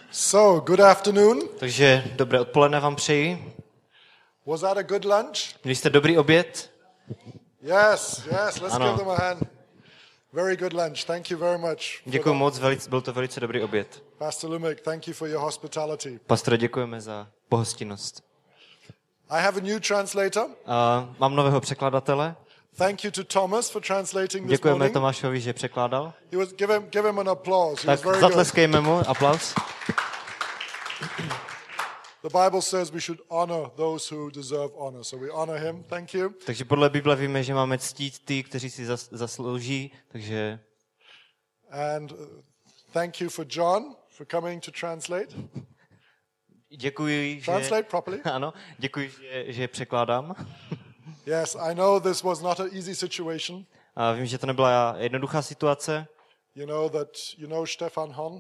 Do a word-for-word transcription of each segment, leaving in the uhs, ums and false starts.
So, good afternoon. Takže dobré odpoledne vám přeji. Was that a good lunch? Měli jste dobrý oběd? Yes, yes, let's Ano. give them a hand. Very good lunch. Thank you very much. for Děkuji that. moc, velice, byl to velice dobrý oběd. Pastor Lumek, thank you for your hospitality. Pastore, děkujeme za pohostinnost. I have a new translator. Uh, mám nového překladatele. Thank you to Thomas for translating this Děkujeme morning. Tomášovi, že překládal. He was, give, him, give him an applause. He was Tak very good. zatleskejme mu, aplaus. The Bible says we should honor those who deserve honor. So we honor him. Thank you. Takže podle Bible víme, že máme ctít ty, kteří si zas, zaslouží, takže And uh, thank you for John for coming to translate. děkuji, že... Translate properly. Ano, děkuji, že, že překládám. Yes, I know this was not an easy situation. A vím, že to nebyla jednoduchá situace. You know that you know Stefan Hon,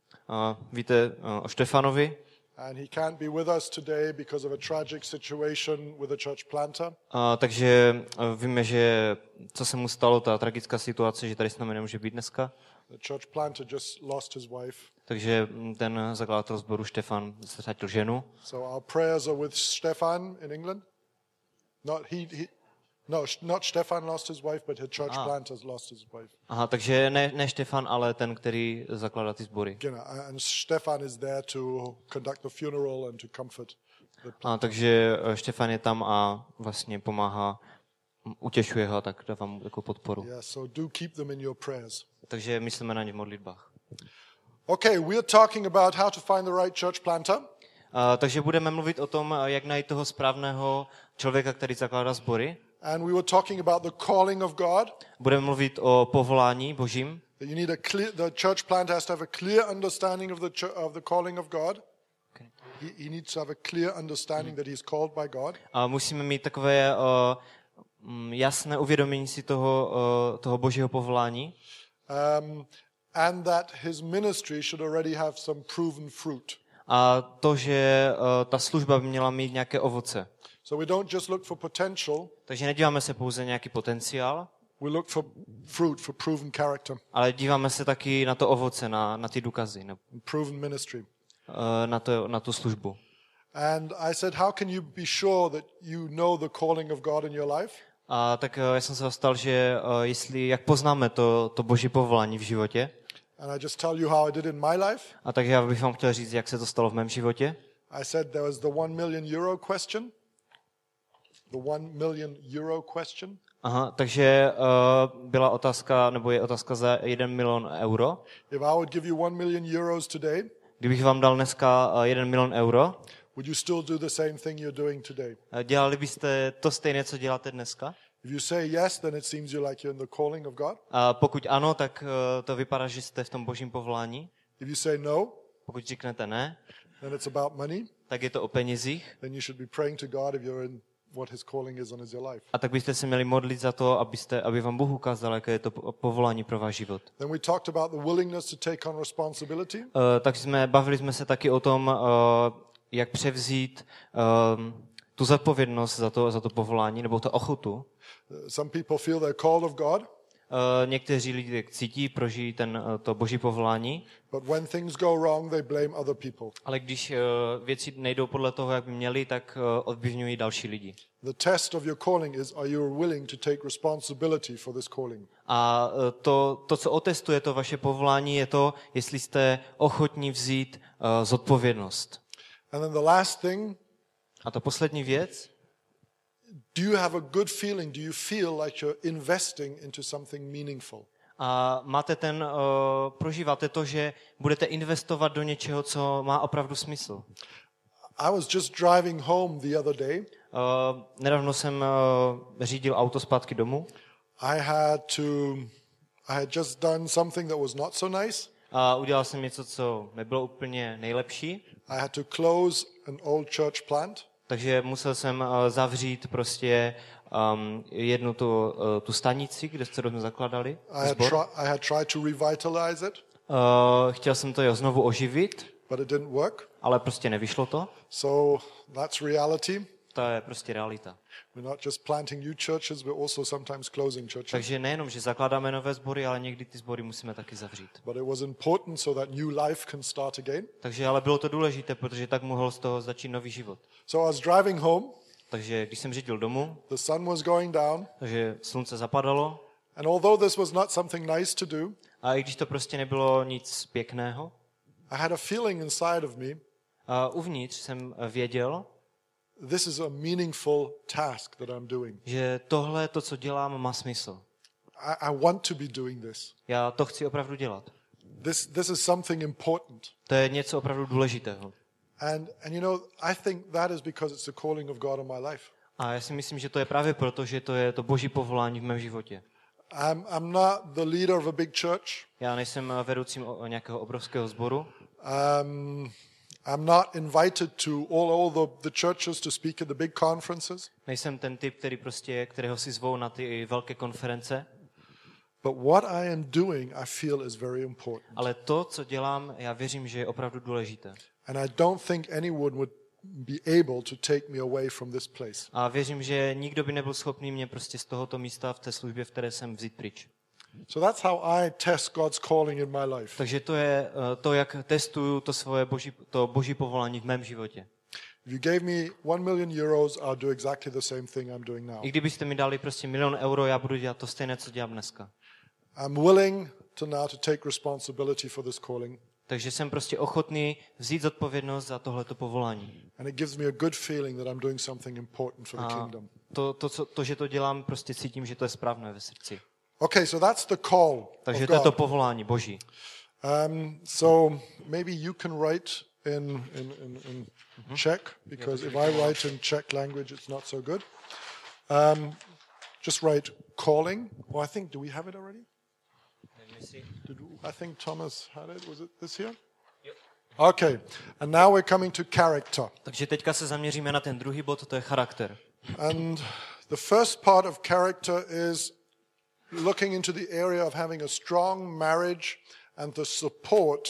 A víte uh, o Štefanovi. and he can't be with us today because of a tragic situation with a church planter. A, takže uh, víme, že co se mu stalo, ta tragická situace, že tady s námi nemůže být dneska. The church planter just lost his wife. Takže mm, ten zakladatel sboru Štefan ztratil ženu. So our prayers are with Stefan in England. Not he, he no, sh- not Stefan lost his wife, but her church Ah. planter lost his wife. Aha, takže ne, ne Štefan, ale ten, který zakládá ty sbory. You know, and Stefan is there to conduct the funeral and to comfort the A, takže uh, Štefan je tam a vlastně pomáhá, m, utěšuje ho, tak dává mu jako podporu. Yeah, so do keep them in your prayers. Takže myslíme na ně v modlitbách. Okay, we're talking about how to find the right church planter. A, takže budeme mluvit o tom, jak najít toho správného člověka, který zakládá sbory. And we were talking about the calling of God. Budeme mluvit o povolání Božím. That you need a clear, the church planter has to have a clear understanding of the ch- of the calling of God. Okay. He, he needs to have a clear understanding that he is called by God. A musíme mít takové uh, jasné uvědomění si toho, uh, toho Božího povolání. Um, and that his ministry should already have some proven fruit. A to, že uh, ta služba by měla mít nějaké ovoce. So we don't just look for potential, Takže nedíváme se pouze na nějaký potenciál, we look for fruit, for proven character, ale díváme se taky na to ovoce, na, na ty důkazy, na, and proven ministry. uh, na, to, na tu službu. And I said, how can you be sure that you know the calling of God in your life? A tak uh, já jsem se dostal, že uh, jestli, jak poznáme to, to Boží povolání v životě. And I just tell you how I did in my life. A tak já bych vám chtěl říct, jak se to stalo v mém životě. I said there was the one million euro question. The one million euro question. Aha, takže uh, byla otázka, nebo je otázka za jeden milion euro. If I would give you one million euros today, Kdybych vám dal dneska uh, jeden milion euro, would you still do the same thing you're doing today? uh, dělali byste to stejné, co děláte dneska? If you say yes, then it seems you like you're in the calling of God. A pokud ano, tak uh, to vypadá, že jste v tom Božím povolání. If you say no, Pokud říknete ne, then it's about money. tak je to o penězích. Then you should be praying to God if you're in what his calling is on his your life. A tak byste se měli modlit za to, abyste, aby vám Bůh ukázal, jaké je to po- povolání pro váš život. Then we talked about the willingness to take on responsibility. Uh, tak jsme, bavili jsme se taky o tom, uh, jak převzít um, tu zodpovědnost za to, za to povolání, nebo tu ochotu. Uh, Some people feel they're called of God, Uh, někteří lidé cítí, prožijí ten, uh, to Boží povolání, but when things go wrong, they blame other people. ale když uh, věci nejdou podle toho, jak by měly, tak uh, obvinují další lidi. The test of your calling is, are you willing to take responsibility for this calling? A uh, to, to, co otestuje to vaše povolání, je to, jestli jste ochotní vzít uh, zodpovědnost. And then the last thing, A ta poslední věc, do you have a good feeling? Do you feel like you're investing into something meaningful? a máte ten, uh, prožíváte to, že budete investovat do něčeho, co má opravdu smysl. I was just driving home the other day. Uh, nedávno jsem uh, řídil auto zpátky domů I had to, I had just done something that was not so nice. a udělal jsem něco, co nebylo úplně nejlepší, I had to close an old church plant. takže musel jsem uh, zavřít prostě um, jednu tu, uh, tu stanici, kde se jsme zakladali. I had, sbor. try, I had tried to revitalize it, Uh, chtěl jsem to jo znovu oživit, but it didn't work. ale prostě nevyšlo to. So that's reality. To je prostě realita. We're not just planting new churches, we're also sometimes closing churches. Takže nejenom, že zakládáme nové sbory, ale někdy ty sbory musíme taky zavřít. But it was important so that new life can start again. Takže ale bylo to důležité, protože tak mohl z toho začít nový život. So I was driving home. Takže když jsem řídil domů, The sun was going down. takže slunce zapadalo. And although this was not something nice to do, A i když to prostě nebylo nic pěkného, I had a feeling inside of me, a uvnitř jsem věděl, this is a meaningful task that I'm doing. že tohle, to, co dělám, má smysl. I, I want to be doing this. Já to chci opravdu dělat. This, this is something important. To je něco opravdu důležitého. And, and you know, I think that is because it's the calling of God on my life. A já si myslím, že to je právě proto, že to je to boží povolání v mém životě. I'm, I'm not the leader of a big church. Já nejsem vedoucím o- nějakého obrovského sboru. Um, I'm not invited to all, all the, the churches to speak at the big conferences. Nejsem ten typ, který prostě, kterého si zvou na ty velké konference. But what I am doing, I feel is very important. Ale to, co dělám, já věřím, že je opravdu důležité. And I don't think anyone would be able to take me away from this place. A věřím, že nikdo by nebyl schopný mě prostě z tohoto místa v té službě, v které jsem, vzít pryč. So that's how I test God's calling in my life. Takže to je eh, to, jak testuju to svoje boží, to boží povolání v mém životě. If you gave me one million euros, I'll do exactly the same thing I'm doing now. I kdybyste mi dali prostě milion euro, já budu dělat to stejné, co dělám dneska. I'm willing to now to take responsibility for this calling. Takže jsem prostě ochotný vzít zodpovědnost za tohleto povolání. And it gives me a good feeling that I'm doing something important for the A kingdom. to, to, co, to, že to dělám, prostě cítím, že to je správné ve srdci. Okay, so that's the call Takže of to je to God. povolání boží. Um, so maybe you can write in, in, in, in Czech, because if I write in Czech language, it's not so good. Um, just write calling. Well, I think, do we have it already? Did we, I think Thomas had it. Was it this here? Okay, and now we're coming to character. Takže teďka se zaměříme na ten druhý bod, to je charakter. And the first part of character is looking into the area of having a strong marriage and the support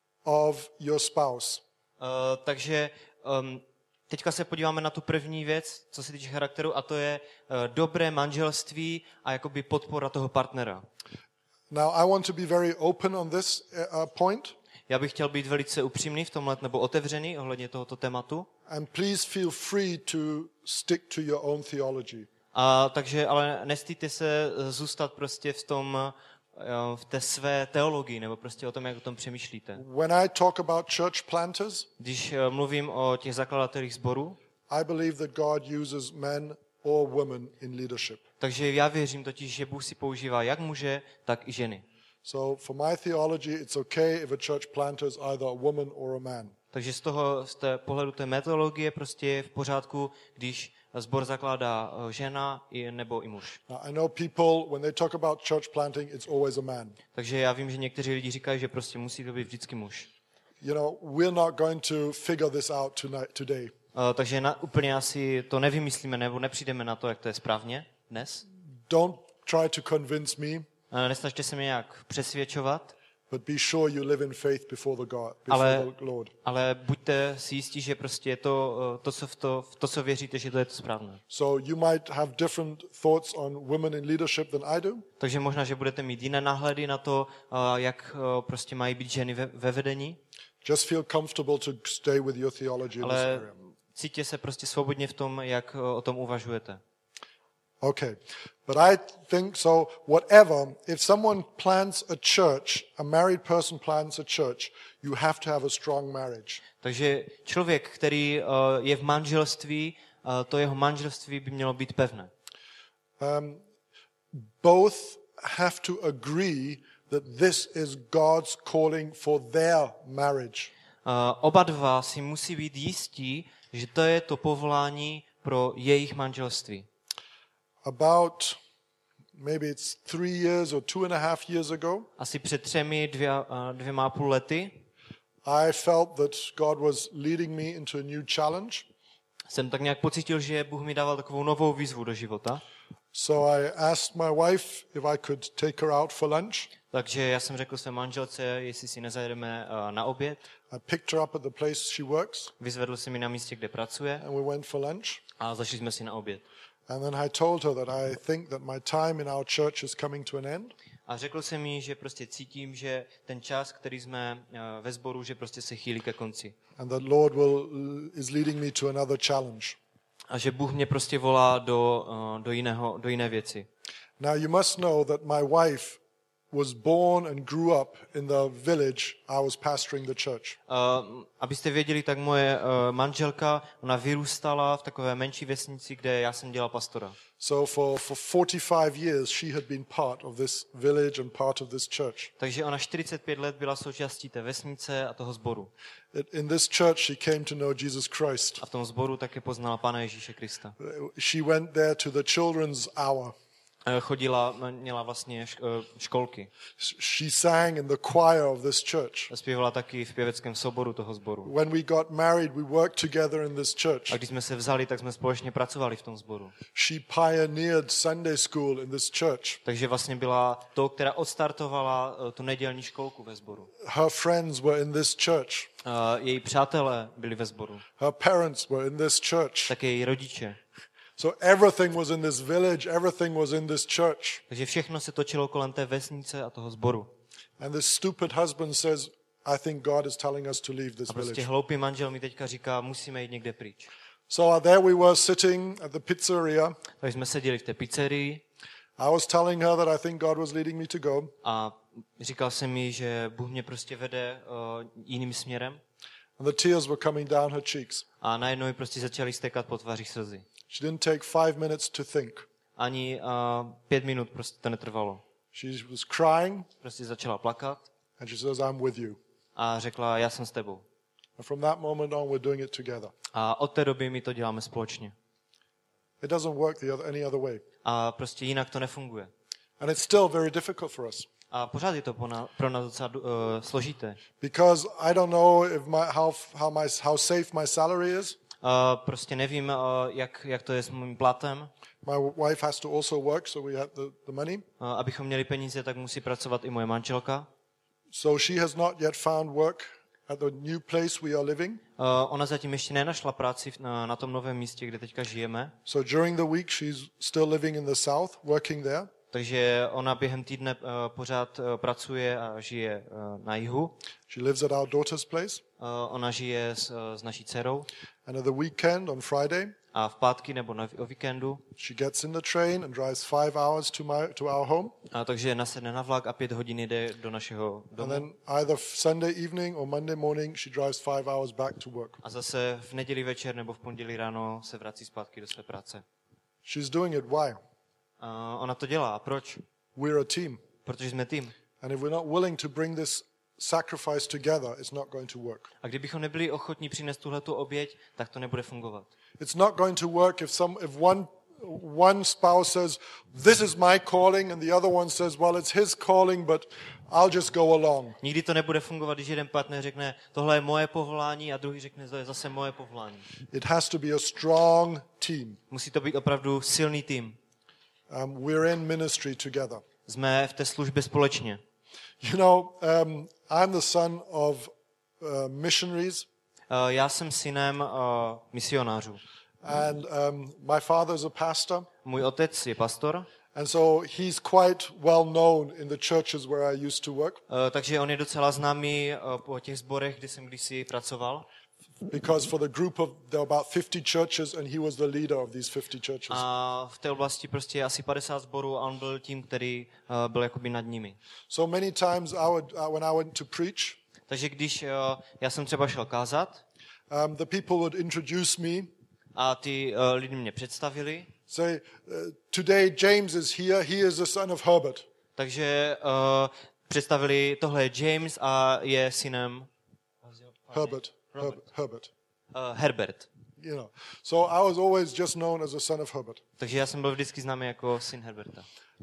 of your spouse. Uh, takže um, teďka se podíváme na tu první věc, co se týče charakteru, a to je uh, dobré manželství a jakoby podpora toho partnera. Now, I want to be very open on this uh, point. Já bych chtěl být velice upřímný v tomhle, nebo otevřený ohledně tohoto tématu. And please feel free to stick to your own theology. A takže, ale nestýďte se zůstat prostě v tom, uh, v té své teologii, nebo prostě o tom, jak o tom přemýšlíte. When I talk about church planters, Když uh, mluvím o těch zakladatelích sborů, I believe that God uses men or women in leadership. takže já věřím totiž, že Bůh si používá jak muže, tak i ženy. So for my theology, it's okay if a church planter is either a woman or a man. Takže z toho, z té pohledu té metodologie prostě je v pořádku, když sbor zakládá uh, žena i, nebo i muž. Now, I know people, when they talk about church planting, it's always a man. Takže já vím, že někteří lidi říkají, že prostě musí to být vždycky muž. You know, we're not going to figure this out tonight, today. Uh, takže na, úplně asi to nevymyslíme, nebo nepřijdeme na to, jak to je správně dnes. Don't try to convince me, Uh, nesnažte se mě nějak přesvědčovat, but be sure you live in faith before the God, before ale, the Lord. ale buďte si jistí, že prostě je to, uh, to, co v to, v to, co věříte, že to je to správné. So you might have different thoughts on women in leadership than I do, Takže možná, že budete mít jiné náhledy na to, uh, jak uh, prostě mají být ženy ve, ve vedení, just feel comfortable to stay with your theology in this ale area. cítě se prostě svobodně v tom, jak uh, o tom uvažujete. Okay, but I think so, whatever, if someone plants a church, a married person plants a church, you have to have a strong marriage. Takže člověk, který uh, je v manželství, uh, to jeho manželství by mělo být pevné. Um, both have to agree that this is God's calling for their marriage. Uh, oba dva si musí být jistí, že to je to povolání pro jejich manželství. About maybe it's three years or two and a half years ago, Asi před třemi, dvě, uh, dvěma a půl lety I felt that God was leading me into a new challenge. jsem tak nějak pocítil, že Bůh mi dával takovou novou výzvu do života. So I asked my wife if I could take her out for lunch. Takže já jsem řekl své manželce, jestli si nezajedeme uh, na oběd. I picked her up at the place she works, Vyzvedl jsem ji na místě, kde pracuje and we went for lunch. A zašli jsme si na oběd. And then I told her that I think that my time in our church is coming to an end. A řekl jsem jí, že prostě cítím, že ten čas, který jsme uh, ve sboru, že prostě se chýlí ke konci. And that Lord will is leading me to another challenge. A že Bůh mě prostě volá do, uh, do, jiného, do jiné věci. Now you must know that my wife was born and grew up in the village I was pastoring the church. Uh, abyste věděli, tak moje uh, manželka, ona vyrůstala v takové menší vesnici, kde já jsem dělal pastora. So for, for forty-five years she had been part of this village and part of this church. Takže ona čtyřicet pět let byla součástí té vesnice a toho sboru. In this church she came to know Jesus Christ. A v tom sboru také poznala Pána Ježíše Krista. She went there to the children's hour. Chodila, měla vlastně školky. She sang in the choir of this church. Zpívala taky v pěveckém soboru toho sboru. When we got married, we worked together in this church. A když jsme se vzali, tak jsme společně pracovali v tom sboru. She pioneered Sunday school in this church. Takže vlastně byla to, která odstartovala tu nedělní školku ve sboru. Her friends were in this church. Uh, její přátelé byli ve sboru. Her parents were in this church. Také její rodiče. So everything was in this village, everything was in this church. Takže všechno se točilo kolem té vesnice a toho sboru. And this stupid husband says, I think God is telling us to leave this A prostě village. hloupý manžel mi teďka říká, musíme jít někde pryč. So there we were sitting at the pizzeria. Takže jsme seděli v té pizzerii. I was telling her that I think God was leading me to go. A říkal jsem jí, že Bůh mě prostě vede uh, jiným směrem. And the tears were coming down her cheeks. A najednou mi prostě začaly stékat po tváři slzy. She didn't take five minutes to think. Ani uh, pět minut prostě to netrvalo. She was crying Prostě začala plakat and she says, I'm with you. a řekla, já jsem s tebou. And from that moment on, we're doing it together. A od té doby my to děláme společně. It doesn't work the other, any other way. A prostě jinak to nefunguje. And it's still very difficult for us. A pořád je to pro nás docela uh, složité. Because I don't know if my, how, how, my, how safe my salary is. Uh, prostě nevím, uh, jak, jak to je s mým platem. My wife has to also work, so we have the, the money. Uh, abychom měli peníze, tak musí pracovat i moje manželka. So she has not yet found work at the new place we are living. Uh, ona zatím ještě nenašla práci na, na tom novém místě, kde teďka žijeme. So during the week she's still living in the south, working there. Takže ona během týdne uh, pořád uh, pracuje a žije uh, na jihu. She lives at our daughter's place. Uh, ona žije s, uh, s naší dcerou. And at the weekend, on Friday, A v pátky nebo na, o víkendu. she gets in the train and drives five hours to, my, to our home. A takže nasedne na vlak a pět hodin jde do našeho domu. And then either Sunday evening or Monday morning, she drives five hours back to work. A zase v neděli večer nebo v pondělí ráno se vrací zpátky do své práce. She's doing it. Why? Uh, ona to dělá. A proč? We're a team. Protože jsme tým. And if we're not willing to bring this sacrifice together, it's not going to work. A kdybychom nebyli ochotní přinést tuhletu oběť, tak to nebude fungovat. It's not going to work if some if one one spouse says, this is my calling, and the other one says, well, it's his calling, but I'll just go along. Nikdy to nebude fungovat, když jeden partner řekne, tohle je moje povolání a druhý řekne, to je zase moje povolání. It has to be a strong team. Musí to být opravdu silný tým. Um, we're in ministry together. Jsme v té službě společně. You know, um, I'm the son of uh, missionaries. Uh, já jsem synem uh, misionářů. And um, my father is a pastor. Můj otec je pastor. And so he's quite well known in the churches where I used to work. Uh, takže on je docela známý uh, po těch sborech, kde jsem kdysi pracoval. Because for the group of, there are about fifty churches and he was the leader of these fifty churches. A v té oblasti prostě je asi padesát sborů a on byl tím, který uh, byl jakoby nad nimi. So many times I would, uh, when I went to preach, Takže když uh, já jsem třeba šel kázat, um, the people would introduce me, a ty uh, lidi mě představili, say, uh, today James is here, he is the son of Herbert. takže uh, představili, tohle je James a je synem Herbert. Herbert. Herbert. uh, Herbert. You know. So I was always just known as a son of Herbert. Takže já jsem byl vždycky známý jako syn Herberta.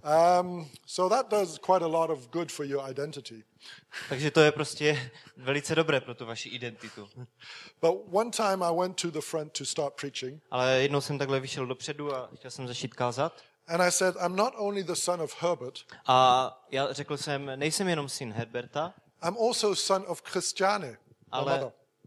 Um, so that does quite a lot of good for your identity. Takže to je prostě velice dobré pro tu vaši identitu. But one time I went to the front to start preaching. Ale jednou jsem takhle vyšel dopředu a chtěl jsem začít kázat. And I said, I'm not only the son of Herbert, A já řekl jsem, nejsem jenom syn Herberta, I'm also son of Christiane. my ale, mother.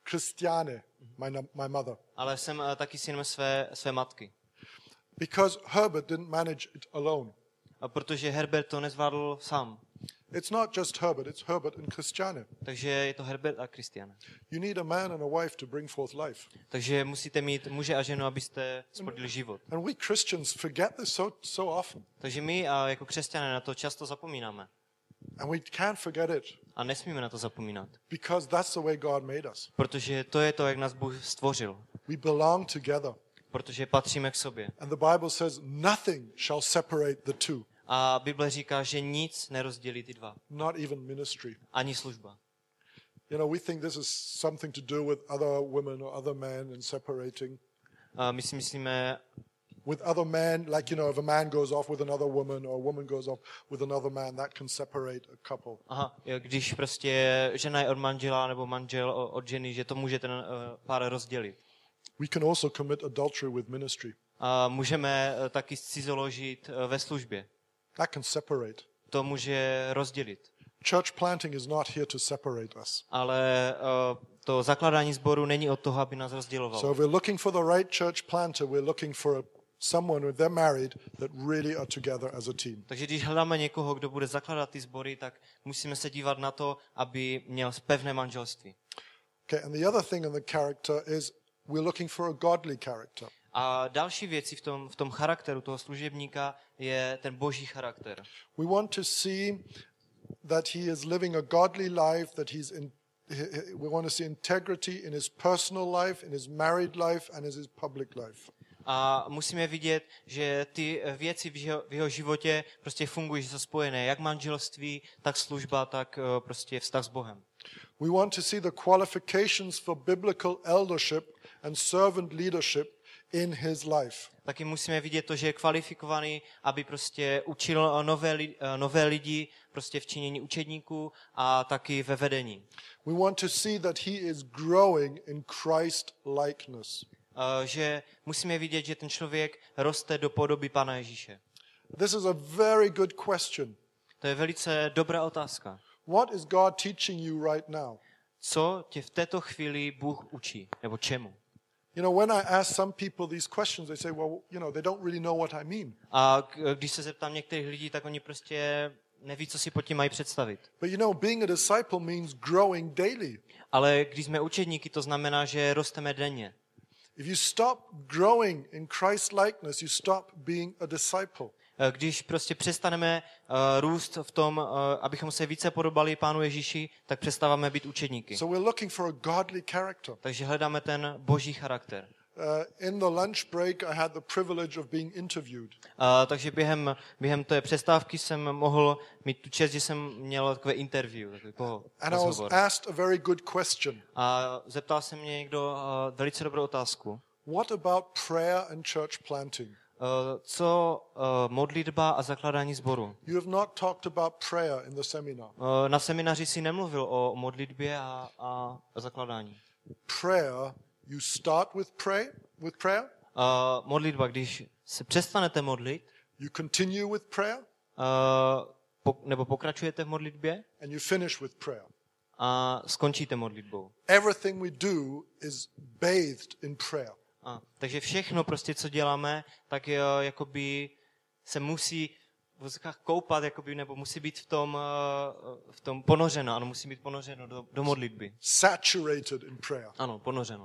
Christiane, my, no- my mother. Ale jsem uh, taky synem své, své matky. Because Herbert didn't manage it alone. A protože Herbert to nezvládl sám. It's not just Herbert, it's Herbert and Christiane. Takže je to Herbert a Christiane. You need a man and a wife to bring forth life. Takže musíte mít muže a ženu, abyste splodili život. And we Christians forget this so, so often. Takže my a jako křesťané na to často zapomínáme. And we can't forget it A nesmíme na to zapomínat. because that's the way God made us. Protože to je to, jak nás Bůh stvořil. We belong together. Protože patříme k sobě. And the Bible says nothing shall separate the two, A Bible říká, že nic nerozdělí ty dva. not even ministry. Ani služba. You know, we think this is something to do with other women or other men and separating. A my si myslíme, With other men, like, you know, if a man goes off with another woman or a woman goes off with another man, that can separate a couple. aha, když prostě žena je od manžela nebo manžel od ženy, že to může ten uh, pár rozdělit. We can also commit adultery with ministry. A můžeme uh, taky cizoložit uh, ve službě. That can separate. To může rozdělit. Church planting is not here to separate us. Ale uh, to zakládání sboru není od toho, aby nás rozdělovalo. So if we're looking for the right church planter, we're looking for a, someone, if they're married, that really are together as a team. Takže když hledáme někoho, kdo bude zakládat ty sbory, tak musíme se dívat na to, aby měl pevné manželství. Okay, and the other thing in the character is we're looking for a godly character. A další věcí v tom, v tom charakteru toho služebníka je ten boží charakter. We want to see that he is living a godly life, that he's in, we want to see integrity in his personal life, in his married life, and in his public life. A musíme vidět, že ty věci v jeho, v jeho životě prostě fungují, že jsou spojené, jak manželství, tak služba, tak uh, prostě vztah s Bohem. We want to see the qualifications for biblical eldership and servant leadership in his life. Taky musíme vidět to, že je kvalifikovaný, aby prostě učil nové, li, nové lidi prostě v činění učedníků a taky ve vedení. We want to see that he is growing in Christ likeness. Uh, že musíme vidět, že ten člověk roste do podoby Pána Ježíše. This is a very good question. To je velice dobrá otázka. What is God teaching you right now? Co tě v této chvíli Bůh učí? Nebo čemu? You know, when I ask some people these questions, they say, well, you know, they don't really know what I mean. A k- když se zeptám některých lidí, tak oni prostě neví, co si pod tím mají představit. But you know, being a disciple means growing daily. Ale když jsme učedníky, to znamená, že rosteme denně. If you stop growing in Christ likeness, you stop being a disciple. Když prostě přestaneme uh, růst v tom, uh, abychom se více podobali Pánu Ježíši, tak přestáváme být učedníky. So we're looking for a godly character. Takže hledáme ten boží charakter. Uh, in the lunch break, I had the privilege of being interviewed. Uh, takže během, během té přestávky jsem mohl mít tu čest, že jsem měl takové interview, takového And I was rozhovor. asked a very good question. A zeptal se mě někdo uh, velice dobrou otázku. What about prayer and church planting? Uh, co uh, modlitba a zakládání sboru? You have not talked about prayer in the seminar. Uh, na semináři si nemluvil o modlitbě a, a zakládání. Prayer, you start with pray, with prayer, Uh, modlitba, když se přestanete modlit, you continue with prayer, uh, po, nebo pokračujete v modlitbě and you finish with prayer. a skončíte modlitbou. Everything we do is bathed in prayer. A, takže všechno prostě, co děláme, tak je, jakoby se musí v vozovkách koupat, jakoby, nebo musí být v tom, uh, v tom ponořeno, ano, musí být ponořeno do, do modlitby. Saturated in prayer. Ano, ponořeno.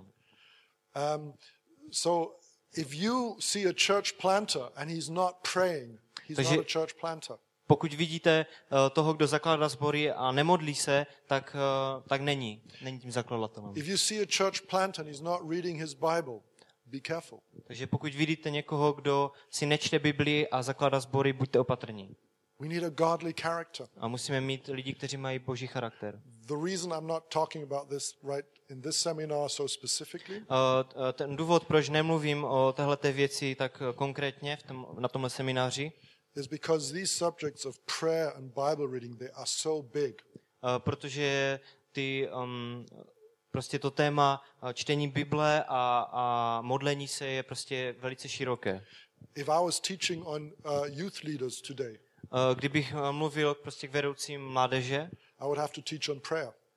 Um, so if you see a church planter and he's not praying, he's Takže- not a church planter. Pokud vidíte uh, toho, kdo zakládá sbory a nemodlí se, tak, uh, tak není. Není tím zakladatelem. If you see a church planter and he's not reading his Bible, be careful. Takže pokud vidíte někoho, kdo si nečte Biblii a zakládá sbory, buďte opatrní. We need a godly character. A musíme mít lidi, kteří mají boží charakter. The reason I'm not talking about this right in this seminar so specifically Uh, ten důvod, proč nemluvím o téhleté věci tak konkrétně v tom, na tomhle semináři, is because these subjects of prayer and Bible reading, they are so big. uh, protože ty, um, prostě to téma uh, čtení Bible a, a modlení se je prostě velice široké. If I was teaching on uh, youth leaders today, Uh, kdybych uh, mluvil prostě k vedoucím mládeže, I would have to teach on prayer.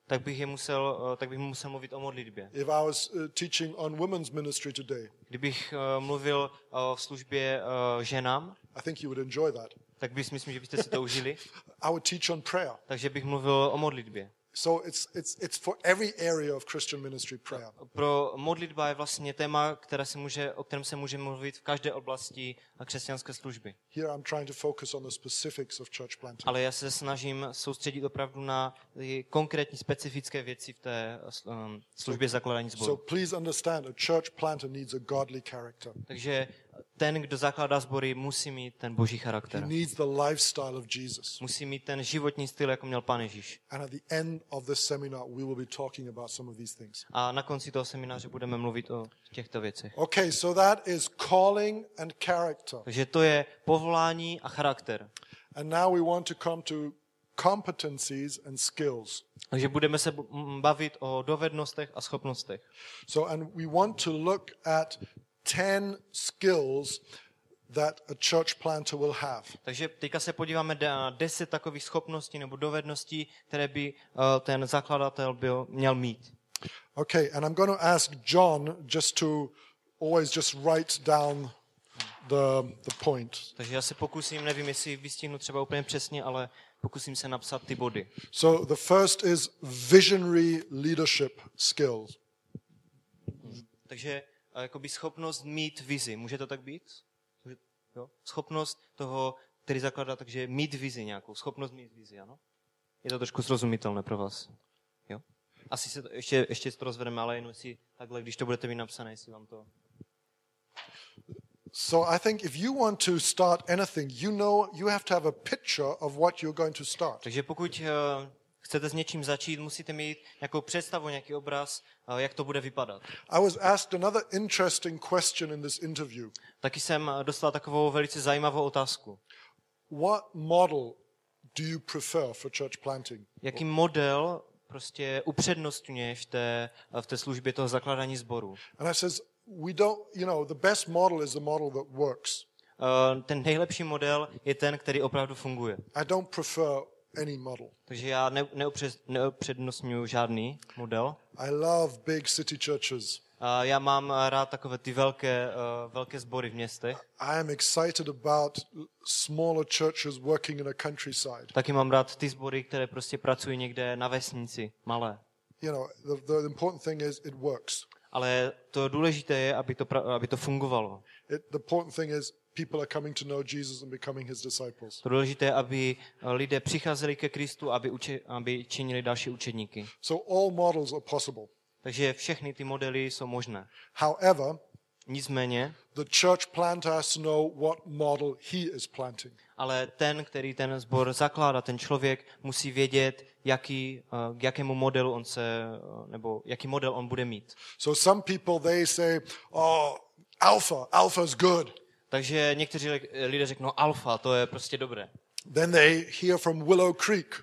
tak bych je musel, uh, tak bych musel mluvit o modlitbě. If I was uh, teaching on women's ministry today, Kdybych uh, mluvil o službě uh, ženám, I think you would enjoy that. tak bych myslím, že byste si to užili. I would teach on prayer. Takže bych mluvil o modlitbě. So it's it's it's for every area of Christian ministry, prayer. Pro modlitba je vlastně téma, které se může, o kterém se může mluvit v každé oblasti křesťanské služby. Here I'm trying to focus on the specifics of church planting. Ale já se snažím soustředit opravdu na ty konkrétní specifické věci v té um, službě zakládání So sboru. please understand, a church planter needs a godly character. Takže ten, kdo zakládá sbory, musí mít ten boží He charakter. needs the lifestyle of Jesus. Musí mít ten životní styl, jako měl Pán Ježíš. And at the end of this seminar, we will be talking about some of these things. A na konci toho semináře budeme mluvit o těchto věcech. Okay, so that is calling and character. Takže to je povolání a charakter. And now we want to come to competencies and skills. Takže budeme se bavit o dovednostech a schopnostech. So, and we want to look at ten skills that a church planter will have. Takže teďka se podíváme na deset takových schopností nebo dovedností, které by uh, ten zakladatel byl, měl mít. Okay, and I'm going to ask John just to always just write down the, the point. Takže já se pokusím, nevím, jestli vystihnu třeba úplně přesně, ale pokusím se napsat ty body. So the first is visionary leadership skills. Takže uh, jakoby schopnost mít vizi. Může to tak být? Může, jo? Schopnost toho, který zakládá, takže mít vizi nějakou. Schopnost mít vizi, ano? Je to trošku srozumitelné pro vás. Jo? Asi se to, ještě, ještě to rozvedeme, ale jenom si takhle, když to budete mít napsané, jestli vám to... So I think if you want to start anything, you know you have to have a picture of what you're going to start. Takže pokud uh, chcete s něčím začít, musíte mít nějakou představu, nějaký obraz, uh, jak to bude vypadat. I was asked another interesting question in this interview. Taky jsem uh, dostal takovou velice zajímavou otázku. What model do you prefer for church planting? Jaký model prostě upřednostňuješ v té, v té službě toho zakládání sboru? And I says, we don't, you know, the best model is the model that works. Uh, ten nejlepší model je ten, který opravdu funguje. I don't prefer any model. Takže já ne, neupřed, neupřednostňuji žádný model. I love big city churches. Uh, já mám rád takové ty velké, uh, velké sbory v městech. I am excited about smaller churches working in a countryside. Taky mám rád ty sbory, které prostě pracují někde na vesnici, malé. You know, the, the important thing is it works. Ale to důležité je, aby to, pra- aby to fungovalo. It, the important thing is people are coming to know Jesus and becoming his disciples. To důležité je, aby lidé přicházeli ke Kristu, aby, uče- aby činili další učedníky. So all models are possible. Takže všechny ty modely jsou možné. However, Nicméně, the church planter has to know what model he is planting. ale ten, který ten sbor zakládá, ten člověk musí vědět, jaký, k jakému modelu on se, nebo jaký model on bude mít. So some people, they say, oh, alpha, alpha is good. Takže někteří lidé řeknou, alfa, to je prostě dobré. Then they hear from Willow Creek.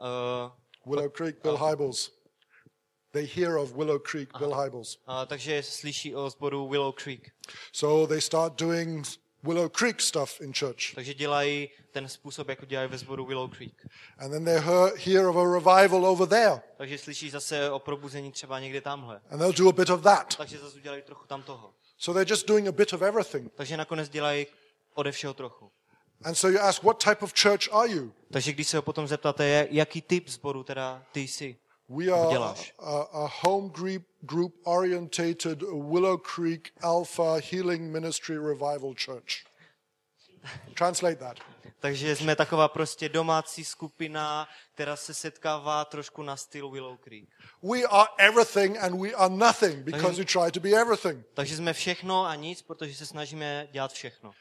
Uh, Willow Creek, Bill Hybels. They hear of Willow Creek, Bill Hybels. uh, takže slyší o sboru Willow Creek. So they start doing Willow Creek stuff in church. Takže dělají ten způsob, jako dělají ve sboru Willow Creek. And then they hear, hear of a revival over there. Takže slyší zase o probuzení třeba někde tamhle. And they'll do a bit of that. Takže zase udělají trochu tam toho. So they're just doing a bit of everything. Takže nakonec dělají ode všeho trochu. And so you ask, what type of church are you? Takže když se ho potom zeptáte, jaký typ sboru teda ty jsi, We are děláš. a, a home group, group orientated Willow Creek Alpha Healing Ministry Revival Church. Translate that. Takže jsme taková prostě domácí skupina, která se setkává trošku na styl Willow Creek. We are everything and we are nothing because we try to be everything. Takže jsme všechno a nic, protože se snažíme dělat všechno.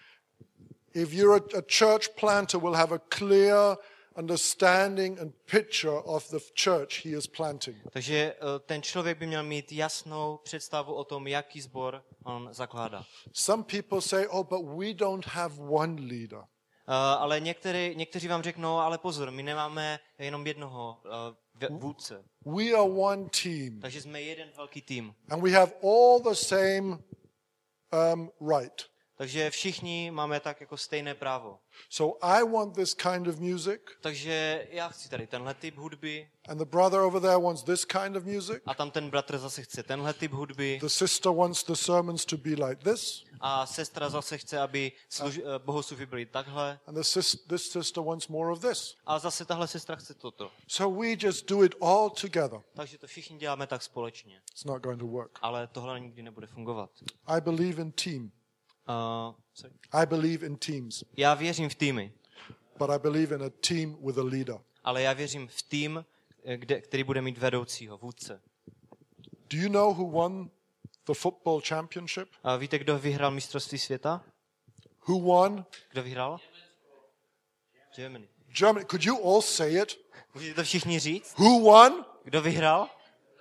If you're a, a church planter, will have a clear understanding and picture of the church he is planting. Takže ten člověk by měl mít jasnou představu o tom, jaký sbor on zakládá. Some people say, oh, but we don't have one leader. Uh, ale některý, někteří vám řeknou, ale pozor, my nemáme jenom jednoho uh, vůdce. We are one team. Takže jsme jeden velký tým. And we have all the same um, right. Takže všichni máme tak jako stejné právo. So I want this kind of music, Takže já chci tady tenhle typ hudby and the brother over there wants this kind of music. a tam ten bratr zase chce tenhle typ hudby The sister wants the sermons to be like this, a sestra zase chce, aby služ, bohoslužby byly takhle and the sis- this sister wants more of this. a zase tahle sestra chce toto. So we just do it all together. Takže to všichni děláme tak společně. It's not going to work. Ale tohle nikdy nebude fungovat. I believe in team. Uh, sorry. I believe in teams, Já věřím v týmy, but I believe in a team with a leader. ale já věřím v tým, kde, který bude mít vedoucího, vůdce. Do you know who won the football championship? A víte, kdo vyhrál mistrovství světa? Who won? Kdo vyhrál? Germany. Germany. Could you all say it? Můžete to všichni říct? Who won? Kdo vyhrál?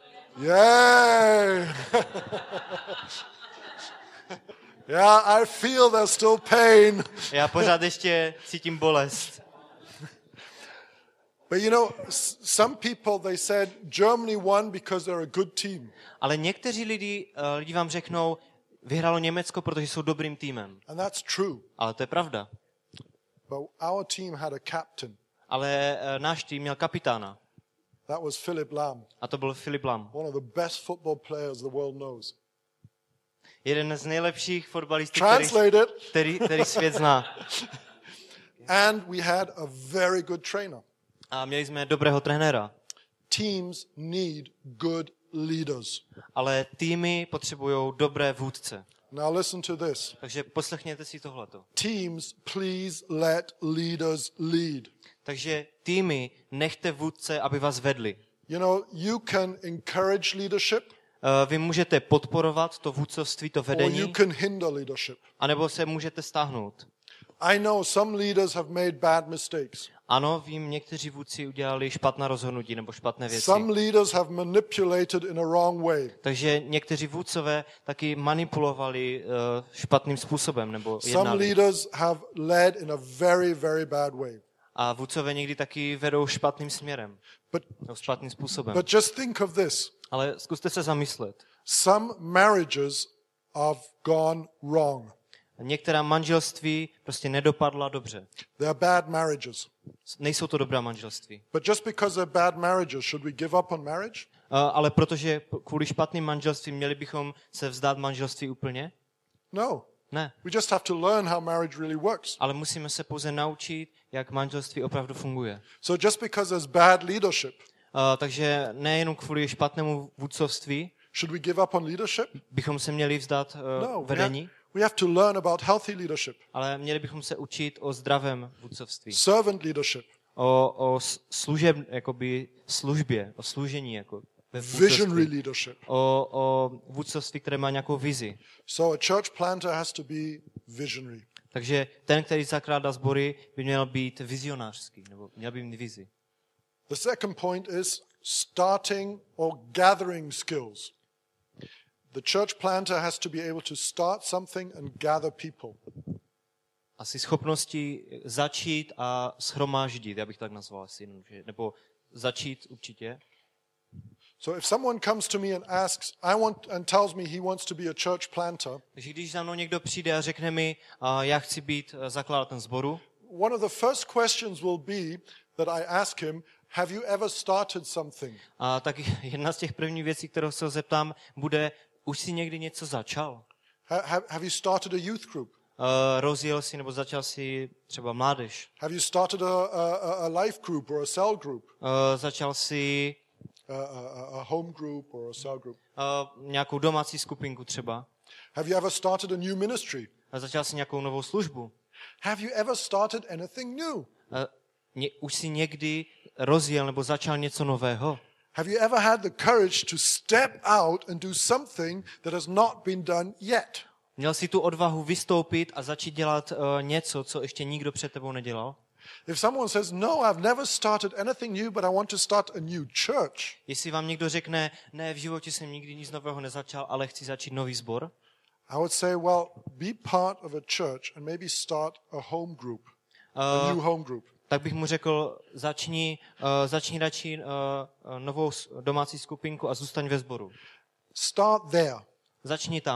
Yay! Yeah, I feel there's still pain. Já pořád ještě cítím bolest. But you know, s- some people, they said Germany won because they're a good team. Ale někteří lidi, uh, lidi vám řeknou, vyhrálo Německo, protože jsou dobrým týmem. And that's true. Ale to je pravda. But our team had a captain. Ale uh, náš tým měl kapitána. That was Philip Lahm, A to byl Filip Lam. one of the best football players the world knows. Jeden z nejlepších fotbalistů, který, Translate it. který, který svět zná. And we had a very good trainer. A měli jsme dobrého trenéra. Teams need good leaders. Ale týmy potřebují dobré vůdce. Now listen to this. Takže poslechněte si tohleto. Teams, please let leaders lead. Takže týmy, nechte vůdce, aby vás vedli. You know, you can encourage leadership Uh, Vy můžete podporovat to vůdcovství, to or vedení, you can hinder leadership. anebo se můžete stáhnout. I know some leaders have made bad mistakes. Ano, vím, někteří vůdci udělali špatná rozhodnutí nebo špatné věci. Some leaders have manipulated in a wrong way. Takže někteří vůdcové taky manipulovali uh, špatným způsobem nebo Some jednali. leaders have led in a very, very bad way. A vůdcové někdy taky vedou špatným směrem, But, nebo špatným způsobem. but just think of this. Ale zkuste se zamyslet. Some marriages have gone wrong. Některá manželství prostě nedopadla dobře. They're bad marriages. Nejsou to dobrá manželství. But just because they're bad marriages, should we give up on marriage? Uh, ale protože p- kvůli špatným manželstvím měli bychom se vzdát manželství úplně? No. Ne. We just have to learn how marriage really works. Ale musíme se pouze naučit, jak manželství opravdu funguje. So just because there's bad leadership, Uh, takže nejenom kvůli špatnému vůdcovství should we give up on leadership? bychom se měli vzdát uh, No. We have, vedení, we have to learn about healthy leadership, ale měli bychom se učit o zdravém vůdcovství. servant leadership, O, o s- služeb, jakoby službě, o služení jako ve visionary vůdcovství. leadership. O, o vůdcovství, které má nějakou vizi. So a church planter has to be visionary. Takže ten, který zakládá sbory, by měl být vizionářský, nebo měl by mít vizi. The second point is starting or gathering skills. The church planter has to be able to start something and gather people. Asi schopnosti začít a shromáždit, já bych tak nazval asi jednoduše, nebo začít určitě. So if someone comes to me and asks, I want, and tells me he wants to be a church planter, Takže když za mnou někdo přijde a řekne mi, a já chci být zakladatel sboru, one of the first questions will be that I ask him, have you ever started something? a tak jedna z těch prvních věcí, kterou se ho zeptám, bude, už jsi někdy něco začal? Ha- Have, have you started a youth group? Uh, rozjel si nebo začal si třeba mládež? Have you started a, a, a life group or a cell group? Uh, začal si A, a, a home group or a cell group? uh, nějakou domácí skupinku třeba? Have you ever started a new ministry? A začal si nějakou novou službu? Have you ever started anything new? Uh, ně, už si někdy rozjel nebo začal něco nového? Have you ever had the courage to step out and do something that has not been done yet? Měl jsi tu odvahu vystoupit a začít dělat uh, něco, co ještě nikdo před tebou nedělal? If someone says, no, I've never started anything new, but I want to start a new church, Jestli vám někdo řekne, ne, v životě jsem nikdy nic nového nezačal, ale chci začít nový sbor, I would say, well, be part of a church and maybe start a home group, a new home group. tak bych mu řekl, začni, uh, začni radši uh, uh, novou s- domácí skupinku a zůstaň ve sboru. Start there. Začni tam.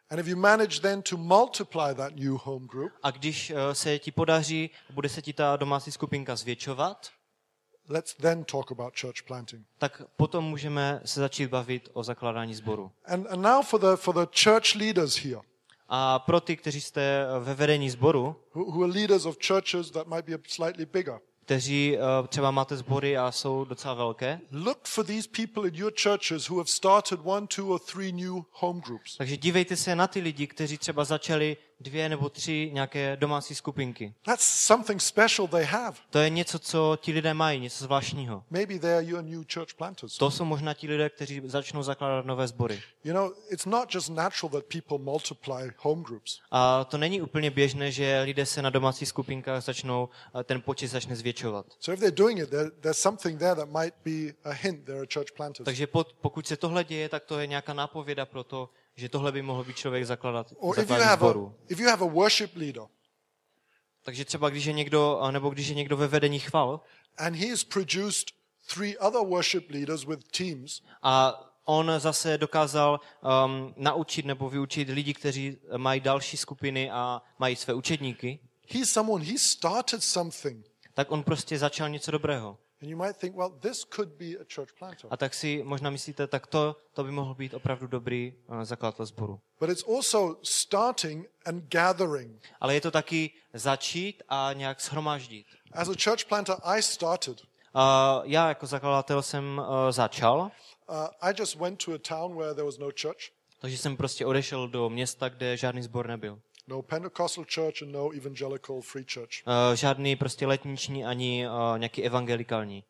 And if you manage then to multiply that new home group, A když uh, se ti podaří, bude se ti ta domácí skupinka zvětšovat, let's then talk about church planting. tak potom můžeme se začít bavit o zakládání sboru. And, and now for the, for the church leaders here, A pro ty, kteří jste ve vedení sboru, who, who are leaders of churches that might be slightly bigger, kteří uh, třeba máte sbory a jsou docela velké, look for these people in your churches who have started one, two or three new home groups. takže dívejte se na ty lidi, kteří třeba začali dvě nebo tři nějaké domácí skupinky. That's something special they have. To je něco, co ti lidé mají, něco zvláštního. Maybe they are your new church planters. To jsou možná ti lidé, kteří začnou zakládat nové sbory. You know, it's not just natural that people multiply home groups. A to není úplně běžné, že lidé se na domácích skupinkách začnou, ten počet začne zvětšovat. So if they're doing it, there, there's something there that might be a hint they're a church planters. Takže pod, pokud se tohle děje, tak to je nějaká nápověda pro to, že tohle by mohl být člověk zakladat Or if you zakládání have a, sboru. if you have a worship leader Takže třeba když je někdo, nebo když je někdo ve vedení chval and he has produced three other worship leaders with teams, a on zase dokázal um, naučit nebo vyučit lidi, kteří mají další skupiny a mají své učedníky, he's someone, he started something. tak on prostě začal něco dobrého. And you might think, well, this could be a church planter. A tak si možná myslíte, tak to, to by mohl být opravdu dobrý uh, zakladatel sboru. But it's also starting and gathering. Ale je to taky začít a nějak shromáždit. As a church planter, I started. Uh, já jako zakladatel jsem uh, začal, Uh, I just went to a town where there was no church, takže jsem prostě odešel do města, kde žádný sbor nebyl. no Pentecostal church and no evangelical free church. Uh, žádný prostě letniční ani uh, nějaký evangelikální.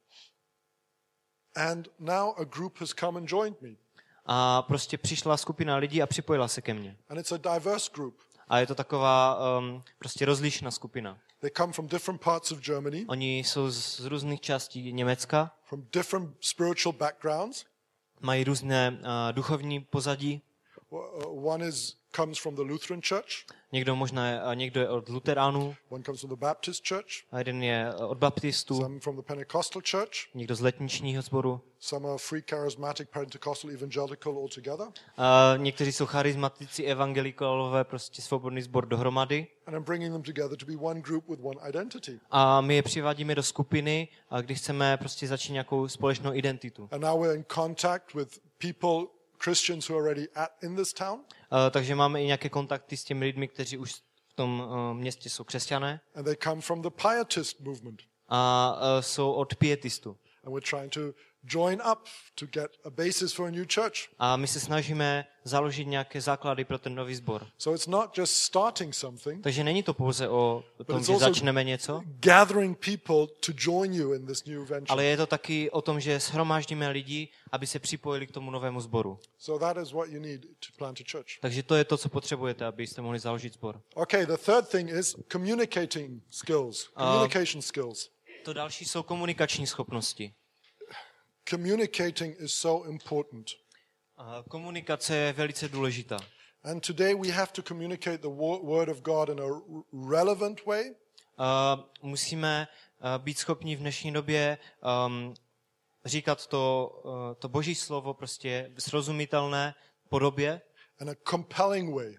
And now a group has come and joined me. A prostě přišla skupina lidí a připojila se ke mně. And it's a diverse group. A je to taková um, prostě rozlišná skupina. They come from different parts of Germany, Oni jsou z, z různých částí Německa, from different spiritual backgrounds. mají různé uh, duchovní pozadí. Uh, One is comes from the Lutheran Church, Někdo možná je, uh, někdo je od luteránů, one comes from the Baptist Church, a jeden je uh, od baptistů, some from the Pentecostal Church, někdo z letničního sboru. some are free charismatic Pentecostal evangelical altogether. A někteří jsou charismatici, evangelikalové, prostě svobodný sbor dohromady. And I'm bringing them together to be one group with one identity. A my je přivádíme do skupiny, a kdy chceme prostě začít nějakou společnou identitu. And now we're in contact with people, Christians who are already at in this town. A, takže máme i nějaké kontakty s těmi lidmi, kteří už v tom uh, městě jsou křesťané And they come from the Pietist movement. a uh, jsou od pietistů. And we're trying to join up to get a basis for a new church. A my se snažíme založit nějaké základy pro ten nový sbor. So it's not just starting something, Takže není to pouze o tom, it's že also začneme něco, gathering people to join you in this new venture. ale je to taky o tom, že shromáždíme lidi, aby se připojili k tomu novému sboru. So that is what you need to plant a church. Takže to je to, co potřebujete, abyste mohli založit sbor. Okay, the third thing is communicating skills, communication skills. To další jsou komunikační schopnosti. Communicating is so important. A komunikace je velice důležitá. And today we have to communicate the wo- word of God in a r- relevant way. Uh, musíme uh, být schopni v dnešní době um, říkat to, uh, to boží slovo prostě v srozumitelné podobě In a compelling way,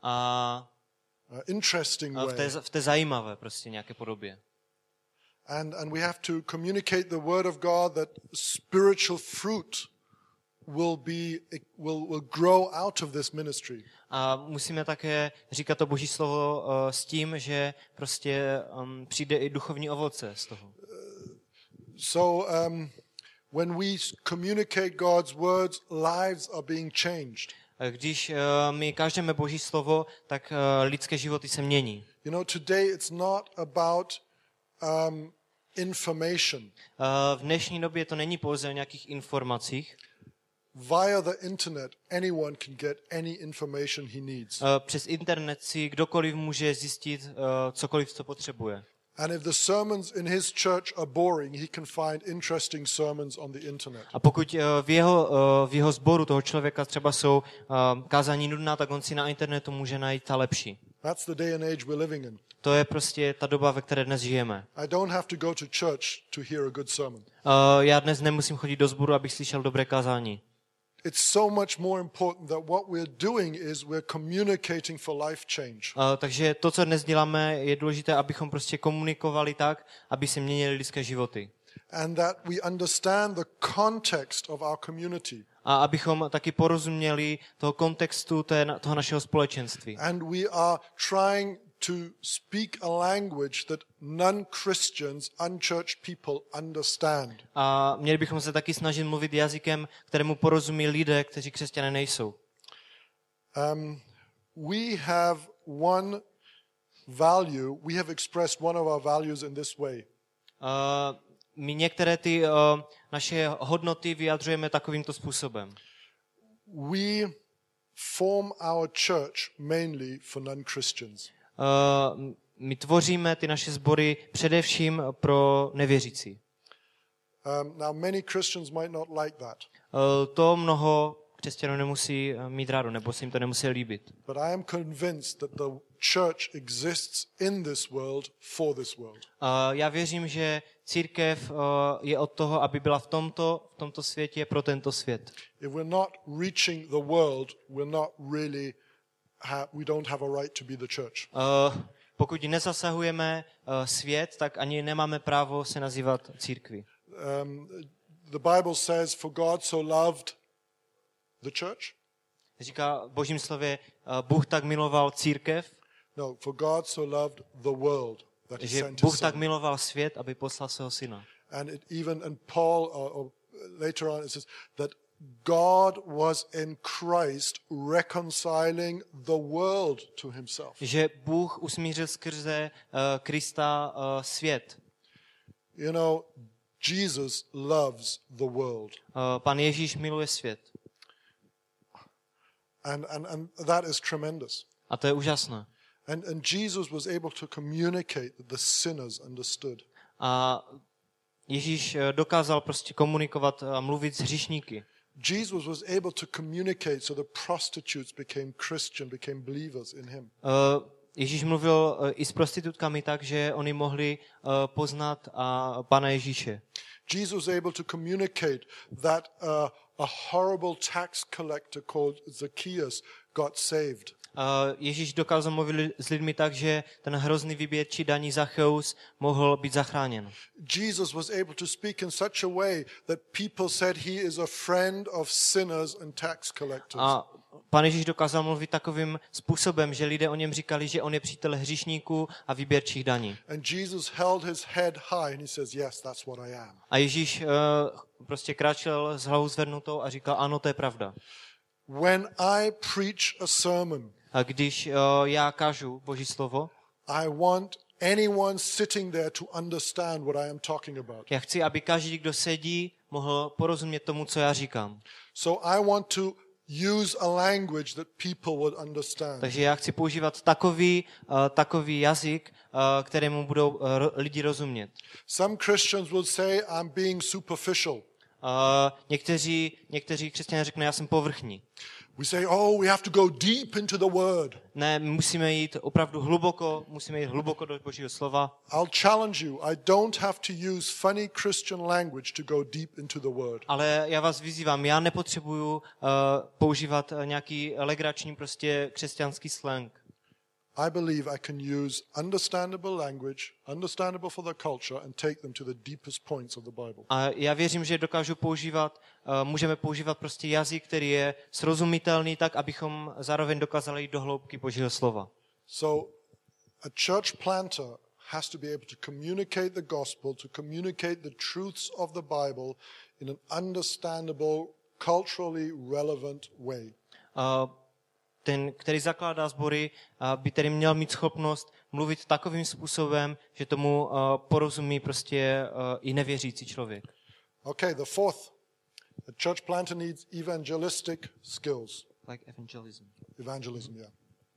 a, uh, interesting a v, way. té, v té zajímavé prostě nějaké podobě. And, and we have to communicate the word of God that spiritual fruit will be will, will grow out of this ministry. A musíme také říkat to boží slovo uh, s tím, že prostě um, přijde i duchovní ovoce z toho. So um, when we communicate God's words, lives are being changed. Když uh, my kážeme boží slovo, tak uh, lidské životy se mění. You know, today it's not about um, information. Uh, v dnešní době to není pouze o nějakých informacích. Via the internet, anyone can get any information he needs. Uh, přes internet si kdokoliv může zjistit uh, cokoliv, co potřebuje. And if the sermons in his church are boring, he can find interesting sermons on the internet. A pokud uh, v jeho, uh, v jeho sboru toho člověka třeba jsou uh, kázání nudná, tak on si na internetu může najít ta lepší. That's the day and age we're living in. To je prostě ta doba, ve které dnes žijeme. I don't have to go to church to hear a good sermon. Uh, já dnes nemusím chodit do sboru, abych slyšel dobré kázání. it's so much more important that what we're doing is we're communicating for life change. Uh, takže to, co dnes děláme, je důležité, abychom prostě komunikovali tak, aby se měnily lidské životy. And that we understand the context of our community. A abychom taky porozuměli toho kontextu té, toho našeho společenství. And we are trying to speak a language that non-Christians, unchurched people understand. A měli bychom se taky snažit mluvit jazykem, kterému porozumí lidé, kteří křesťané nejsou. Um, we have one value, we have expressed one of our values in this way. Uh, my některé ty uh, naše hodnoty vyjadřujeme takovýmto způsobem. We form our church mainly for non-Christians. Uh, my tvoříme ty naše sbory především pro nevěřící. Um, now, many Christians might not like that. Uh, to mnoho křesťanů nemusí mít rádo, nebo se jim to nemusí líbit. But I am convinced that the church exists in this world for this world. Uh, já věřím, že církev uh, je od toho, aby byla v tomto, v tomto světě pro tento svět. If we're not reaching the world, we're not really ha- we don't have a right to be the church. Uh, pokud nezasahujeme uh, svět, tak ani nemáme právo se nazývat církví. Um, the Bible says, "For God so loved the church." Říká v Božím slově, uh, Bůh tak miloval církev, No, for God so loved the world that he že sent his Bůh tak son. miloval svět, aby poslal svého syna. And it even and Paul or, or later on it says that God was in Christ reconciling the world to himself. Že Bůh usmířil skrze uh, Krista uh, svět. You know, Jesus loves the world. Uh, Pan Ježíš miluje svět. And, and, and that is tremendous. A to je úžasné. And, and Jesus was able to communicate that the sinners understood. A Ježíš dokázal prostě komunikovat a mluvit s hříšníky. Jesus was able to communicate so the prostitutes became Christian, became believers in him. Uh, Ježíš mluvil uh, i s prostitutkami tak, že oni mohli uh, poznat a Pana Ježíše. Jesus was able to communicate that uh, a horrible tax collector called Zacchaeus got saved. Uh, Ježíš dokázal mluvit s lidmi tak, že ten hrozný vyběrčí daní Zaccheus mohl být zachráněn. Jesus was able to speak in such a way that people said he is a friend of sinners and tax collectors. A Pan Ježíš dokázal mluvit takovým způsobem, že lidé o něm říkali, že on je přítel hříšníků a výběrčích daní. And Jesus held his head high and he says, yes, that's what I am. A Ježíš uh, prostě kráčel s hlavou zvednutou a říkal, ano, to je pravda. When I preach a sermon, A když uh, já kážu Boží slovo, I want anyone sitting there to understand what I am talking about. já chci, aby každý, kdo sedí, mohl porozumět tomu, co já říkám. So I want to use a language that people would understand. Takže já chci používat takový, uh, takový jazyk, uh, kterému budou uh, lidi rozumět. Some Christians will say I'm being superficial. Uh, někteří, někteří křesťané řeknou, já jsem povrchní. We say, oh, we have to go deep into the word. Ne, my musíme jít opravdu hluboko, musíme jít hluboko do Božího slova. I'll challenge you. I don't have to use funny Christian language to go deep into the word. Ale já vás vyzývám, já nepotřebuju uh, používat nějaký legrační prostě křesťanský slang. I believe I can use understandable language, understandable for the culture, and take them to the deepest points of the Bible. A já věřím, že dokážu používat, uh, můžeme používat prostě jazyk, který je srozumitelný tak, abychom zároveň dokázali jít do hloubky Božího slova. So a church planter has to be able to communicate the gospel, to communicate the truths of the Bible in an understandable, culturally relevant way. Uh, ten, který zakládá sbory, by tedy měl mít schopnost mluvit takovým způsobem, že tomu uh, porozumí prostě uh, i nevěřící člověk. Okay, the fourth. A church planter needs evangelistic skills. Like evangelism. Evangelism, yeah.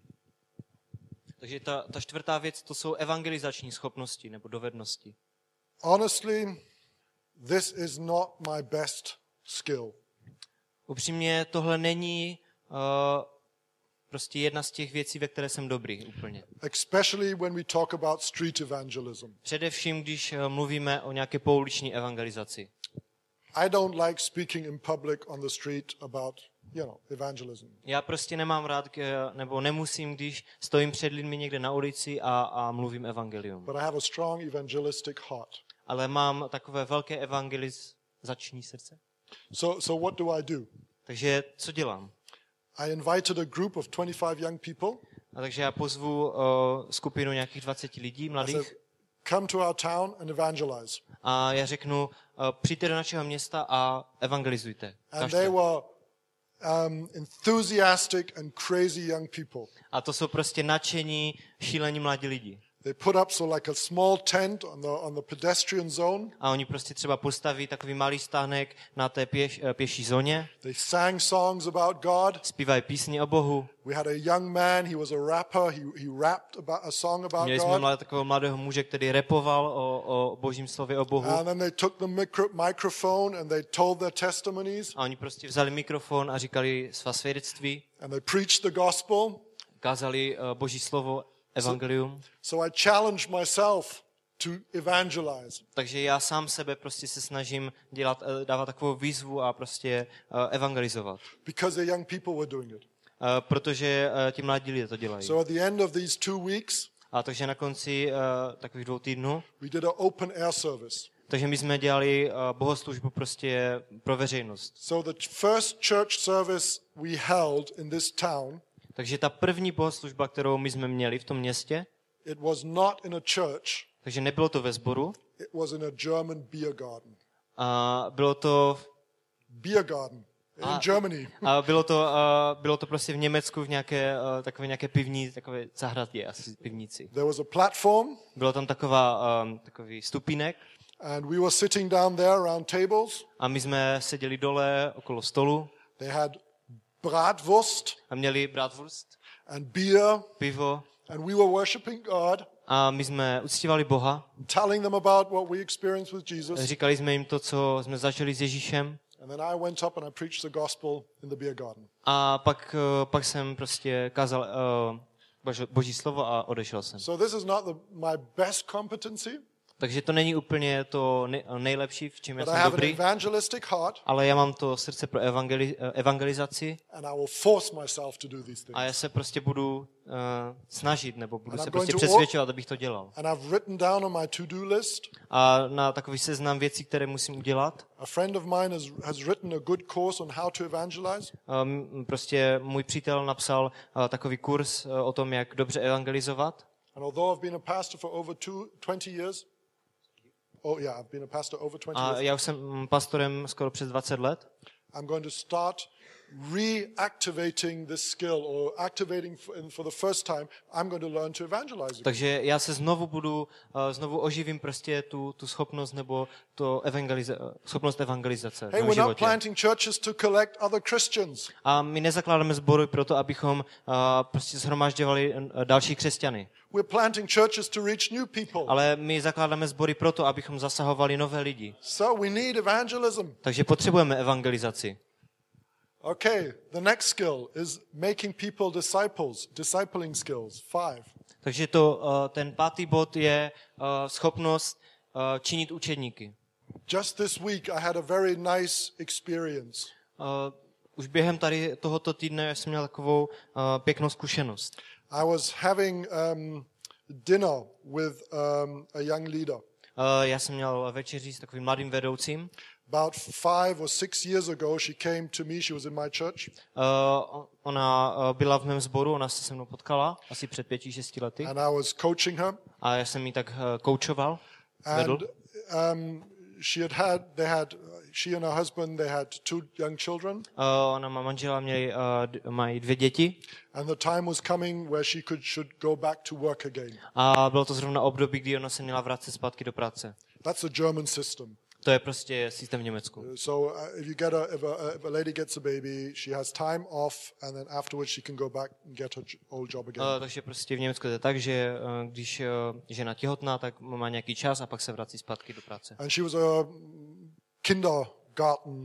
Takže ta, ta čtvrtá věc, to jsou evangelizační schopnosti nebo dovednosti. Honestly, this is not my best skill. Upřímně, tohle není uh, prostě jedna z těch věcí, ve které jsem dobrý úplně. Especially when we talk about street evangelism. Především, když uh, mluvíme o nějaké pouliční evangelizaci. I don't like speaking in public on the street about, you know, evangelism. Já prostě nemám rád, k- nebo nemusím, když stojím před lidmi někde na ulici a, a mluvím evangelium. But I have a strong evangelistic heart. Ale mám takové velké evangelizační srdce. So, so what do I do? Takže co dělám? I invited a group of twenty-five young people. A takže já pozvu uh, skupinu nějakých dvacet lidí, I said, mladých, come to our town and evangelize. a já řeknu, uh, přijďte do našeho města a evangelizujte. And Kažte. they were um, enthusiastic and crazy young people. A to jsou prostě nadšení, šílení mladí lidi. They put up so like a small tent on the on the pedestrian zone. A oni prostě třeba postaví takový malý stánek na té pěš, eh, pěší zóně, They sang songs about God. zpívají písně o Bohu. We had a young man, he was a rapper, he, he rapped about a song about Měli jsme God. mladého, takového mladého muže, který repoval o, o božím slově o Bohu. And then they took the micro, microphone and they told their testimonies A oni prostě vzali mikrofon a říkali svá svědectví, and they preached the gospel. kázali uh, boží slovo, evangelium. So I challenged myself to evangelize. Takže já sám sebe prostě se snažím dělat, eh, dávat takovou výzvu a prostě uh, evangelizovat. Because the young people were doing it. Uh, protože uh, ti mladí lidé to dělají. So at the end of these two weeks, A takže na konci uh, takových dvou týdnů, we did an open air service. takže my jsme dělali uh, bohoslužbu prostě pro veřejnost. So the first church service we held in this town, Takže ta první bohoslužba, kterou my jsme měli v tom městě, it was not in a church, takže nebylo to ve sboru, it was in a German beer garden. a bylo to, Beer garden in A- Germany. a bylo to, a bylo to prostě v Německu v nějaké uh, takové nějaké pivní, takové zahradě, asi pivnici. There was a platform Bylo tam taková, um, takový stupínek and we were sitting down there around tables. a my jsme seděli dole okolo stolu They had bratwurst a měli bratwurst, and beer pivo and we were worshiping God, a my jsme uctívali Boha. telling them about what we experienced with Jesus. Říkali jsme jim to, co jsme zažili s Ježíšem. And then I went up and I preached the gospel in the beer garden. A pak, uh, pak jsem prostě kázal uh, boží, boží slovo a odešel jsem. So this is not the, my best competency, Takže to není úplně to nej, nejlepší, v čem já but I jsem have an dobrý, evangelistic heart ale já mám to srdce pro evangeli, eh, evangelizaci and I will force myself to do these things. a já se prostě budu uh, snažit, nebo budu And se I'm going prostě to přesvědčovat, abych to dělal. And I've written down on my to-do list. A na takový seznam věcí, které musím udělat, A friend of mine has, has written a good course on how to evangelize. um, prostě můj přítel napsal uh, takový kurz uh, o tom, jak dobře evangelizovat. And although I've been a pastor for over two, twenty years, oh yeah, I've been a pastor over twenty A years, já už jsem mm, pastorem skoro přes dvacet let. I'm going to start reactivating this skill or activating for, in, for the first time, I'm going to learn to evangelize. again. Takže já se znovu budu, uh, znovu oživím prostě tu, tu schopnost nebo to evangeliza- schopnost evangelizace v Hey, mém we're not životě. planting churches to collect other Christians. A my nezakládáme sbory proto, abychom uh, prostě shromažďovali uh, další křesťany. We're planting churches to reach new people. Ale my zakládáme sbory proto, abychom zasahovali nové lidi. So we need evangelism. Takže potřebujeme evangelizaci. Okay, the next skill is making people disciples, discipling skills. Five. Takže to, uh, ten pátý bod je uh, schopnost uh, činit učedníky. Just this week I had a very nice experience. Uh, už během tady tohoto týdne jsem měl takovou uh, pěknou zkušenost. I was having um, dinner with um, a young leader. Uh, já jsem měl večeři s takovým mladým vedoucím. About five or six years ago, she came to me. She was in my church. Uh, ona uh, byla v mém sboru, ona se se mnou potkala asi před pěti, šesti lety. And I was coaching her. A já jsem ji tak uh, koučoval, vedl. And um, she had had, they had, she and her husband, they had two young children. Uh, ona má manžela, měli, uh, d- mají dvě děti. And the time was coming where she could should go back to work again. A bylo to zrovna období, kdy ona se měla vracet zpátky do práce. That's the German system. To je prostě systém v Německu. So uh, if you get a if, a if a lady gets a baby, she has time off, and then afterwards she can go back and get her j- old job again. Uh, takže prostě v Německu je to tak, že uh, když uh, žena těhotná, tak má nějaký čas a pak se vrací zpátky do práce. And she was a kindergarten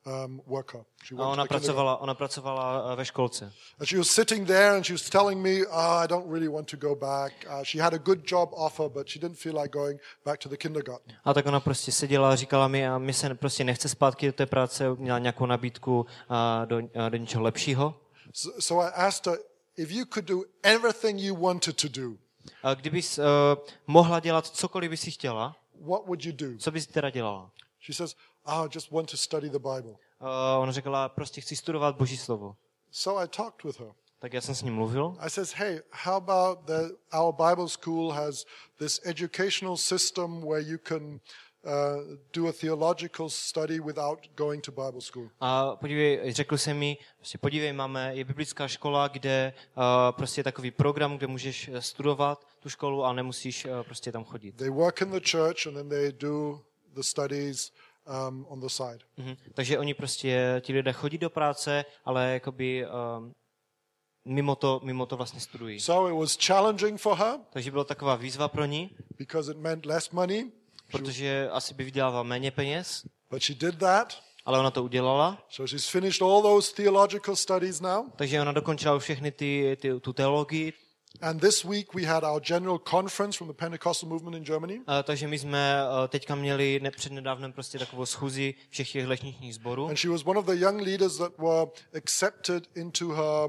um, worker. She A worked ona at the kindergarten. pracovala, ona pracovala ve školce. And she was sitting there and she was telling me, oh, I don't really want to go back. Uh, she had a good job offer, but she didn't feel like going back to the kindergarten. A tak ona prostě seděla a říkala mi, a mi se prostě nechce zpátky do té práce, měla nějakou nabídku a do, a do něčeho lepšího. So, so I asked her, if you could do everything you wanted to do, A kdybys uh, mohla dělat cokoliv by si chtěla, what would you do? co bys teda dělala? She says, oh, I just want to study the Bible. Uh, ona řekla, prostě chci studovat Boží slovo. So I talked with her. Tak já jsem s ním mluvil. I says, hey, how about the, our Bible school has this educational system where you can uh, do a theological study without going to Bible school. A podívej, řekl jsem mi, prostě podívej, máme, je biblická škola, kde uh, prostě je takový program, kde můžeš studovat tu školu a nemusíš uh, prostě tam chodit. They work in the church and then they do the studies um, on the side. Mhm. Takže oni prostě, ti lidé chodí do práce, ale jakoby um, mimo to, mimo to vlastně studují. So it was challenging for her Takže byla taková výzva pro ní, because it meant less money, protože asi by vydělávala méně peněz, but she did that. ale ona to udělala. So she's finished all those theological studies now. Takže ona dokončila už všechny ty, ty, tu teologii. And this week we had our general conference from the Pentecostal movement in Germany. Uh, takže my jsme uh, teďka měli ne, přednedávnem prostě takovou schůzi všech těch lešničních sborů. And she was one of the young leaders that were accepted into her,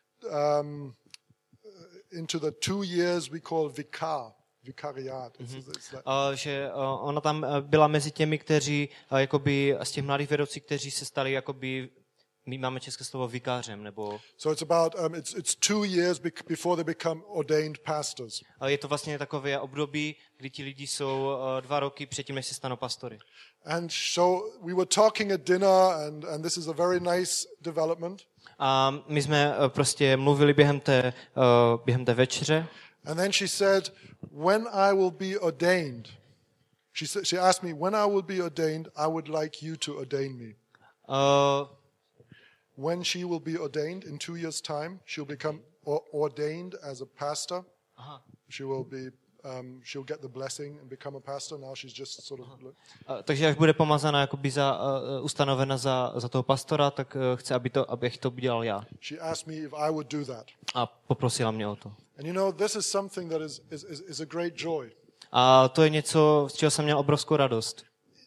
um, into the two years we call vicar, vicariat. It's, it's like, Uh, že uh, ona tam uh, byla mezi těmi, kteří uh, jakoby z těch mladých vedoucích, kteří se stali jakoby, my máme české slovo vikářem, nebo so it's about um, it's it's two years bec- before they become ordained pastors. uh, je to vlastně takové období, kdy ti lidi jsou uh, dva roky předtím, než se stanou pastory. And so we were talking at dinner, and and this is a very nice development. A my jsme uh, prostě mluvili během té, uh, během té večeře. And then she said, when I will be ordained, she said, she asked me, when I will be ordained, I would like you to ordain me. Uh, When she will be ordained in two years' time, she'll become or- ordained as a pastor. aha. She will be, um, she'll get the blessing and become a pastor. Now she's just sort of. Uh, takže až bude pomazána, jakoby za, uh, ustanovena za, za toho pastora, tak uh, chce, aby to, abych to udělal já. She asked me if I would do that. A poprosila mě o to. And you know, this is something that is, is, is, is a great joy. A to je něco, z čeho jsem měl obrovskou radost.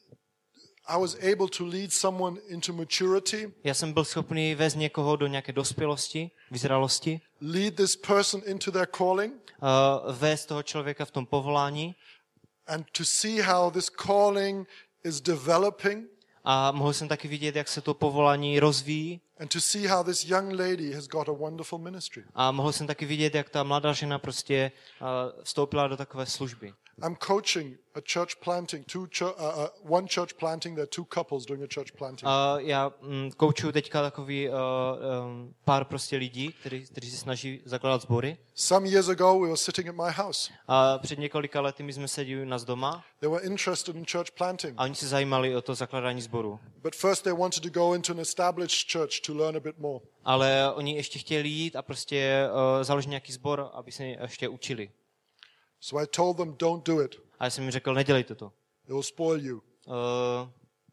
I was able to lead someone into maturity, Já jsem byl schopný vést někoho do nějaké dospělosti, vyzralosti, lead this person into their calling, uh, vést toho člověka v tom povolání and to see how this calling is developing, a mohl jsem taky vidět, jak se to povolání rozvíjí and to see how this young lady has got a wonderful ministry. a mohl jsem taky vidět, jak ta mladá žena prostě uh, vstoupila do takové služby. I'm coaching a church planting, two chur- uh, uh, one church planting. There are two couples doing a church planting. Uh, já mm, koučuju teďka takový uh, um, pár prostě lidí, kteří, kteří se snaží zakládat sbory. Some years ago, we were sitting at my house. A před několika lety my jsme seděli u nás doma They were interested in church planting, a oni se zajímali o to zakládání sboru. but first they wanted to go into an established church to learn a bit more. Ale oni ještě chtěli jít a prostě uh, založit nějaký sbor, aby se ještě učili. So I told them, don't do it. A já jsem jim řekl, nedělejte to. It will spoil you. Uh,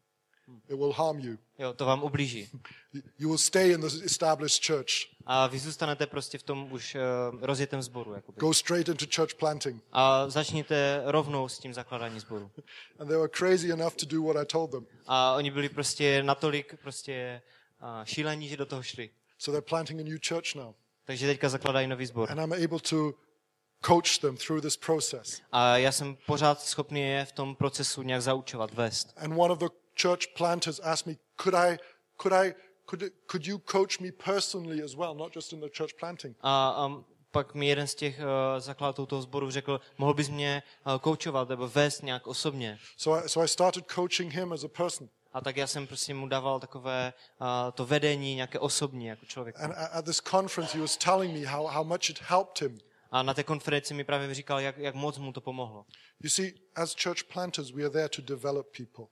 It will harm you. jo, to vám ublíží. You will stay in the established church. A vy zůstanete prostě v tom už uh, rozjetém sboru. Jakoby. Go straight into church planting. A začněte rovnou s tím zakládáním sboru. And they were crazy enough to do what I told them. A oni byli prostě natolik prostě uh, šílení, že do toho šli. So they're planting a new church now. Takže teďka zakládají nový sbor. And I'm able to coach them through this process. A já jsem pořád schopný je v tom procesu nějak zaučovat, vést. And one of the church planters asked me, could I, could I, could, it, could you coach me personally as well, not just in the church planting? A, a pak mi jeden z těch uh, zakladatelů toho sboru řekl, mohl bys mě uh, koučovat nebo vést nějak osobně. So I, so I started coaching him as a person. A tak já jsem prostě mu dával takové uh, to vedení nějaké osobní jako člověk. And a- at this conference, he was telling me how, how much it helped him. A na té konferenci mi právě říkal, jak, jak moc mu to pomohlo. You see, as church planters, we are there to develop people,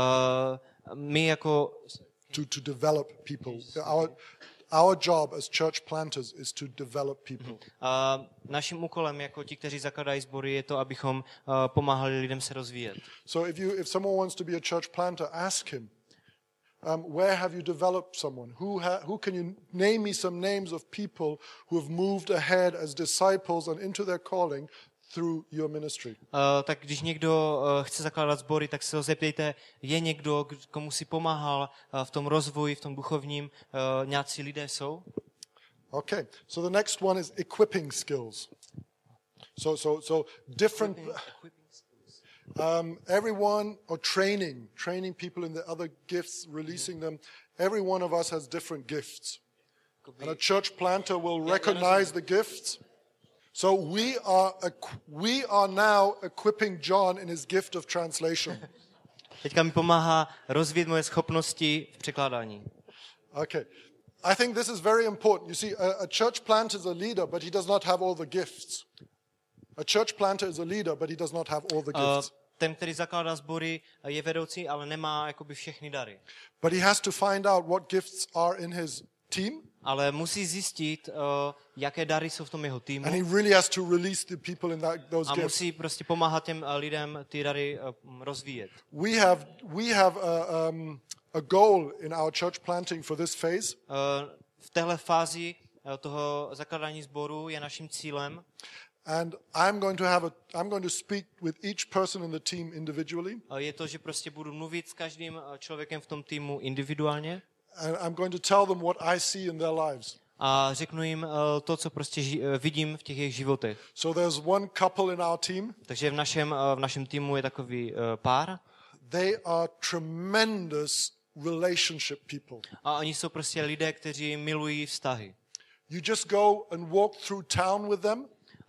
Uh, my jako to, to develop people. Our, our job as church planters is to develop people. uh, naším úkolem jako ti, kteří zakládají sbory, je to, abychom uh, pomáhali lidem se rozvíjet. So if you if someone wants to be a church planter, ask him, Um, where have you developed someone? Who, ha- who can you name me some names of people who have moved ahead as disciples and into their calling through your ministry? Uh, tak když někdo uh, chce zakládat sbory, tak se ho zeptejte, je někdo, komu si pomáhal uh, v tom rozvoji, v tom duchovním, uh, nějací lidé jsou? Okay, so the next one is equipping skills. So, so, so different. Um, everyone, or training, training people in the other gifts, releasing them. Every one of us has different gifts. And a church planter will recognize the gifts. So we are, equ- we are now equipping John in his gift of translation. Teďka mi pomáhá rozvíjet moje schopnosti v překládání. Okay. I think this is very important. You see, a, a church planter is a leader, but he does not have all the gifts. A church planter is a leader, but he does not have all the gifts. Uh, ten, který zakládá sbory, je vedoucí, ale nemá jakoby všechny dary. But he has to find out what gifts are in his team. Ale musí zjistit, uh, jaké dary jsou v tom jeho týmu. And he really has to release the people in that, those A gifts. musí prostě pomáhat těm uh, lidem ty dary uh, rozvíjet. We have, we have a, um, a goal in our church planting for this phase. Uh, v téhle fázi uh, toho zakládání sboru je naším cílem. And I'm going to have a, I'm going to speak with each person in the team individually. Uh, je to, že prostě budu mluvit s každým uh, člověkem v tom týmu individuálně. And I'm going to tell them what I see in their lives. A řeknu jim uh, to, co prostě ži- uh, vidím v těch jejich životech. So there's one couple in our team. Takže v našem, uh, v našem týmu je takový uh, pár. They are tremendous relationship people. A oni jsou prostě lidé, kteří milují vztahy. You just go and walk through town with them.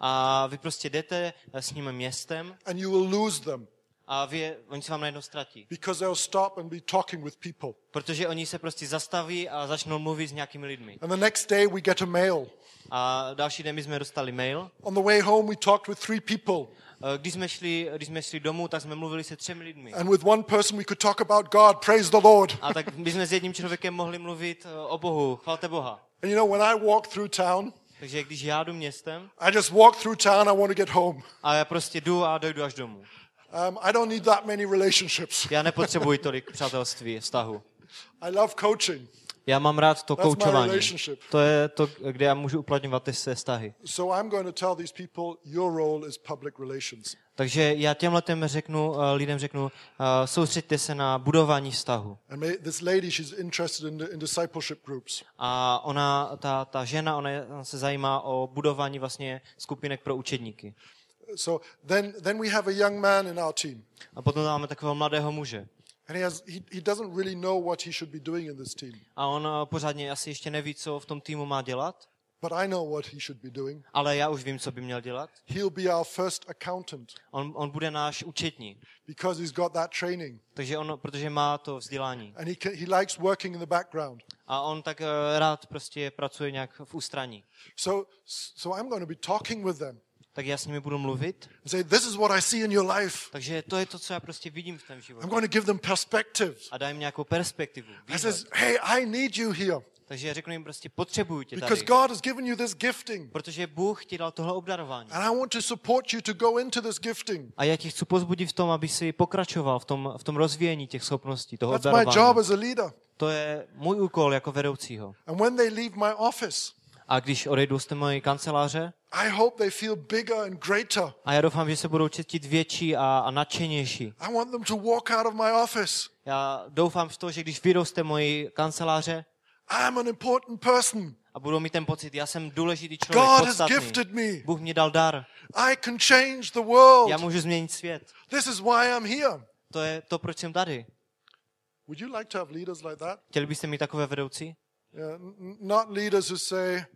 A vy prostě jdete s nimi městem And you will lose them. a vy, oni se vám najednou ztratí. Because they'll stop and be talking with people. Protože oni se prostě zastaví a začnou mluvit s nějakými lidmi. And the next day we get a mail. A další den my jsme dostali mail. On the way home we talked with three people. Když jsme šli, když jsme šli domů, tak jsme mluvili se třemi lidmi. And with one person we could talk about God, praise the Lord. A tak my jsme s jedním člověkem mohli mluvit o Bohu, chvalte Boha. And you know, when I walk through town, Takže když já jdu městem, I just walk through town, I want to get home. a já prostě jdu a dojdu až domů. Um, I don't need that many relationships. Já nepotřebuji tolik přátelství, vztahu. I love coaching. Já mám rád to That's my koučování. relationship. To je to, kde já můžu uplatňovat ty své vztahy. So I'm going to tell these people, your role is public relations. Takže já těmhle těm řeknu, uh, lidem řeknu, uh, soustřeďte se na budování vztahu. And may, this lady, she's interested in, the, in discipleship groups. A ona, ta, ta žena, ona, je, ona se zajímá o budování vlastně skupinek pro učedníky. So then, then we have a young man in our team. A potom máme takového mladého muže. And he, has, he, he doesn't really know what he should be doing in this team. A on uh, pořádně asi ještě neví, co v tom týmu má dělat. But I know what he should be doing. Ale já už vím, co by měl dělat. He'll be our first accountant. On, on bude náš účetní. Because he's got that training. Takže on, protože má to vzdělání. And he, can, he likes working in the background. A on tak uh, rád prostě pracuje nějak v ústraní. So, so I'm going to be talking with them. Tak já s nimi budu mluvit. And say, this is what I see in your life. Takže to je to, co já prostě vidím v tom I'm životě. going to give them perspective. A dám jim nějakou perspektivu. I Výhled. says, hey, I need you here. Takže řeknu jim prostě, potřebuju tě Because tady. God has given you this gifting. Protože Bůh ti dal tohle obdarování. And I want to support you to go into this gifting. A já tě chci pozbudit v tom, aby si pokračoval v tom, v tom rozvíjení těch schopností, toho That's my job obdarování. as a leader. To je můj úkol jako vedoucího. And when they leave my office, A když odejdu z té mojí kanceláře, I hope they feel bigger and greater. a já doufám, že se budou cítit větší a, a nadšenější. I want them to walk out of my office. Já doufám v to, že když vyjdou z té mojí kanceláře I'm an important person. a budou mít ten pocit, já jsem důležitý člověk, God has podstatný. gifted me. Bůh mě dal dar. I can change the world. Já můžu změnit svět. This is why I'm here. To je to, proč jsem tady. Would you like to have leaders like that? Chtěli byste mít takové vedoucí? Yeah, n- not leaders who say,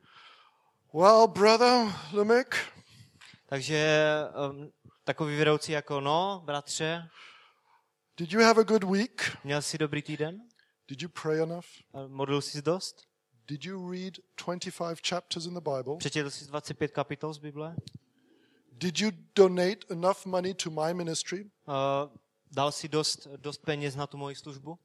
well, brother Limik, Takže um, takový vedoucí jako, no, bratře, did you have a good week? měl jsi dobrý týden? Did you pray enough? Modlil jsi dost? Did you read twenty-five chapters in the Bible? Přečetl jsi dvacet pět kapitol z Bible? Did you donate enough money to my ministry? Uh, dal jsi dost, dost peněz na tu moji službu?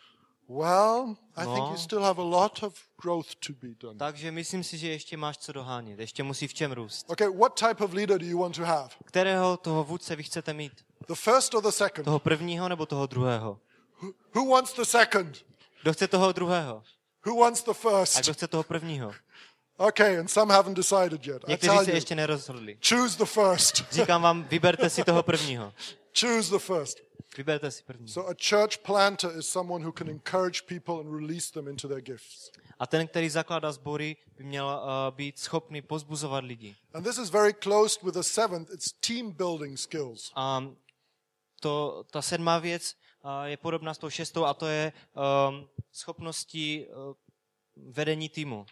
Well, I think No. you still have a lot of growth to be done. Takže myslím si, že ještě máš co dohánět. Ještě musí v čem růst. Okay, what type of leader do you want to have? Kterého toho vůdce vy chcete mít? The first or the second? Toho prvního nebo toho druhého? Who- Who wants the second? Kdo chce toho druhého? Who wants the A first? kdo chce toho prvního? Okay, and some haven't decided yet. I Někteří tell se you, ještě nerozhodli. choose the first. Říkám vám, vyberte si toho prvního. Choose the first. Vyberte si prvního. So a church planter is someone who can encourage people and release them into their gifts. A ten, který zakládá sbory, by měl uh, být schopný pozbuzovat lidi. And this is very close with the seventh. It's team building skills. A to, ta sedmá věc uh, je podobná s tou šestou a to je um, schopnosti uh, vedení týmu.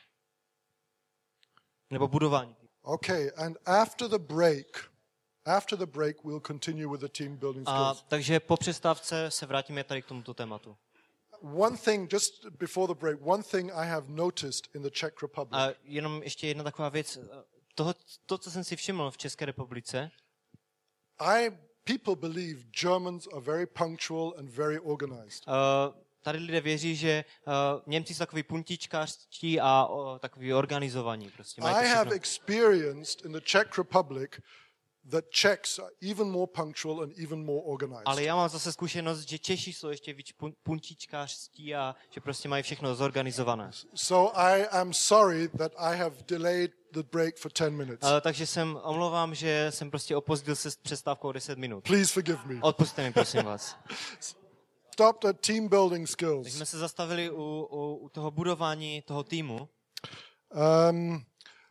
Nebo budování. Okay, and after the break, after the break, we'll continue with the team building A, skills. takže po přestávce se vrátíme tady k tomuto tématu. One thing, just before the break, one thing I have noticed in the Czech Republic. A jenom ještě jedna taková věc. Toho, to, co jsem si všiml v České republice, I people believe Germans are very punctual and very organized. uh, tady lidé věří, že uh, Němci jsou takový puntičkářští a uh, takový organizovaní. Prostě mají to I have všechno. experienced in the Czech Republic that Czechs are even more punctual and even more organized. Ale já mám zase zkušenost, že Češi jsou ještě víc pun- puntičkářští a že prostě mají všechno zorganizované. So I am sorry that I have delayed the break for ten minutes. Uh, takže jsem omlouvám, že jsem prostě opozdil se s přestávkou deset minut. Please forgive me. Odpusťte mi, prosím vás. Stopped at team building Takže skills. jsme se zastavili u, u, u toho budování toho týmu. Um,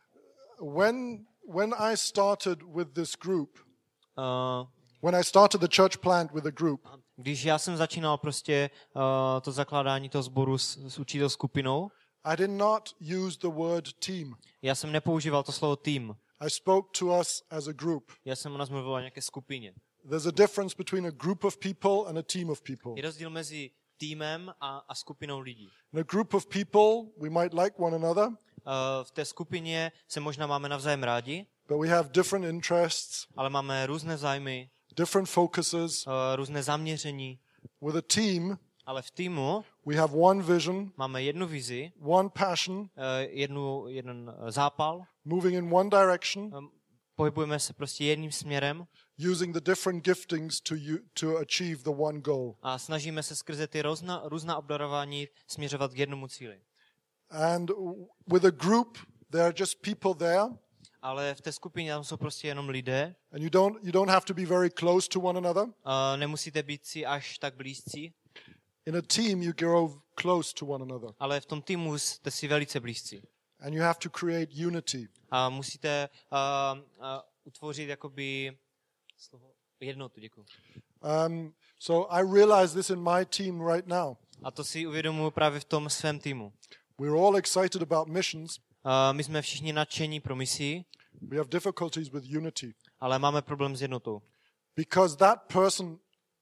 when when I started with this group, Uh, when I started the church plant with a group, když já jsem začínal prostě uh, to zakládání toho sboru s, s určitou skupinou, I did not use the word team. já jsem nepoužíval to slovo tým. I spoke to us as a group. Já jsem o nás mluvil o nějaké skupině. There's a difference between a group of people and a team of people. Je rozdíl mezi týmem a, a skupinou lidí. In a group of people, we might like one another, Uh, v té skupině se možná máme navzájem rádi, but we have different interests, ale máme různé zájmy, different focuses. uh, různé zaměření. With a team, Ale v týmu we have one vision, máme jednu vizi, one passion, uh, jednu, jeden uh, zápal, moving in one direction, um, pohybujeme se prostě jedním směrem using the different giftings to u- to achieve the one goal. a snažíme se skrze ty různá, různá obdarování směřovat k jednomu cíli. And w- with a group, there are just people there, Ale v té skupině tam jsou prostě jenom lidé. and you don't you don't have to be very close to one another. Uh, nemusíte být si až tak blízcí, In a team, you grow close to one another, ale v tom týmu jste si velice blízcí. and you have to create unity. A musíte uh, uh, utvořit jakoby slovo jednotu, děkuji. Um, so I realize this in my team right now. A to si uvědomuji právě v tom svém týmu. We're all excited about missions. Uh, my jsme všichni nadšení pro misi, We have difficulties with unity ale máme problém s jednotou. because that person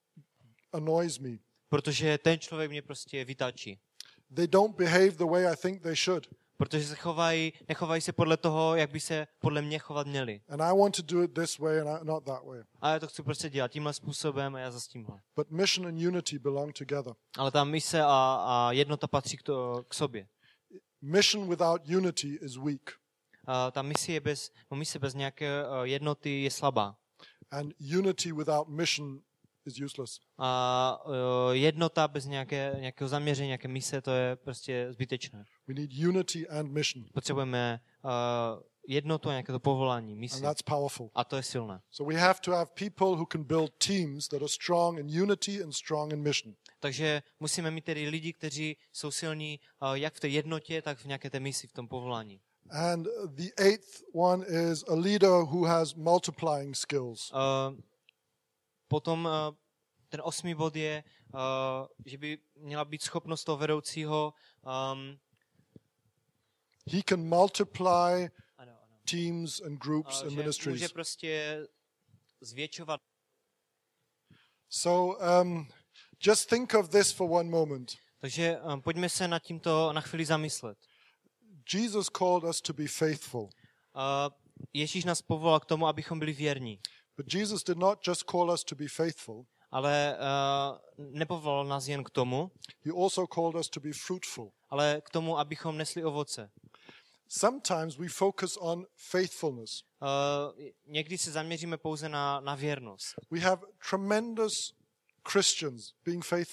annoys me. Protože ten člověk mě prostě vytáčí. They don't behave the way I think they should. Protože se chovají, nechovají se podle toho, jak by se podle mě chovat měli. And I want to do it this way and I, not that way. A já to chci prostě dělat tímhle způsobem a já za tímhle. But mission and unity belong together. Ale ta mise a, a jednota patří k, to, k sobě. Mission without unity is weak. A ta mise, je bez, no mise bez nějaké uh, jednoty je slabá. And unity without mission is useless. A uh, jednota bez nějaké, nějakého zaměření, nějaké mise, to je prostě zbytečné. We need unity and mission. Potřebujeme uh, jednotu a nějaké to povolání, And misi. that's powerful. A to je silné. So we have to have people who can build teams that are strong in unity and strong in mission. Takže musíme mít tedy lidi, kteří jsou silní uh, jak v té jednotě, tak v nějaké té misi, v tom povolání. And the eighth one is a leader who has multiplying skills. Uh, potom uh, ten osmý bod je, uh, že by měla být schopnost toho vedoucího um, He can multiply ano, ano, teams and groups uh, and že ministries. může prostě zvětšovat. So um, just think of this for one moment. Takže um, pojďme se nad tímto na chvíli zamyslet. Jesus called us to be faithful. Uh, Ježíš nás povolal k tomu, abychom byli věrní. But Jesus did not just call us to be faithful. Ale uh, nepovolal nás jen k tomu, He also called us to be fruitful. ale k tomu, abychom nesli ovoce. Sometimes we focus on faithfulness. Uh, někdy se zaměříme pouze na, na věrnost. We have tremendous Christians being faithful.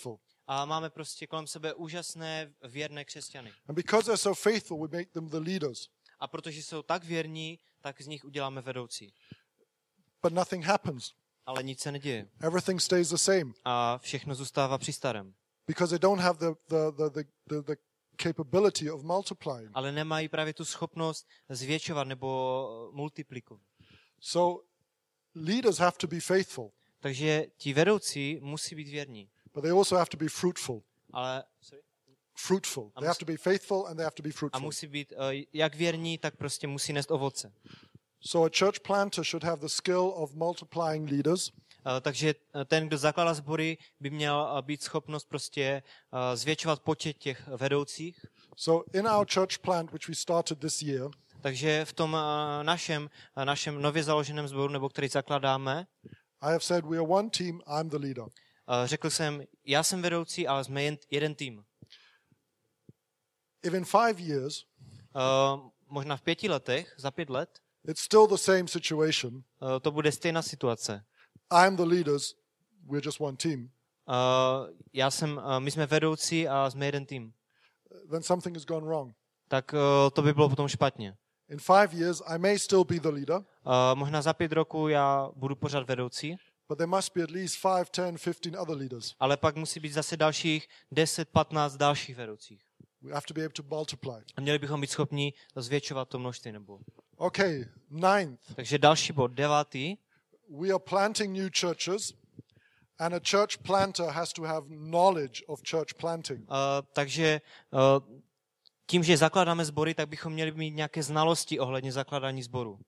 a máme prostě kolem sebe úžasné věrné křesťany. And because they're so faithful, we make them the leaders. A protože jsou tak věrní, tak z nich uděláme vedoucí. But nothing happens. Ale nic se neděje. Everything stays the same. A všechno zůstává při starém. Because they don't have the, the, the, the, the, the capability of multiplying. Ale nemají právě tu schopnost zvětšovat nebo multiplikovat. So leaders have to be faithful, Takže ti vedoucí musí být věrní. but they also have to be fruitful. Ale, sorry? Fruitful. They have to be faithful and they have to be A fruitful. musí být uh, jak věrní, tak prostě musí nést ovoce. So a church planter should have the skill of multiplying leaders. Uh, takže ten, kdo zakládá sbory, by měl uh, být schopnost prostě uh, zvětšovat počet těch vedoucích. So in our church plant, which we started this year, Takže v tom uh, našem, uh, našem nově založeném sboru, nebo který zakládáme, I have said we are one team, I'm the leader. uh, řekl jsem, já jsem vedoucí, ale jsme jen jeden tým. If in five years, Uh, možná v pěti letech, za pět let, it's still the same situation, uh, to bude stejná situace. I'm the leaders, we're just one team, Uh, já jsem, uh, my jsme vedoucí a jsme jeden tým. then something has gone wrong. Tak uh, to by bylo potom špatně. In five years, I may still be the leader, Uh, možná za pět roků já budu pořád vedoucí, but there must be at least five, ten, fifteen other leaders. ale pak musí být zase dalších deset, patnáct dalších vedoucích. We have to be able to multiply. A měli bychom být schopni zvětšovat to množství. Nebo. Okay, ninth. Takže další bod, devátý. We are planting new churches, and a church planter has to have knowledge of church planting. Uh, takže uh, tím, že zakládáme sbory, tak bychom měli mít nějaké znalosti ohledně zakládání sboru.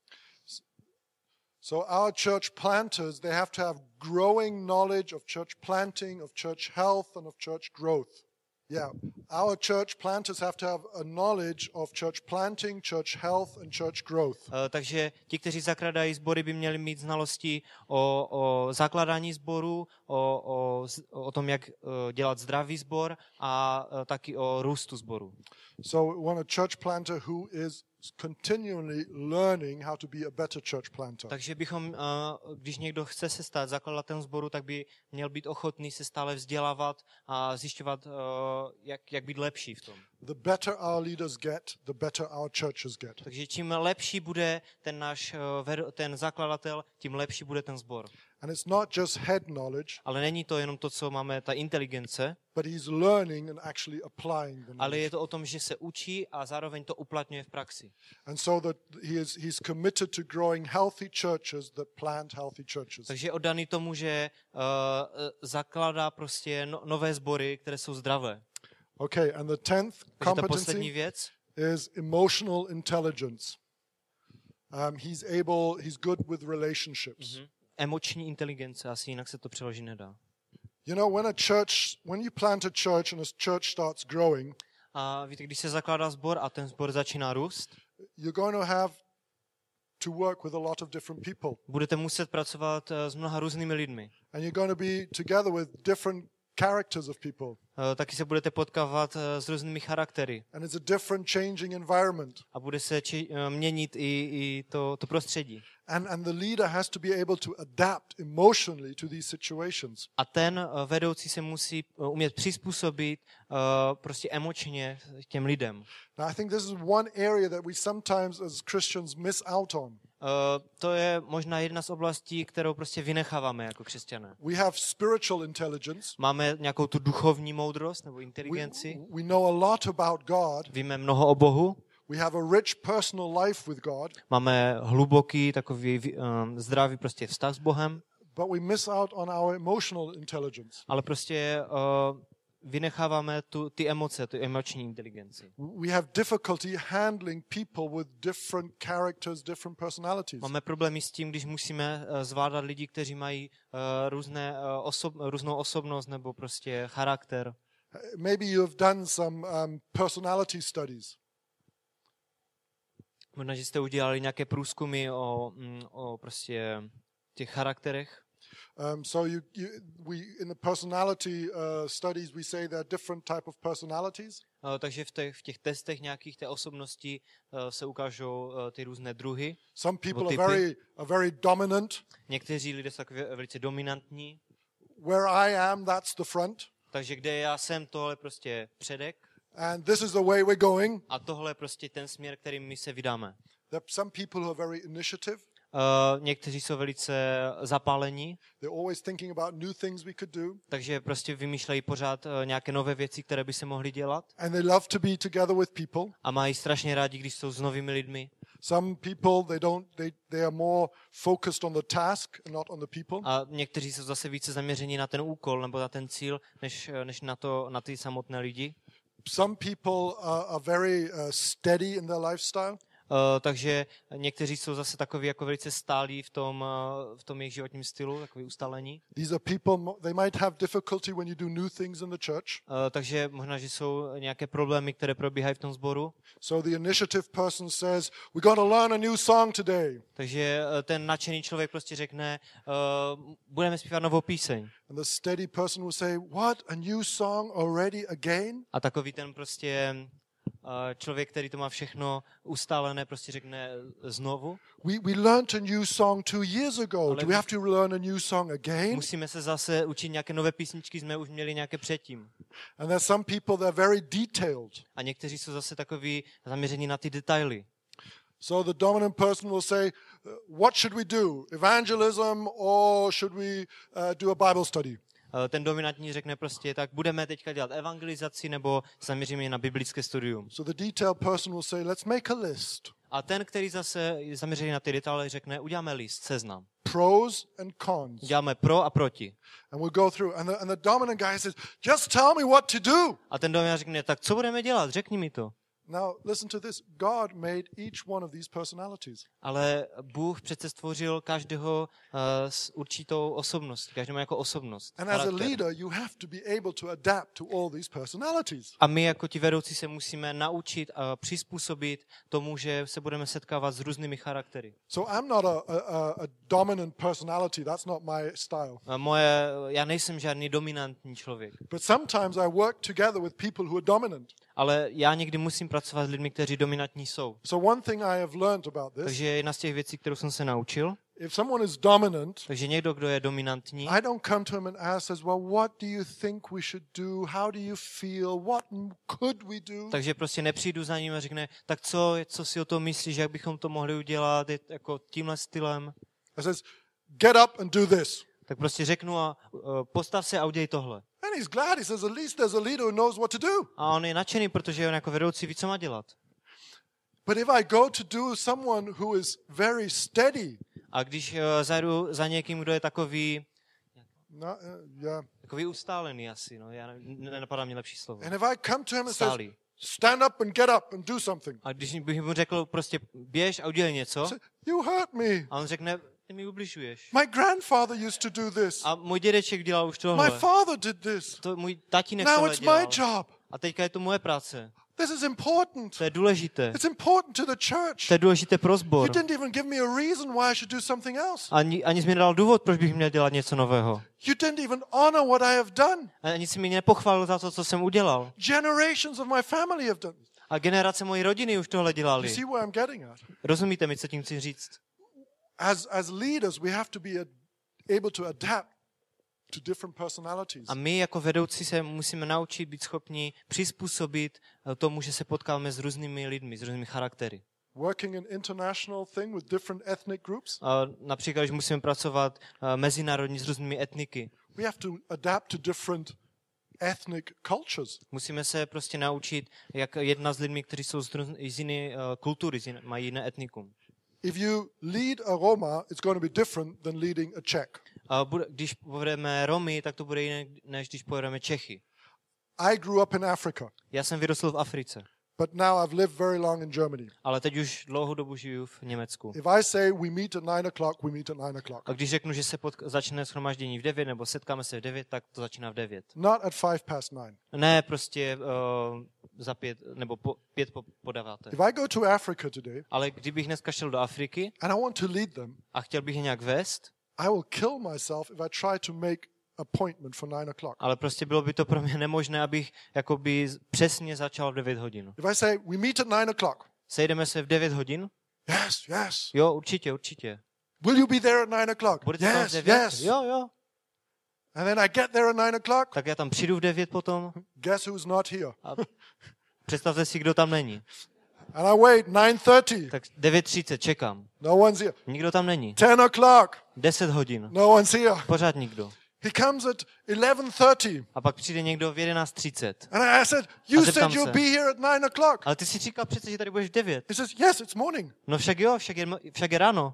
So our church planters, they have to have growing knowledge of church planting, of church health, and of church growth. Yeah, our church planters have to have a knowledge of church planting, church health, and church growth. Uh, takže ti, kteří zakládají sbory, by měli mít znalosti o, o zakládání sboru, o, o, o tom, jak uh, dělat zdravý sbor a uh, taky o růstu sboru. So we want a church planter who is continually learning how to be a better church planter. Takže bychom, uh, když někdo chce se stát zakladatelem sboru, tak by měl být ochotný se stále vzdělávat a zjišťovat, uh, jak, jak být lepší v tom. The better our leaders get, the better our churches get. Takže čím lepší bude ten náš uh, ten zakladatel, tím lepší bude ten sbor. And it's not just head knowledge, Ale není to jenom to, co máme, ta inteligence, but he's learning and actually applying the ale knowledge. je to o tom, že se učí a zároveň to uplatňuje v praxi. And so that he is he's committed to growing healthy churches that plant healthy churches. Takže je oddaný tomu, že uh, zakládá prostě no, nové sbory, které jsou zdravé. Okay, and the tenth Takže ta poslední competency věc is emotional intelligence. Um, he's able, he's good with relationships. Mm-hmm. Emoční inteligence, asi jinak se to přeložit nedá. You know, when a church, when you plant a church and a church starts growing, A víte, když se zakládá sbor a ten sbor začíná růst, you're going to have to work with a lot of different people. budete muset pracovat s mnoha různými lidmi. And you're going to be together with different characters of people. Uh, taky se budete potkávat uh, s různými charaktery. And it's a different changing environment. A bude se či, uh, měnit i, i to, to prostředí. And, and the leader has to be able to adapt emotionally to these situations. A ten uh, vedoucí se musí uh, umět přizpůsobit uh, prostě emočně těm lidem. Now, I think this is one area that we sometimes as Christians miss out on. Uh, to je možná jedna z oblastí, kterou prostě vynecháváme jako křesťané. We have spiritual intelligence. Máme nějakou tu duchovní moudrost nebo We, inteligenci. we know a lot about God. Víme mnoho o Bohu. We have a rich personal life with God. Máme hluboký, takový um, zdravý prostě vztah s Bohem. But we miss out on our emotional intelligence. Ale prostě uh, vynecháváme tu, ty emoce, tu emoční inteligenci. We have difficulty handling people with different characters, different personalities. Máme problémy s tím, když musíme uh, zvládat lidi, kteří mají uh, různé, uh, osob, různou osobnost nebo prostě charakter. Maybe you have done some um, personality studies. Možná, že jste udělali nějaké průzkumy o, mm, o prostě těch charakterech. Um, so you, you, we in the personality uh, studies we say there are different type of personalities. Uh, takže v těch, v těch testech nějakých té osobnosti uh, se ukážou uh, ty různé druhy. Some people are typy. very are very dominant. Někteří lidé jsou takový velice dominantní. Where I am, that's the front. Takže kde já jsem, tohle prostě předek and this is the way we're going. a tohle je prostě ten směr, kterým my se vydáme. There are some people who are very initiative. Uh, někteří jsou velice zapálení, They're always thinking about new things we could do. takže prostě vymýšlejí pořád uh, nějaké nové věci, které by se mohly dělat. And they love to be together with people. A mají strašně rádi, když jsou s novými lidmi. Some people, they don't, they, they are more focused on the task and not on the people. A někteří jsou zase více zaměření na ten úkol nebo na ten cíl, než, než na, to, na ty samotné lidi. Some people are, are very uh, steady in their lifestyle. Uh, takže někteří jsou zase takový jako velice stálí v tom, uh, v tom jejich životním stylu, takový ustalení. These are people, mo- they might have difficulty when you do new things in the church. Uh, takže možná, že jsou nějaké problémy, které probíhají v tom sboru. So the initiative person says, we got to learn a new song today. Takže uh, ten nadšený člověk prostě řekne, uh, budeme zpívat novou píseň. And the steady person will say, what, a new song already again? A takový ten prostě uh, člověk, který to má všechno ustálené, prostě řekne znovu. We, we learned a new song two years ago. Ale Do we have to learn a new song again? Musíme se zase učit nějaké nové písničky, jsme už měli nějaké předtím. And there's some people that are very detailed. A někteří jsou zase takový zaměření na ty detaily. So the dominant person will say, uh, what should we do? Evangelism or should we uh, do a Bible study? Uh, Ten dominantní řekne prostě, tak budeme teďka dělat evangelizaci nebo zaměříme na biblické studium. So the detailed person will say, let's make a list. A ten, který zase je zaměřený na ty detaily, řekne, uděláme list, seznam. Pros and cons. Uděláme pro a proti. And we'll go through. And the, and the dominant guy says, just tell me what to do. A ten dominant řekne, tak co budeme dělat, řekni mi to. Now, listen to this. God made each one of these personalities. Ale Bůh přece stvořil každého uh, s určitou osobností, každému jako osobnost. And as a charakter. leader, you have to be able to adapt to all these personalities. A my jako ti vedoucí se musíme naučit a přizpůsobit tomu, že se budeme setkávat s různými charaktery. So I'm not a, a, a dominant personality. That's not my style. A moje, já nejsem žádný dominantní člověk, But sometimes I work together with people who are dominant. ale já někdy musím pracovat s lidmi, kteří dominantní jsou. So one thing I have learned about this, Takže jedna z těch věcí, kterou jsem se naučil, if someone is dominant, takže někdo, kdo je dominantní, I don't come to him and ask, says, well, what do you think we should do? How do you feel? What m- could we do? takže prostě nepřijdu za ním a řekne, tak co, co si o tom myslíš, jak bychom to mohli udělat, je jako tímhle stylem. I says, get up and do this. Tak prostě řeknu a uh, postav se a udělej tohle. And he's glad. He says, at least there's a leader who knows what to do. A on je nadšený, protože on jako vedoucí ví, co má dělat. But if I go to do someone who is very steady, A když uh, zajdu za někým, kdo je takový, no, uh, yeah. takový ustálený asi, no, já ne, nenapadá mě lepší slovo. And if I come to him and says, Stálý. stand up and get up and do something, A když bych mu řekl prostě běž a udělej něco, I say, you hurt me. a on řekne, ty mi ubližuješ. My grandfather used to do this. A můj dědeček dělal už My tohle. father did this. To můj tatínek Now tohle it's my dělal. job. A teďka je to moje práce. This is important. To je důležité. It's important to the church. To je důležité pro You sbor. didn't even give me a reason why I should do something else. Ani, ani jsi mi nedal důvod, proč bych měl dělat něco nového. You didn't even honor what I have done. Ani jsi mi nepochválil za to, co jsem udělal. Generations of my family have done. A generace mojí rodiny už tohle You dělali. see where I'm getting at? Rozumíte mi, co tím chci říct? As, as leaders, we have to be a, able to adapt to different personalities. A my jako vedoucí se musíme naučit být schopni přizpůsobit tomu, že se potkáme s různými lidmi, s různými charaktery. Working an international thing with different ethnic groups, A například, když musíme pracovat uh, mezinárodně s různými etniky, we have to adapt to different ethnic cultures. musíme se prostě naučit, jak jedna z lidmi, kteří jsou z, růz- z jiné uh, kultury, z jiné, mají jiné etnikum. If you lead a Roma, it's going to be different than leading a Czech. A bude, když povedeme Romy, tak to bude jiné, než když povedeme Čechy. I grew up in Africa, Já jsem vyrostl v Africe, but now I've lived very long in Germany. ale teď už dlouhou dobu žiju v Německu. If I say we meet at nine o'clock, we meet at nine o'clock. A když řeknu, že se potk- začne shromaždění v devět, nebo setkáme se v devět, tak to začíná v devět. Not at five past nine. Ne prostě uh, za pět, nebo po, pět po, po deváté. If I go to Africa today Ale kdybych dneska šel do Afriky and I want to lead them, a chtěl bych je nějak vést, I will kill myself if I try to make appointment for nine o'clock. ale prostě bylo by to pro mě nemožné, abych jakoby přesně začal v devět hodin. If I say we meet at nine o'clock, Sejdeme se v devět hodin? yes, yes. Jo, určitě, určitě. Will you be there at nine o'clock? Budete tam v Yes, devět? yes. Jo, jo. And then I get there at nine o'clock. Tak já tam přijdu v devět potom Guess who's not here? a představte si, kdo tam není. And I wait nine thirty. Tak devět třicet čekám. No one's here. Nikdo tam není. ten o'clock. deset hodin. No one's here. Pořád nikdo. He comes at eleven thirty. A pak přijde někdo v jedenáct třicet. And I said, you A said zeptám you'll se. be here at nine o'clock. Ale ty si říkal přece, že tady budeš v devět. He says, yes, it's morning. No však jo, však je, však je ráno.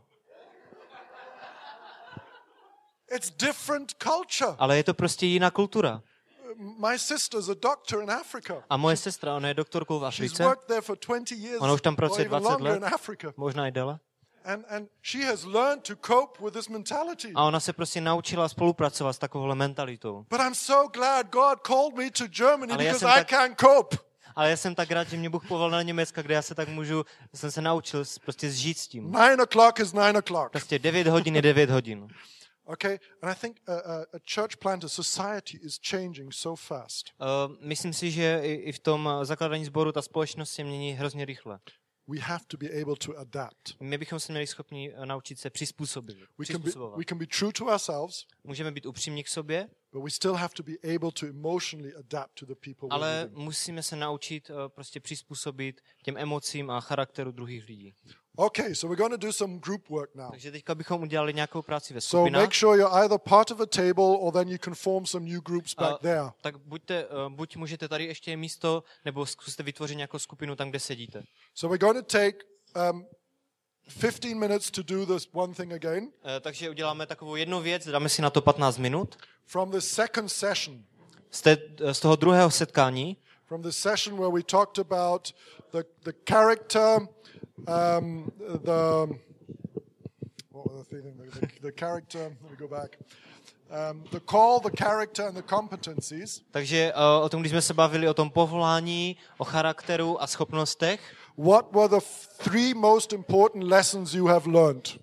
It's different culture. Ale je to prostě jiná kultura. My sister's a doctor in Africa. A moje sestra, ona je doktorkou v She's Africe. worked there for twenty years Ona už tam or pracuje even dvacet longer let. in Africa. Možná i déle. And, and she has learned to cope with this mentality. A ona se prostě naučila spolupracovat s takovouhle mentalitou. But I'm so glad God called me to Germany Ale já because jsem I tak- can't cope. Ale já jsem tak rád, že mě Bůh povolal na Německa, kde já se tak můžu, jsem se naučil s- prostě zžít s tím. Nine o'clock is nine o'clock. Prostě devět hodin je devět hodin. Okay? And I think a, a, a church plant, a society is changing so fast. Uh, myslím si, že i, i v tom uh, zakládání sboru ta společnost se mění hrozně rychle. We have to be able to adapt. My bychom se měli schopni uh, naučit se přizpůsobit. We can be, přizpůsobovat. we can be true to ourselves, Můžeme být upřímní k sobě, but we still have to be able to emotionally adapt to the people we're ale living. musíme se naučit uh, prostě přizpůsobit těm emocím a charakteru druhých lidí. Okay, so we're going to do some group work now. Takže teďka bychom udělali nějakou práci ve So skupinách. make sure you're either part of a table or then you can form some new groups back Uh, there. tak buďte, uh, buď můžete tady ještě je místo, nebo zkuste vytvořit nějakou skupinu tam, kde sedíte. So we're going to take um, fifteen minutes to do this one thing again. Uh, takže uděláme takovou jednu věc, dáme si na to patnáct minut. From the second session, Z, té, z toho druhého setkání, from the session where we talked about the, the character, um, the, what was the thing, the, the, the character, let me go back, um, the call, the character and the competencies. takže uh, o tom, když jsme se bavili o tom povolání, o charakteru a schopnostech, What were the f- three most important lessons you have learned?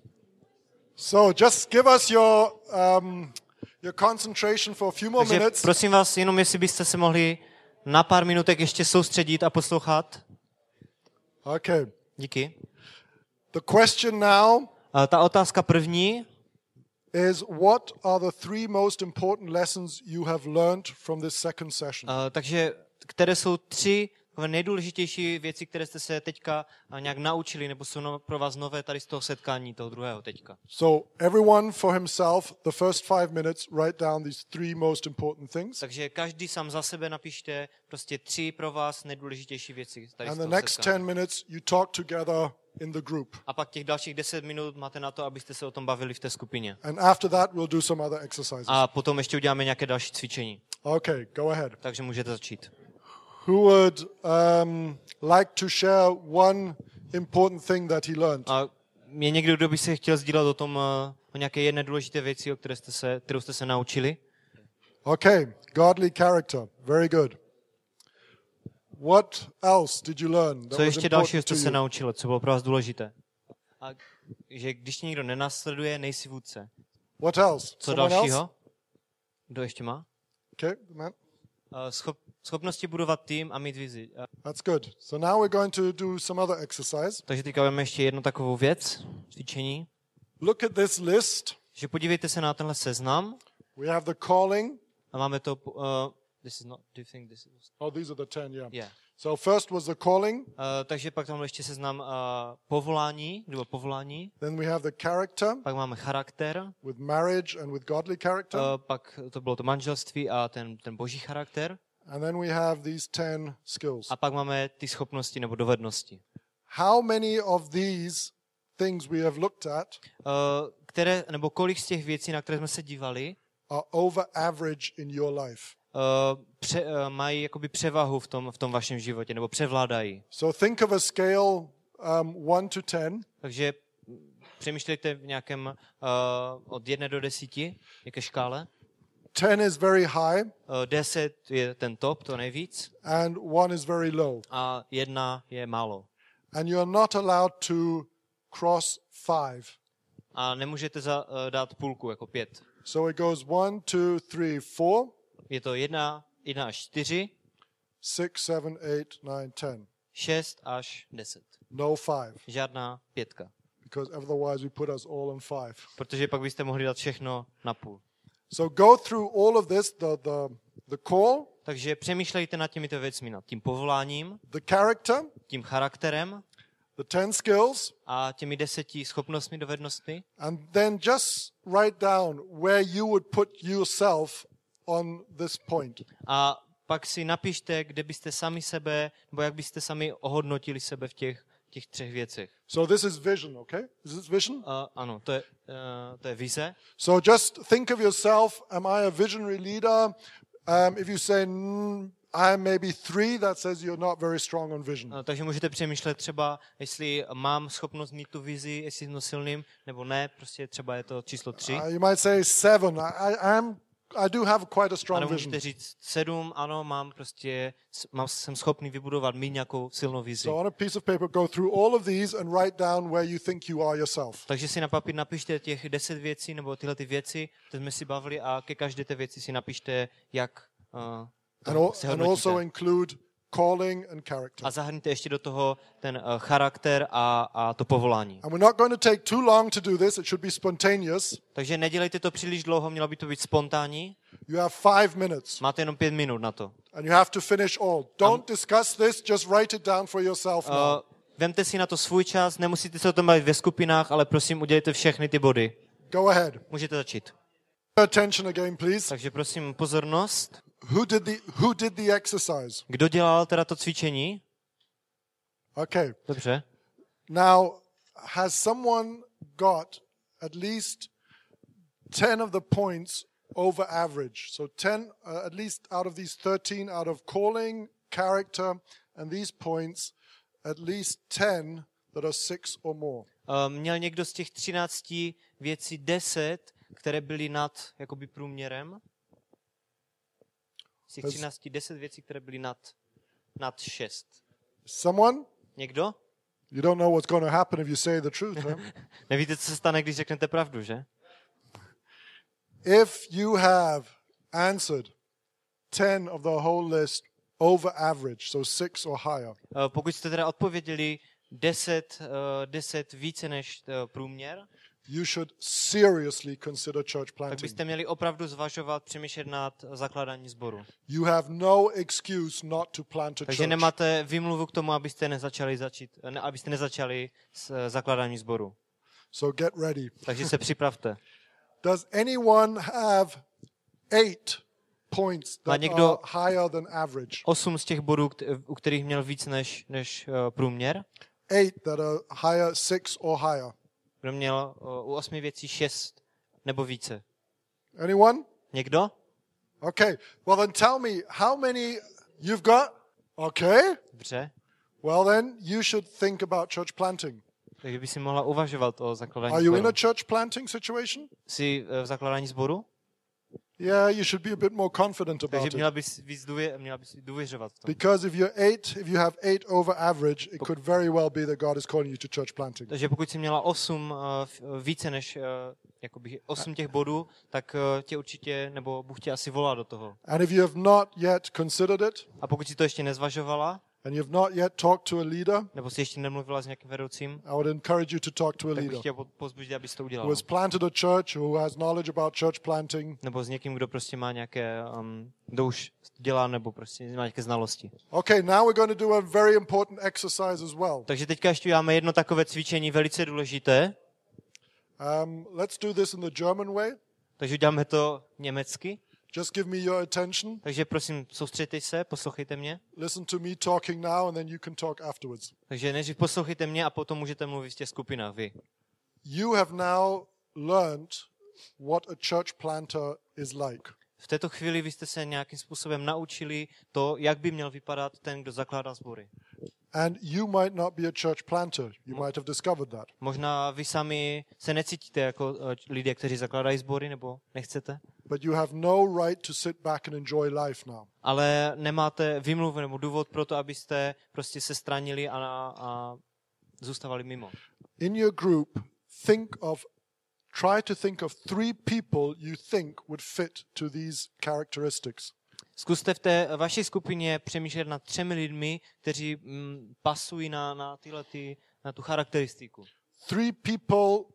So just give us your, um, your concentration for a few more takže minutes. prosím vás, jenom jestli byste se mohli na pár minutek ještě soustředit a poslouchat. Okay. Díky. The question now Uh, ta otázka první, is, what are the three most important lessons you have learned from this second session? uh, takže které jsou tři takové nejdůležitější věci, které jste se teďka uh, nějak naučili, nebo jsou no, pro vás nové tady z toho setkání, toho druhého teďka. So everyone for himself, the first five minutes, write down these three most important things. Takže každý sám za sebe napište prostě tři pro vás nejdůležitější věci tady z And the toho next setkání. ten minutes, you talk together in the group. A pak těch dalších deset minut máte na to, abyste se o tom bavili v té skupině. And after that, we'll do some other exercises. A potom ještě uděláme nějaké další cvičení. Okay, go ahead. Takže můžete začít. Who would um, like to share one important thing that he learned? A je někdo, kdo by se chtěl sdílet o tom, uh, o nějaké jedné důležité věci, o které jste se, kterou jste se naučili? Okay, godly character. Very good. What else did you learn that Co was ještě dalšího important to jste se you? naučili, co bylo pro vás důležité? A že když tě někdo nenásleduje, nejsi vůdce. What else? Co Someone dalšího? else? Kdo ještě má? Okay, the man. Uh, Schop, schopnosti budovat tým a mít vizi. Uh, That's good. So now we're going to do some other exercise. takže teďka máme ještě jednu takovou věc, cvičení. Look at this list. Že podívejte se na tenhle seznam. We have the calling. A máme to, uh, this is not, do you think this is, Oh, these are the ten, yeah. yeah. So first was the calling. Uh, takže pak tam ještě seznam uh, povolání, nebo povolání. Then we have the character Pak máme charakter, with marriage and with godly character. uh, pak to bylo to manželství a ten, ten boží charakter. And then we have these ten skills. A pak máme ty schopnosti nebo dovednosti. How many of these things we have looked at Uh, které, nebo kolik z těch věcí, na které jsme se dívali, are over average in your life? uh, pře, uh, mají jakoby převahu v tom, v tom vašem životě, nebo převládají. So think of a scale um, one to ten. Takže mm, přemýšlejte v nějakém uh, od jedné do desíti, jaké škále. Ten is very high Uh, deset je ten top, to nejvíc, and one is very low. a jedna je málo. And you're not allowed to cross five. A nemůžete za, uh, dát půlku, jako pět. So it goes one, two, three, four, Je to jedna, jedna až čtyři, six, seven, eight, nine, ten. šest až deset. No five, Žádná pětka. because otherwise we put us all on five. Protože pak byste mohli dát všechno na půl. So go through all of this, the, the, the call, Takže přemýšlejte nad těmito věcmi, nad tím povoláním, the character, tím charakterem the ten skills, a těmi deseti schopnostmi, dovednostmi. and then just write down where you would put yourself on this point. A pak si napište, kde byste sami sebe, nebo jak byste sami ohodnotili sebe v těch, těch třech věcech. So this is vision, okay? Is this vision? Uh, ano, to je, uh, to je vize. So just think of yourself, am I a visionary leader? Um, if you say, mm, I am maybe three, that says you're not very strong on vision. Uh, takže můžete přemýšlet třeba, jestli mám schopnost mít tu vizi, jestli jsem silným, nebo ne, prostě třeba je to číslo tři. Uh, you might say seven. I, I am. I do have quite a strong Ano, vision. můžete říct sedm, ano, mám prostě, mám, jsem schopný vybudovat, mít nějakou silnou vizi. So on a piece of paper, go through all of these and write down where you think you are yourself. Takže si na papír napište těch deset věcí, nebo tyhle ty věci, které jsme si bavili, a ke každé té věci si napište, jak uh, And, al- se and hodnotíte. also include calling and character. A zahrňte ještě do toho ten uh, charakter a, a to povolání. And we're not going to take too long to do this. It should be spontaneous. Takže nedělejte to příliš dlouho, mělo by to být spontánní. You have five minutes Máte jenom pět minut na to. and you have to finish all. Don't discuss this, just write it down for yourself Uh, now. vemte si na to svůj čas, nemusíte se o tom bavit ve skupinách, ale prosím, udělejte všechny ty body. Go ahead. Můžete začít. Attention again, please. Takže prosím pozornost. Who did the Who did the exercise? Kdo dělal teda to cvičení? Okay. Dobře. Now, has someone got at least ten of the points over average? So ten, uh, at least out of these thirteen, out of calling, character, and these points, at least ten that are six or more. Uh, měl někdo z těch třinácti věcí deset, které byly nad jakoby průměrem? Z těch Bez- třinácti deset věcí, které byly nad, nad šest. Someone? Někdo? You don't know what's going to happen if you say the truth, huh? Nevíte, co se stane, když řeknete pravdu, že? If you have answered ten of the whole list over average, so six or higher, Uh, pokud jste teda odpověděli deset, uh, deset více než uh, průměr, you should seriously consider church tak planting. byste měli opravdu zvažovat, přemýšlet nad zakládání sboru. You have no excuse not to plant a Takže church. nemáte výmluvu k tomu, abyste nezačali začít, ne, abyste nezačali s uh, zakládáním sboru. So get ready. Takže se připravte. Does anyone have eight points Má that někdo- are higher than average? Osm z těch bodů, kt- u kterých měl víc než, než uh, průměr, Eight that are higher, six or higher. kdo měl uh, u osmi věcí šest nebo více. Anyone? Někdo? Okay. Well, then tell me how many you've got. Okay. Dobře. Well, then you should think about church planting. Takže by si mohla uvažovat o zakládání Are you in sboru. a church planting situation? Jsi uh, v zakládání sboru? Yeah, you should be a bit more confident Takže about měla it. bys víc důvě, měla bys důvěřovat v tom. Because if you're eight, if you have eight over average, it could very well be that God is calling you to church planting. Takže pokud jsi měla osm uh, f- více než uh, jakoby osm těch bodů, tak uh, tě určitě, nebo Bůh tě asi volá do toho. And if you have not yet considered it, A pokud si to ještě nezvažovala, and you have not yet talked to a leader, nebo si ještě nemluvila s nějakým vedoucím, I would encourage you to talk to a tak bych leader chtěl po- pozbudit, abys to who udělala. has planted a church, who has knowledge about church planting. Nebo s někým, kdo prostě má nějaké, um, kdo už dělá, nebo prostě má nějaké znalosti. Okay, now we're going to do a very important exercise as well. Takže teďka ještě máme jedno takové cvičení velice důležité. Um, let's do this in the German way. Takže uděláme to německy. Just give me your attention. Takže prosím, soustřeďte se, poslouchejte mě. Listen to me talking now, and then you can talk afterwards. Takže nejdřív poslouchejte mě a potom můžete mluvit v těch skupinách vy. You have now learned what a church planter is like. V této chvíli vy jste se nějakým způsobem naučili to, jak by měl vypadat ten, kdo zakládá sbory. And you might not be a church planter. You might have discovered that. Možná vy sami se necítíte jako eh, lidé, kteří zakládají sbory, nebo nechcete, But you have no right to sit back and enjoy life now. ale nemáte výmluvu nebo důvod pro to, abyste prostě se stranili a, a zůstávali mimo. In your group, think of, try to think of three people you think would fit to these characteristics. Zkuste v té vaší skupině přemýšlet nad třemi lidmi, kteří mm, pasují na, na, tyhle ty, na tu charakteristiku. Three people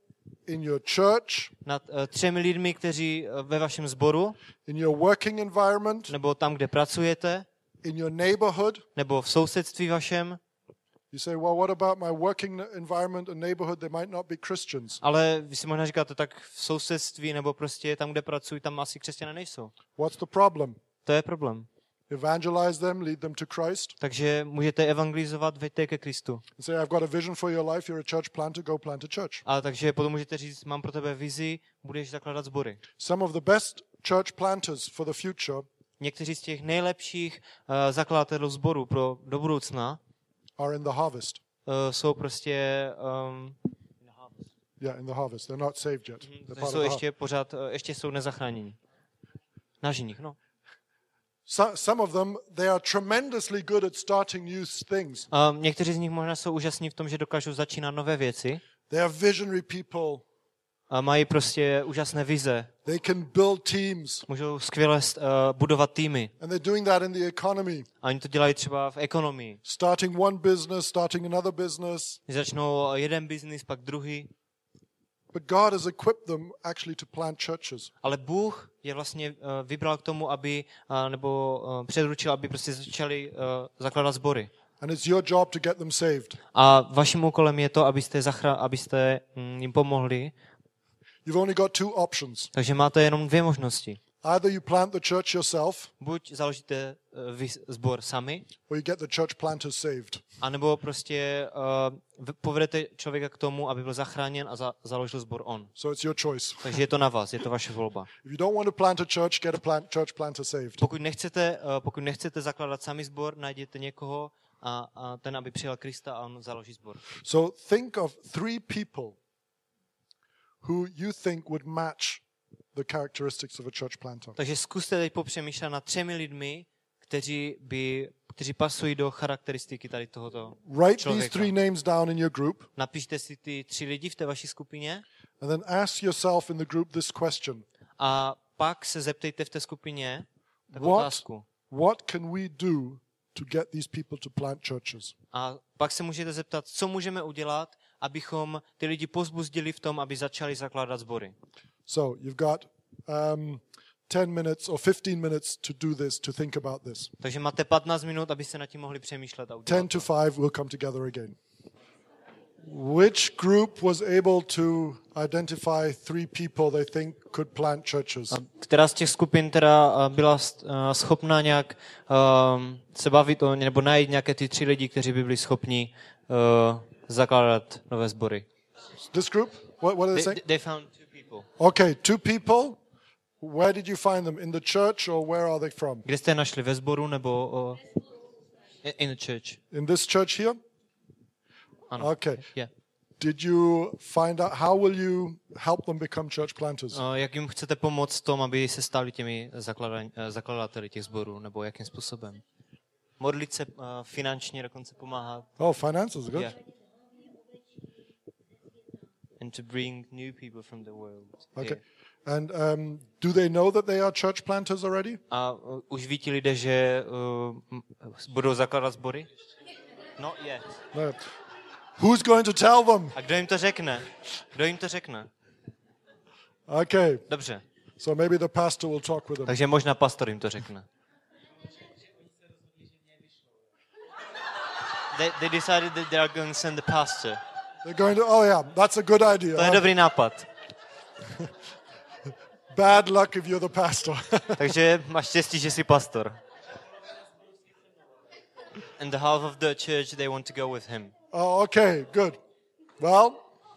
in your church, nad uh, třemi lidmi, kteří uh, ve vašem sboru, in your working environment, nebo tam, kde pracujete, in your neighborhood. nebo v sousedství vašem. You say, well, what about my working environment and neighborhood? They might not be Christians. Ale vy si možná říkáte, tak v sousedství nebo prostě tam, kde pracuji, tam asi křesťané nejsou. What's the problem? To je problém. Evangelize them, lead them to Christ. Takže můžete evangelizovat, veďte je ke Kristu. And say, I've got a vision for your life. You're a church planter. Go plant a church. A takže potom můžete říct, mám pro tebe vizi, budeš zakládat sbory. Some of the best church planters for the future Někteří z těch nejlepších uh, zakladatelů sborů pro do budoucna are in the harvest. uh, jsou prostě um, Yeah, in the harvest. They're not saved yet. They're part jsou of the ještě pořád, uh, ještě jsou nezachráněni. Na ženích, no. So, some of them, they are tremendously good at starting new things. Um, někteří z nich možná jsou úžasní v tom, že dokážou začínat nové věci. They are visionary people. A mají prostě úžasné vize. They can build teams. Můžou skvěle uh, budovat týmy. And they're doing that in the economy. A oni to dělají třeba v ekonomii. Starting one business, starting another business. Začnou jeden biznis, pak druhý. But God has equipped them actually to plant churches. Ale Bůh je vlastně uh, vybral k tomu, aby, uh, nebo uh, předručil, aby prostě začali uh, zakládat sbory. And it's your job to get them saved. A vaším úkolem je to, abyste, zachra- abyste mm, jim pomohli. You've only got two options. Takže máte jenom dvě možnosti. Either you plant the church yourself, Buď založíte uh, vy sbor sami, or you get the church planters saved. anebo prostě uh, povedete člověka k tomu, aby byl zachráněn a za- založil sbor on. So it's your choice. Takže je to na vás, je to vaše volba. If you don't want to plant a church, get a plant, church planter saved. Pokud nechcete, uh, pokud nechcete zakládat sami sbor, najděte někoho a, a ten, aby přijal Krista a on založí sbor. So think of three people who you think would match the characteristics of a church planter. Takže zkuste teď popřemýšlet nad třemi lidmi, kteří by, kteří pasují do charakteristiky tady tohoto Write these člověka. three names down in your group, Napište si ty tři lidi v té vaší skupině and then ask yourself in the group this question. a pak se zeptejte v té skupině takovou What, otázku. what can we do to get these people to plant churches? A pak se můžete zeptat, co můžeme udělat, abychom ty lidi pozbuzdili v tom, aby začali zakládat sbory. So you've got um, ten minutes or fifteen minutes to do this, to think about this. Takže máte patnáct minut, abyste nad tím mohli přemýšlet a udělat ten to five, we'll come together again. Which group was able to identify three people they think could plant churches? Která z těch skupin teda uh, byla uh, schopna nějak um, se bavit o, nebo najít nějaké ty tři lidi, kteří by byli schopni uh, zakládat nové sbory? This group? What, what are they They, saying? they found two people. Okay, two people. Where did you find them? In the church, or where are they from? Kde jste je našli, ve sboru nebo uh, in the church? In this church here? Ano. Okay. Yeah. Did you find out, how will you help them become church planters? Uh, jak jim chcete pomoct v tom, aby se stali těmi zaklada- zakladateli těch sborů, nebo jakým způsobem? Modlit se, uh, finančně dokonce pomáhat. Oh, finances, good. Yeah. And to bring new people from the world. Okay. here. And um, do they know that they are church planters already? A uh, už ví ti lidé, že uh, m- budou zakládat sbory? No, je. No. Who's going to tell them? A kdo jim to řekne? Kdo jim to řekne? Okay, Dobře. so maybe the pastor will talk with them. Takže možná pastor jim to řekne. They, they decided that they are going to send the pastor. They're going to, oh yeah, that's a good idea. To je huh? dobrý nápad. Bad luck if you're the pastor. Takže máš štěstí, že jsi pastor. And the half of the church, they want to go with him. Oh, okay, good. Well,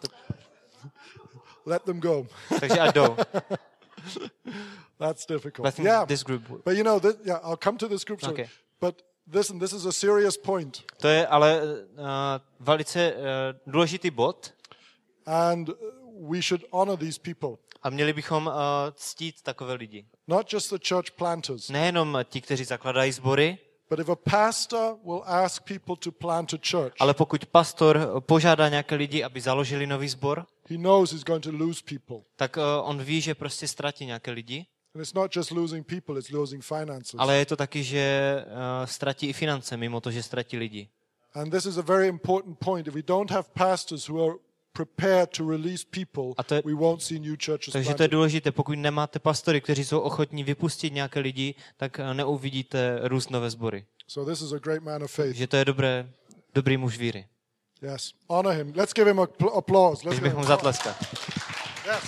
let them go. Takže ať jdou. That's difficult. But I think Yeah, this group... but you know, this, yeah, I'll come to this group. soon. Okay. But listen, this is a serious point, To je ale uh, velice uh, důležitý bod and uh, we should honor these people, a měli bychom uh, ctít takové lidi. not just the church planters. Nejenom ti, kteří zakladají sbory, But if a pastor will ask people to plant a church, ale pokud pastor požádá nějaké lidi, aby založili nový sbor, he knows he's going to lose people. tak uh, on ví, že prostě ztratí nějaké lidi, And it's not just losing people, it's losing finances. ale je to taky, že uh, ztratí i finance, mimo to, že ztratí lidi. And this is a very important point. If we don't have pastors who are prepared to release people, A to je- we won't see new churches Takže to je planted. důležité, pokud nemáte pastory, kteří jsou ochotní vypustit nějaké lidi, tak eh, neuvidíte růst nové sbory. So this is a great man of faith. Takže to je dobré, dobrý muž víry. Yes. Honor him. Let's give him a pl- applause. Let's Takže give bych him mu zatleskat. Yes.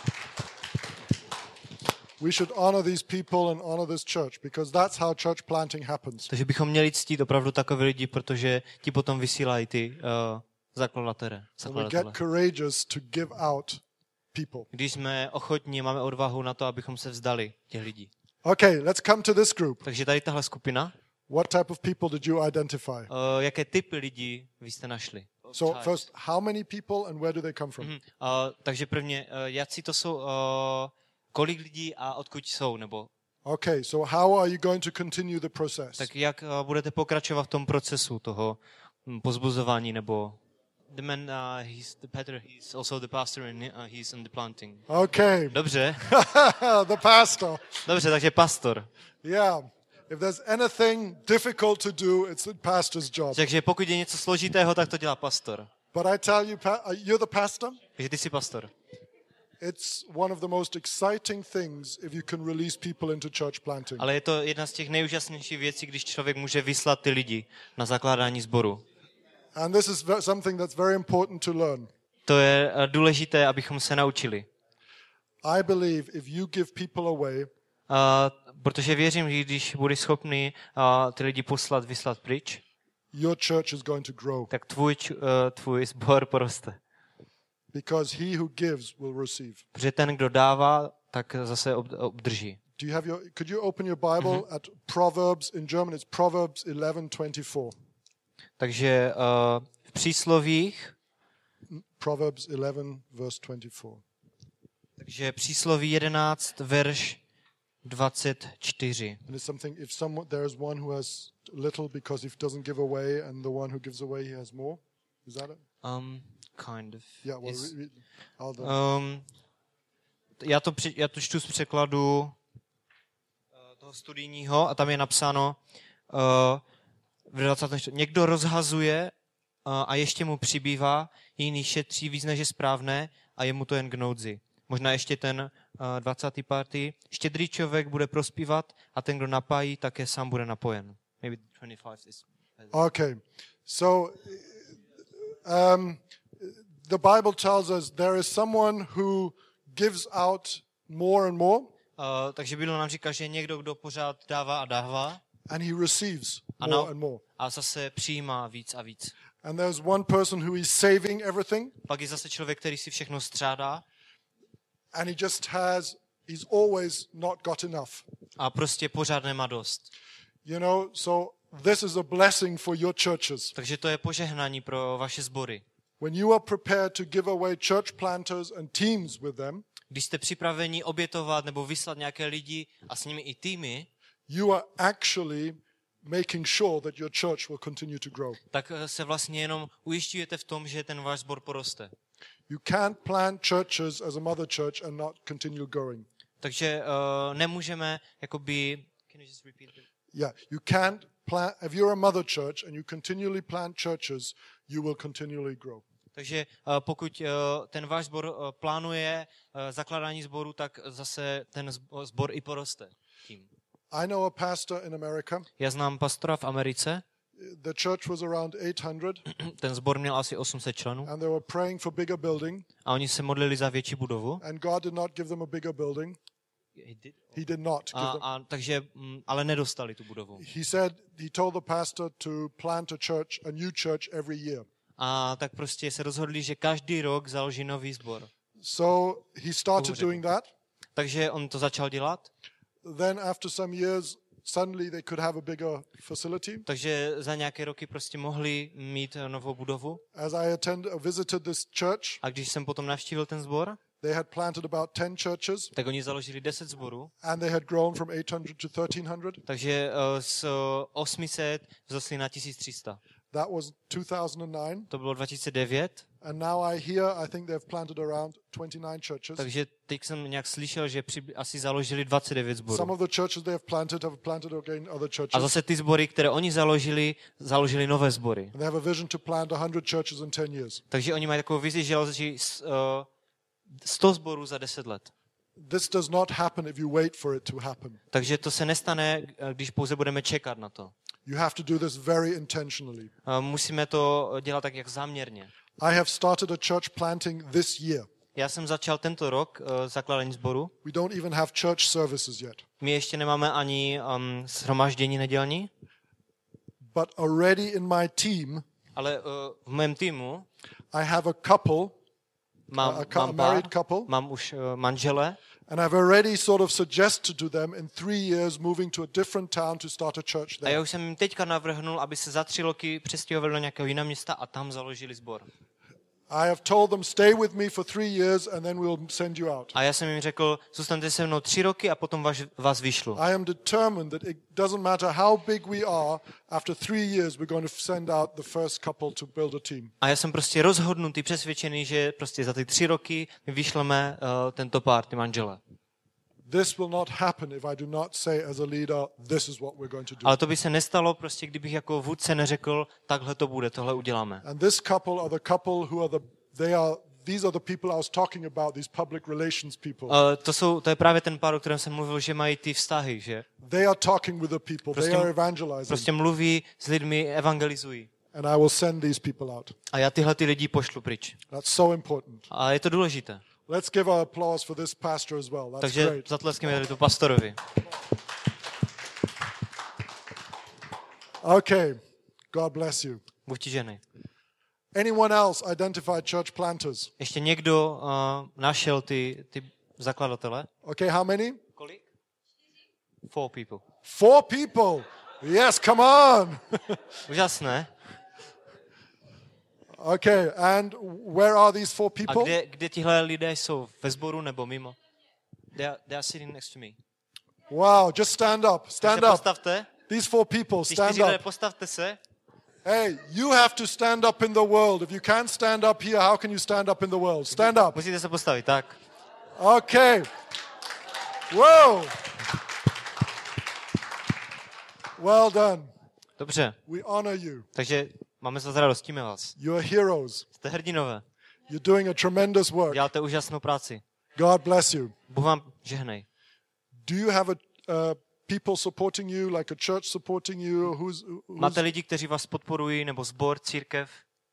We should honor these people and honor this church because that's how church planting happens. Takže bychom měli ctít opravdu takové lidi, protože ti potom vysílají ty uh, zakladatele. And we zakladatele. get courageous to give out people. Když jsme ochotní, máme odvahu na to, abychom se vzdali těch lidí. Okay, let's come to this group. Takže tady tahle skupina, What type of people did you identify? uh, jaké typy lidí vy jste našli? So first, how many people and where do they come from? Mhm. Uh, takže prvně, uh, jací to jsou, uh, kolik lidí a odkud jsou, nebo Okay, so how are you going to continue the process? tak jak uh, budete pokračovat v tom procesu toho hm, pozbuzování, nebo the man, uh, he's the Peter, he's also the pastor and uh, he's in the planting. Okay, Dobře, the pastor. dobře, takže pastor. Yeah. If there's anything difficult to do, it's the pastor's job. Takže pokud je něco složitého, tak to dělá pastor. But I tell you, pa- uh, you're the pastor. Takže ty jsi pastor. It's one of the most exciting things if you can release people into church planting. Ale je to jedna z těch nejúžasnějších věcí, když člověk může vyslat ty lidi na zakládání sboru. And this is ve- something that's very important to learn. To je eh, důležité, abychom se naučili. I believe if you give people away, Uh, protože věřím, že když budeš schopný uh, ty lidi poslat, vyslat pryč, your church is going to grow tak tvůj, č- uh, tvůj sbor poroste. because he who gives will receive. Protože ten, kdo dává, tak zase ob- obdrží. Do you have your could you open your Bible Mm-hmm. at Proverbs in German it's Proverbs eleven twenty-four. Takže uh, v příslovích, Proverbs eleven verse twenty-four. takže přísloví jedenáct, verš dvacet čtyři. And it's something if someone there is one who has little because he doesn't give away and the one who gives away he has more. Is that it? Um, kind of. Yeah, well Is- re- re- I'll do. Um, já, to při, já to čtu z překladu uh, toho studijního a tam je napsáno uh, v dvacátém čtvrtém Někdo rozhazuje uh, a ještě mu přibývá, jiný šetří víc než je správné a je mu to jen k noudzi. Možná ještě ten uh, dvacátý pátý Štědrý člověk bude prospívat a ten, kdo napájí, také sám bude napojen. Maybe twenty-five is... Okay. So um, the Bible tells us there is someone who gives out more and more Uh, takže Bible nám říká, že je někdo, kdo pořád dává a dává and he receives Ano. more and more. a zase přijímá víc a víc. And there's one person who is saving everything Pak je zase člověk, který si všechno střádá and he just has he's always not got enough. a prostě pořád nemá dost. You know, so this is a blessing for your churches. Takže to je požehnání pro vaše sbory. When you are prepared to give away church planters and teams with them, Když jste připraveni obětovat nebo vyslat nějaké lidi a s nimi i týmy, you are actually making sure that your church will continue to grow. tak se vlastně jenom ujišťujete v tom, že ten váš sbor poroste. You can't plant churches as a mother church and not continue growing. Takže uh, nemůžeme jakoby... Can you just repeat it? Yeah, you can't plant, if you're a mother church and you continually plant churches, you will continually grow. Takže uh, pokud uh, ten váš sbor uh, plánuje uh, zakládání sboru, tak zase ten zbo- sbor i poroste tím. I know a pastor in America. Já znám pastora v Americe, The church was around eight hundred ten sbor měl asi osm set členů and they were praying for bigger building a oni se modlili za větší budovu. and God did not give them a bigger building. He did not give A, them. a, takže, mm, ale nedostali tu budovu. He said he told the pastor to plant a church, a new church every year. A tak prostě se rozhodli, že každý rok založí nový sbor. So he started doing that. Takže on to začal dělat. Then after some years, suddenly they could have a bigger facility. Takže za nějaké roky prostě mohli mít novou budovu. As I attended, visited this church, A když jsem potom navštívil ten sbor, they had planted about ten churches tak oni založili deset sborů. and they had grown from eight hundred to thirteen hundred. Takže uh, z osm set vzrostli na tisíc tři sta. That was two thousand nine. To bylo dva tisíce devět. And now I hear, I think they've planted around twenty-nine churches. Takže teď jsem nějak slyšel, že při, asi založili dvacet devět Some sborů. of the churches they have planted have planted again other A churches. zase ty sbory, které oni založili, založili nové sbory. And they have a vision to plant one hundred churches in ten years. Takže oni mají takovou vizi, že založí uh, sto sborů za deset let. This does not happen if you wait for it to happen. Takže to se nestane, když pouze budeme čekat na to. You have to do this very intentionally. Uh, musíme to dělat tak, jak záměrně. I have started a church planting this year. Já jsem začal tento rok uh, zakládání sboru. We don't even have church services yet. My ještě nemáme ani um, shromáždění nedělní, But already in my team, ale uh, v mém týmu I have a couple, mám, a, a, cou- a mám, married pár, couple, mám už uh, manžele and I've already sort of suggested to them in three years moving to a different town to start a church a já there. už jsem jim teďka navrhnul, aby se za tři roky přestěhovali do nějakého jiného města a tam založili sbor. I have told them, stay with me for three years and then we'll send you out. A já jsem jim řekl, zůstaňte se mnou tři roky a potom vás, vás vyšlu. I am determined that it doesn't matter how big we are, after three years we're going to send out the first couple to build a team. A já jsem prostě rozhodnutý, přesvědčený, že prostě za ty tři roky my vyšleme uh, tento pár, ty manžele. This will not happen if I do not say as a leader, this is what we're going to do. Ale to by se nestalo, prostě kdybych jako vůdce neřekl, takhle to bude, tohle uděláme. And this couple are the couple who are the, they are, these are the people I was talking about, these public relations people. Uh, to, jsou, to je právě ten pár, o kterém jsem mluvil, že mají ty vztahy, že They are talking with the people, Prostě- they are evangelizing. prostě mluví s lidmi, evangelizují. And I will send these people out. A já tyhle ty lidi pošlu pryč. That's so important. A je to důležité. Let's give our applause for this pastor as well. That's Takže great. zatleskněme tady tu pastorovi. Okay. God bless you. Bůh ti ženy. Anyone else identify church planters? Ještě někdo uh, našel ty, ty zakladatele? Okay, how many? Kolik? Four people. Four people. Yes, come on. Úžasné. Okay, and where are these four A people? kde, kde tihle lidé jsou? Ve sboru nebo mimo? They are, they are sitting next to me. Wow, just stand up. Stand Se up. postavte. These four people, Ty stand čtyři lidé, up. postavte se. Hey, you have to stand up in the world. If you can't stand up here, how can you stand up in the world? Stand up. Musíte se postavit, tak. Okay. Whoa. Well done. Dobře, We honor you. takže máme se radostíme vás. You're heroes. Jste hrdinové. You're doing a tremendous work. Děláte úžasnou práci. God bless you. Bůh vám žehnej. Do you have a uh, people supporting you, like a church supporting you? Who's, who's Máte lidi, kteří vás podporují, nebo sbor, církev?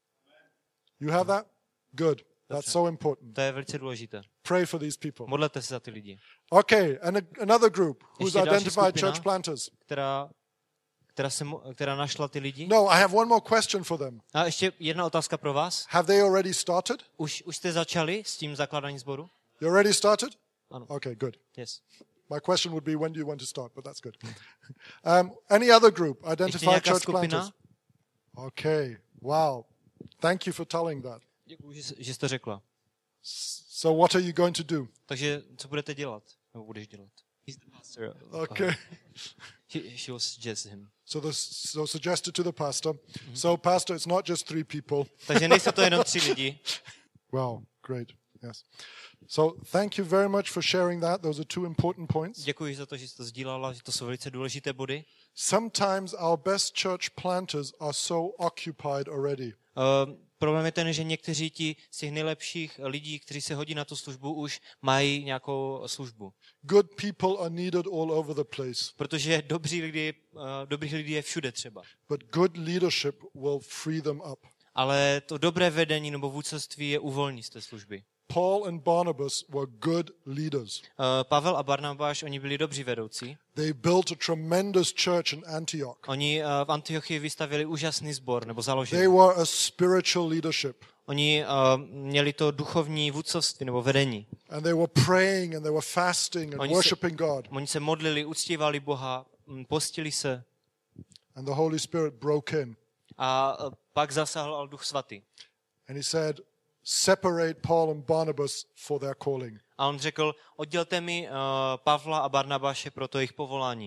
you have that? Good. That's so important. To je velice důležité. Pray for these people. Modlete se za ty lidi, Okay, and a, another group who's Ještě další identified skupina. church planters. která, která, se, mo- která našla ty lidi. No, I have one more question for them. A ještě jedna otázka pro vás. Have they already started? Už, už jste začali s tím zakládáním sboru? You already started? Ano. Okay, good. Yes. My question would be, when do you want to start? But that's good. um, any other group Ještě identified nějaká church skupina? planters? Okay, wow. Thank you for telling that. Děkuji, že, že jste řekla. So what are you going to do? Takže co budete dělat? Nebo budeš dělat? He's the pastor. Okay. She, she will suggest him. So this so suggested to the pastor. So pastor, it's not just three people. Takže nejsou to jenom tři lidi. Wow, great. Yes. So thank you very much for sharing that. Those are two important points. Děkuji za to, že jste to sdílala, že to jsou velice důležité body. Sometimes our best church planters are so occupied already. Uh, problém je ten, že někteří ti z těch nejlepších lidí, kteří se hodí na tu službu, už mají nějakou službu. Good people are needed all over the place, Protože dobří lidi, uh, dobrých lidí je všude třeba. but good leadership will free them up. Ale to dobré vedení nebo vůdcovství je uvolní z té služby. Paul and Barnabas were good leaders. Uh, Pavel a Barnabáš, oni byli dobří vedoucí. They built a tremendous church in Antioch. Oni uh, v Antiochii vystavili úžasný sbor, nebo They založili. were a spiritual leadership. Oni uh, měli to duchovní vůdcovství nebo vedení. And they were praying and they were fasting and Oni se- worshiping God. Oni se modlili, uctívali Boha, mm, postili se And the Holy Spirit broke in. a uh, pak zasáhl Duch Svatý. And he said, separate Paul and Barnabas for their calling. A on řekl, oddělte mi uh, Pavla a Barnabáše pro to jejich povolání.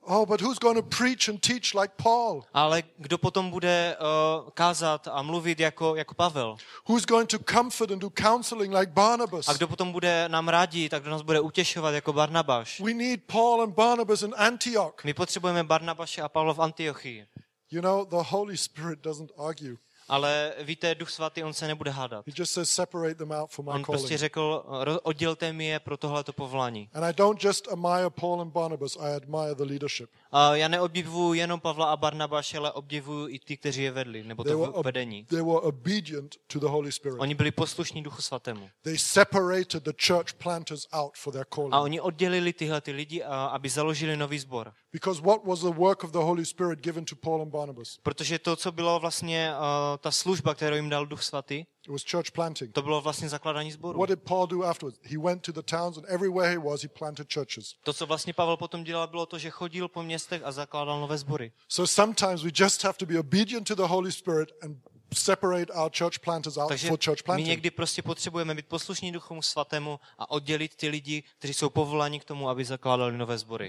Oh, but who's going to preach and teach like Paul? Ale kdo potom bude uh, kázat a mluvit jako, jako Pavel? Who's going to comfort and do counseling like Barnabas? A kdo potom bude nám radit a kdo nás bude utěšovat jako Barnabáš? We need Paul and Barnabas in Antioch. My potřebujeme Barnabáše a Pavla v Antiochii. You know, the Holy Spirit doesn't argue. Ale víte, Duch Svatý, on se nebude hádat. He just says, separate them out for my On prostě calling. řekl, ro- oddělte mi je pro tohleto povolání. And I don't just admire Paul and Barnabas, I admire the leadership. A já neobdivuju jenom Pavla a Barnabáše, ale obdivuju i ty, kteří je vedli, nebo They to were, ob- vedení. they were obedient to the Holy Spirit. Oni byli poslušní Duchu Svatému. They separated the church planters out for their A calling. oni oddělili tyhle ty lidi, a, aby založili nový sbor. Because what was the work of the Holy Spirit given to Paul and Barnabas? Protože to, co bylo vlastně uh, ta služba, kterou jim dal Duch Svatý, It was church planting. to bylo vlastně zakládání sboru. What did Paul do afterwards? He went to the towns and everywhere he was, he planted churches. To, co vlastně Pavel potom dělal, bylo to, že chodil po městech a zakládal nové sbory. So sometimes we just have to be obedient to the Holy Spirit and separate our church planters out Takže for church my planting. někdy prostě potřebujeme být poslušní Duchu Svatému a oddělit ty lidi, kteří jsou povoláni k tomu, aby zakládali nové sbory.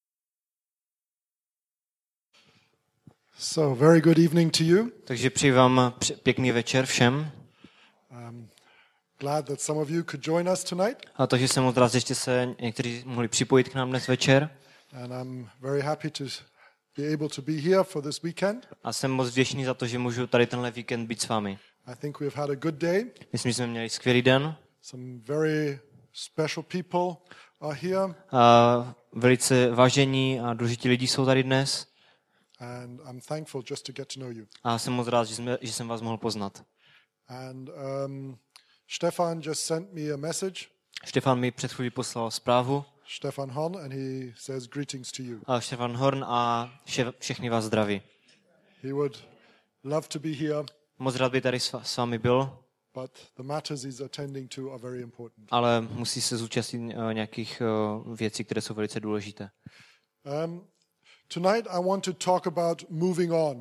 So, very good evening to you. Takže přeji vám pěkný večer všem. Um, glad that some of you could join us tonight. A to, že jsem moc rád, že jste se někteří mohli připojit k nám dnes večer. And I'm very happy to be able to be here for this weekend. A jsem moc vděčný za to, že můžu tady tenhle víkend být s vámi. I think we've had a good day. Myslím, že jsme měli skvělý den. Some very special people are here. A velice vážení a důležití lidi jsou tady dnes. And I'm thankful just to get to know you. A jsem moc rád, že, jsme, že jsem vás mohl poznat. And um, Stefan just sent me a message. Štefan mi před chvílí poslal zprávu. Stefan Horn, and he says greetings to you. A Štefan Horn a vše, všechny vás zdraví. He would love to be here, Moc rád by tady s, s vámi byl, but the matters he's attending to are very important. ale musí se zúčastnit uh, nějakých uh, věcí, které jsou velice důležité. Um, tonight I want to talk about moving on. Uh,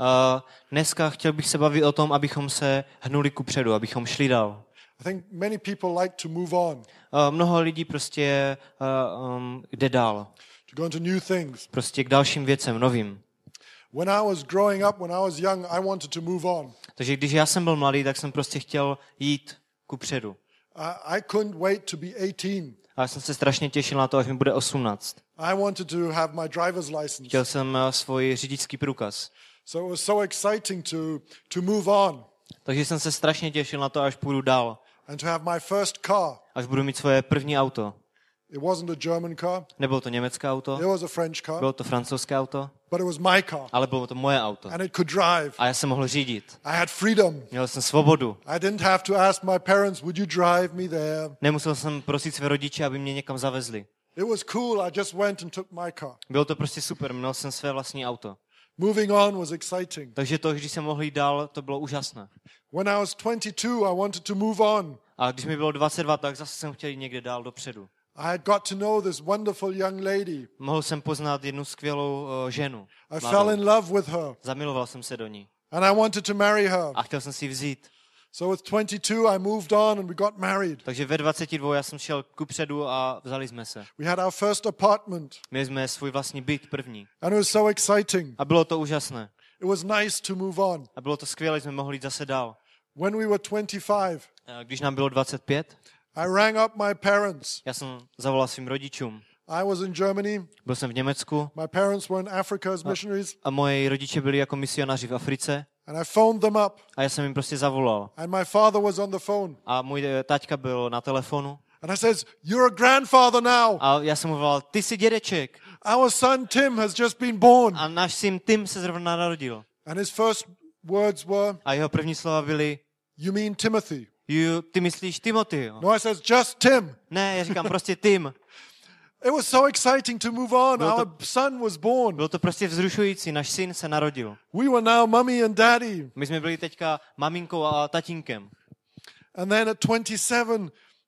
dneska chtěl bych se bavit o tom, abychom se hnuli kupředu, abychom šli dál. I think many people like to move on, Uh, mnoho lidí prostě uh, um, jde dál. to go into new things. Prostě k dalším věcem, novým. When I was growing up, when I was young, I wanted to move on. Takže když já jsem byl mladý, tak jsem prostě chtěl jít kupředu. I, I couldn't wait to be eighteen. A já jsem se strašně těšil na to, až mi bude osmnáct. I wanted to have my driver's license. Chtěl jsem uh, svůj řidičský průkaz. So it was so exciting to, to move on Takže jsem se strašně těšil na to, až půjdu dál. and to have my first car. Až budu mít svoje první auto. It wasn't a German car. Nebylo to německé auto, It was a French car, bylo to francouzské auto, but it was my car. ale bylo to moje auto. And it could drive. A já jsem mohl řídit. I had freedom. Měl jsem svobodu. I didn't have to ask my parents, would you drive me there? Nemusel jsem prosit své rodiče, aby mě někam zavezli. It was cool. I just went and took my car. Bylo to prostě super, měl jsem své vlastní auto. Moving on was exciting. Takže to, když jsem mohl jít dál, to bylo úžasné. When I was twenty-two, I wanted to move on. A když mi bylo dvacet dva, tak zase jsem chtěl jít někde dál dopředu. I had got to know this wonderful young lady. Mohl jsem poznat jednu skvělou uh, ženu. I mladou. fell in love with her Zamiloval jsem se do ní. and I wanted to marry her. A chtěl jsem si ji vzít. So with twenty-two, I moved on and we got married. Takže ve dvaceti dvou já jsem šel kupředu a vzali jsme se. We had our first apartment Měli jsme svůj vlastní byt první. and it was so exciting. A bylo to úžasné. It was nice to move on. A bylo to skvělé, že jsme mohli jít zase dál. When we were twenty-five, A když nám bylo dvacet pět, I rang up my parents. já jsem zavolal svým rodičům. I was in Germany. Byl jsem v Německu My parents were in Africa as missionaries. a moji rodiče byli jako misionáři v Africe. And I phoned them up. A já jsem jim prostě zavolal. And my father was on the phone. A můj eh, taťka byl na telefonu. And I says, you're a grandfather now. A já jsem mu volal, ty jsi dědeček. Our son Tim has just been born. A náš syn Tim se zrovna narodil. And his first words were, A jeho první slova byly, you mean Timothy? "You- ty myslíš Timothy? No, I says, just Tim. Ne, já říkám prostě Tim. It was so exciting to move on. Bylo to- Our son was born. Bylo to prostě vzrušující, náš syn se narodil. We were now mummy and daddy. My jsme byli teďka maminkou a tatínkem. And then at twenty-seven,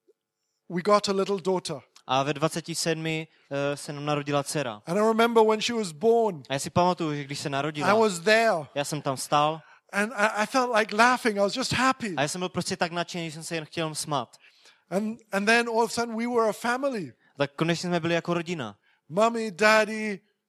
we got a little daughter. A ve dvaceti sedmi uh, se nám narodila dcera. And I remember when she was born, A já si pamatuju, že když se I narodila, was there. já jsem tam stál And I, I felt like laughing. I was just happy. a já jsem byl prostě tak nadšený, že jsem se jen chtěl smát. And, and then all of a sudden, we were a family. Tak konečně jsme byli jako rodina. Mummy, daddy,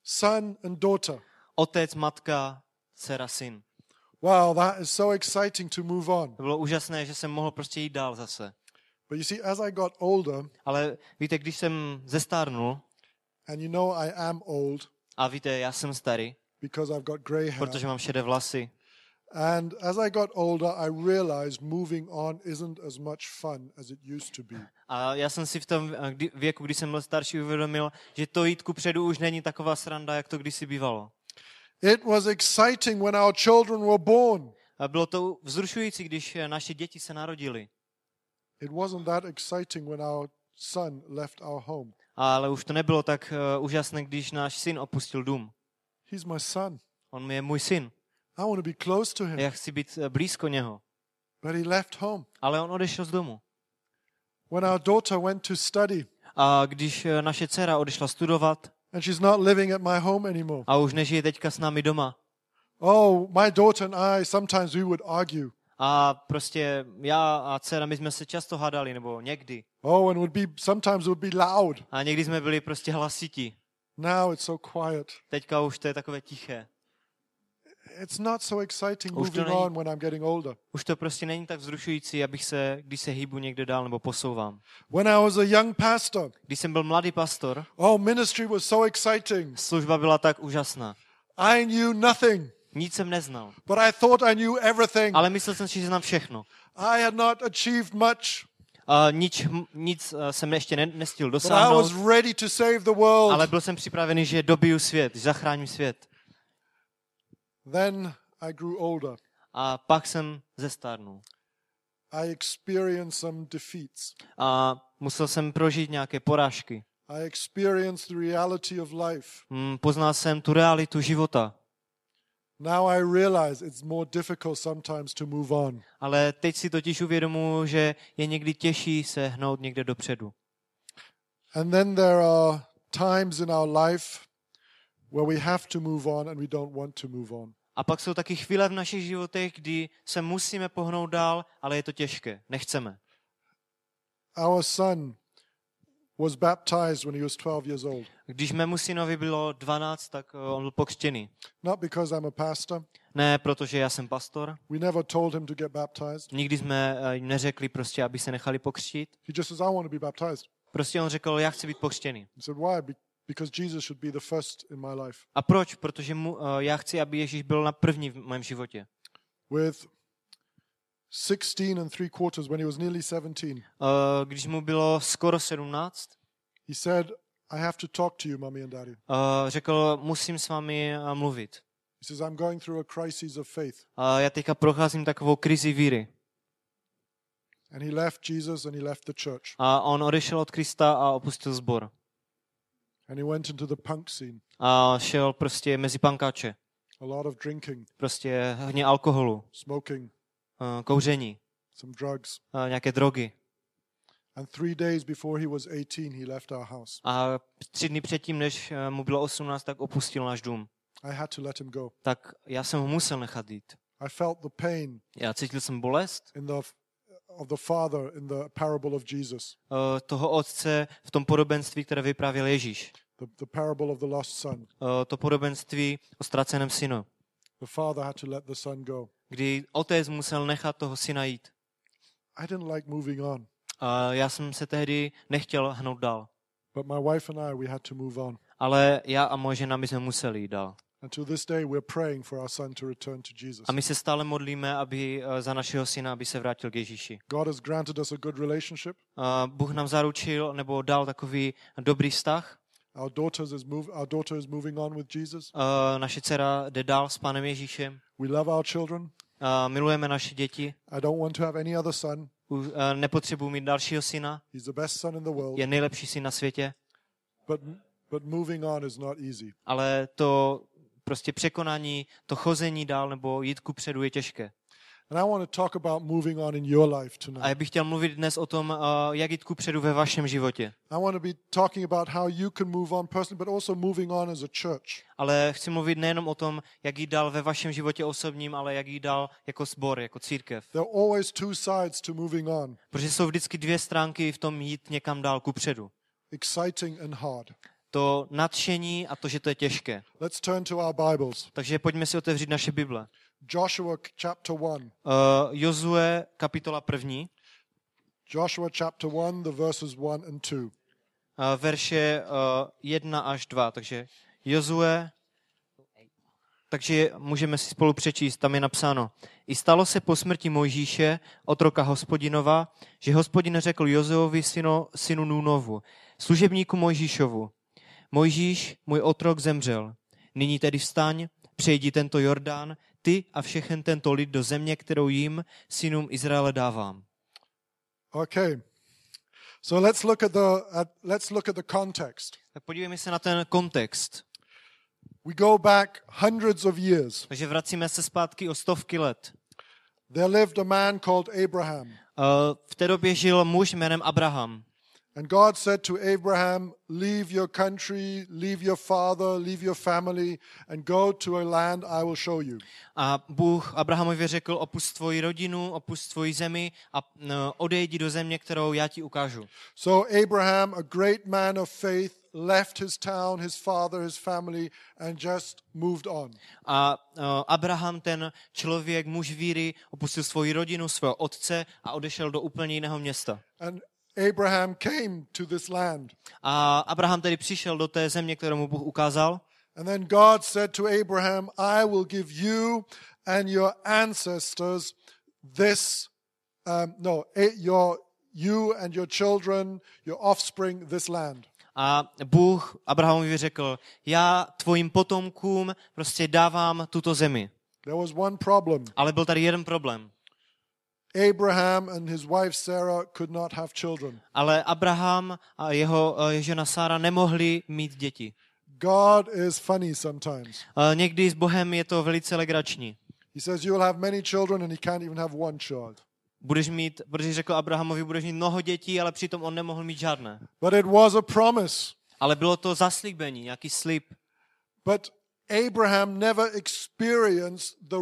son and daughter. Otec, matka, dcera, syn. Wow, that is so exciting to move on. To bylo úžasné, že jsem mohl prostě jít dál zase. But you see, as I got older, Ale víte, když jsem zestárnul, and you know I am old a víte, já jsem starý, because I've got grey hair, protože mám šedé vlasy. and as I got older, I realized moving on isn't as much fun as it used to be. A já jsem si v tom kdy, věku, kdy jsem byl starší, uvědomil, že to jít ku předu už není taková sranda, jak to kdysi bývalo. It was exciting when our children were born. A bylo to vzrušující, když naše děti se narodily. It wasn't that exciting when our son left our home. Ale už to nebylo tak uh, úžasné, když náš syn opustil dům. He's my son. On je můj syn. I want to be close to him. Já chci být uh, blízko něho. But he left home. Ale on odešel z domu. When our daughter went to study, A když uh, naše dcera odešla studovat and she's not living at my home anymore. a už nežije teďka s námi doma. Oh, my daughter and I, sometimes we would argue. A prostě já a dcera, my jsme se často hádali, nebo někdy. Oh, and would be sometimes it would be loud. A někdy jsme byli prostě hlasití. Now it's so quiet. Teďka už to je takové tiché. It's not so exciting Už to moving není- on when I'm getting older. Už to prostě není tak vzrušující, abych se, když se hýbu někde dál nebo posouvám. When I was a young pastor, Když jsem byl mladý pastor, oh, ministry was so exciting. služba byla tak úžasná. I knew nothing, Nic jsem neznal. but I thought I knew everything. Ale myslel jsem si, že znám všechno. I had not achieved much, A nic, nic eh, jsem ještě ne, nestihl but I was dosáhnout, ready to save the world. ale byl jsem připravený, že dobiju svět, že zachráním svět. Then I grew older. A pak jsem zestárnul. I experienced some defeats. A musel jsem prožít nějaké porážky. I experienced the reality of life. Mm, Poznal jsem tu realitu života. Now I realize it's more difficult sometimes to move on. Ale teď si totiž uvědomuji, že je někdy těžší se hnout někde dopředu. And then there are times in our life where we have to move on and we don't want to move on. A pak jsou taky chvíle v našich životech, kdy se musíme pohnout dál, ale je to těžké. Nechceme. Our son was baptized when he was twelve years old. Když mému synovi bylo dvanáct, tak eh, on byl pokřtěný. Not because I'm a pastor. Ne, protože já jsem pastor. We never told him to get baptized. Nikdy jsme eh, jim neřekli prostě, aby se nechali pokřtít. He just says, I want to be baptized. Prostě on řekl, já chci být pokřtěný. He said, why? Be- because Jesus should be the first in my life. A proč? Protože mu, eh, já chci, aby Ježíš byl na první v mém životě. With sixteen and three quarters, when he was nearly seventeen, Eh, Když mu bylo skoro sedmnáct, he said, I have to talk to you, mommy and daddy. eh, řekl, musím s vámi eh, mluvit. He says, I'm going through a crisis of faith. A já teďka procházím takovou krizi víry. And he left Jesus and he left the church. A on odešel od Krista a opustil sbor. And he went into the punk scene. A šel prostě mezi pankáče. A lot of drinking, Prostě hodně alkoholu, smoking, eh, kouření, some drugs. eh, nějaké drogy. And three days before he was eighteen, he left our house. A tři dny předtím, než eh, mu bylo osmnáct, tak opustil náš dům. I had to let him go. Tak já jsem ho musel nechat jít. I felt the pain Já cítil jsem bolest in the of the father in the parable of Jesus, eh, toho otce v tom podobenství, které vyprávěl Ježíš. the, the parable of the lost son. Eh, To podobenství o ztraceném synu, The father had to let the son go. kdy otec musel nechat toho syna jít. I didn't like moving on, A já jsem se tehdy nechtěl hnout dál. but my wife and I, we had to move on. Ale já a moje žena, my jsme museli jít dál. And to this day, we're praying for our son to return to Jesus. A my se stále modlíme, aby eh, za našeho syna, aby se vrátil k Ježíši. God has granted us a good relationship. A Bůh nám zaručil nebo dal takový dobrý vztah. Our daughters is move, our daughter is moving on with Jesus. A Naše dcera jde dál s Pánem Ježíšem. We love our children. A Milujeme naše děti. I don't want to have any other son. U- eh, Nepotřebuji mít dalšího syna. He's the best son in the world. Je nejlepší syn na světě. But but moving on is not easy. Ale to prostě překonání, to chození dál nebo jít ku předu je těžké. And I want to talk about moving on in your life A tonight. já bych chtěl mluvit dnes o tom, eh, jak jít ku předu ve vašem životě. I want to be talking about how you can move on personally, but also moving on as a church. Ale chci mluvit nejenom o tom, jak jít dál ve vašem životě osobním, ale jak jít dál jako sbor, jako církev. There are always two sides to moving on, Protože jsou vždycky dvě stránky v tom jít někam dál ku předu. exciting and hard. to nadšení a to, že to je těžké. Let's turn to our Bibles. Takže pojďme si otevřít naše Bible. Joshua chapter one. Uh, Jozue kapitola první, Joshua chapter one, the verses one and two. uh, verše uh, jedna až dva. Takže Jozue, takže můžeme si spolu přečíst, tam je napsáno. I stalo se po smrti Mojžíše, otroka Hospodinova, že Hospodin řekl Jozuovi synu, synu Núnovu, služebníku Mojžíšovu, Mojžíš, můj otrok, zemřel. Nyní tedy vstaň, přejdi tento Jordán, ty a všechen tento lid do země, kterou jim, synům Izraele, dávám. Okay. So let's look at the at, let's look at the context. Tak podívejme se na ten kontext. We go back hundreds of years. Takže vracíme se zpátky o stovky let. There lived a man called Abraham. Uh, v té době žil muž jménem Abraham. And God said to Abraham, leave your country, leave your father, leave your family and go to a land I will show you. A Bůh Abrahamovi řekl, opust tvoji rodinu, opust tvoji zemi a no, odejdi do země, kterou já ti ukážu. So Abraham, a great man of faith, left his town, his father, his family and just moved on. A uh, Abraham, ten člověk, muž víry, opustil svoji rodinu, svého otce a odešel do úplně jiného města. And Abraham came to this land. A Abraham tedy přišel do té země, kterou mu Bůh ukázal. And then God said to Abraham, I will give you and your ancestors this, um, no, your, you and your children, your offspring, this land. A Bůh Abrahamovi řekl, já tvojim potomkům prostě dávám tuto zemi. There was one problem. Ale byl tady jeden problém. Abraham and his wife Sarah could not have children. Ale Abraham a jeho uh, žena Sára nemohli mít děti. God is funny sometimes. Uh, někdy s Bohem je to velice legrační. He says you will have many children and he can't even have one child. Budeš mít, protože řekl Abrahamovi, budeš mít mnoho dětí, ale přitom on nemohl mít žádné. But it was a promise. Ale bylo to zaslíbení, nějaký slib. But Abraham never experienced the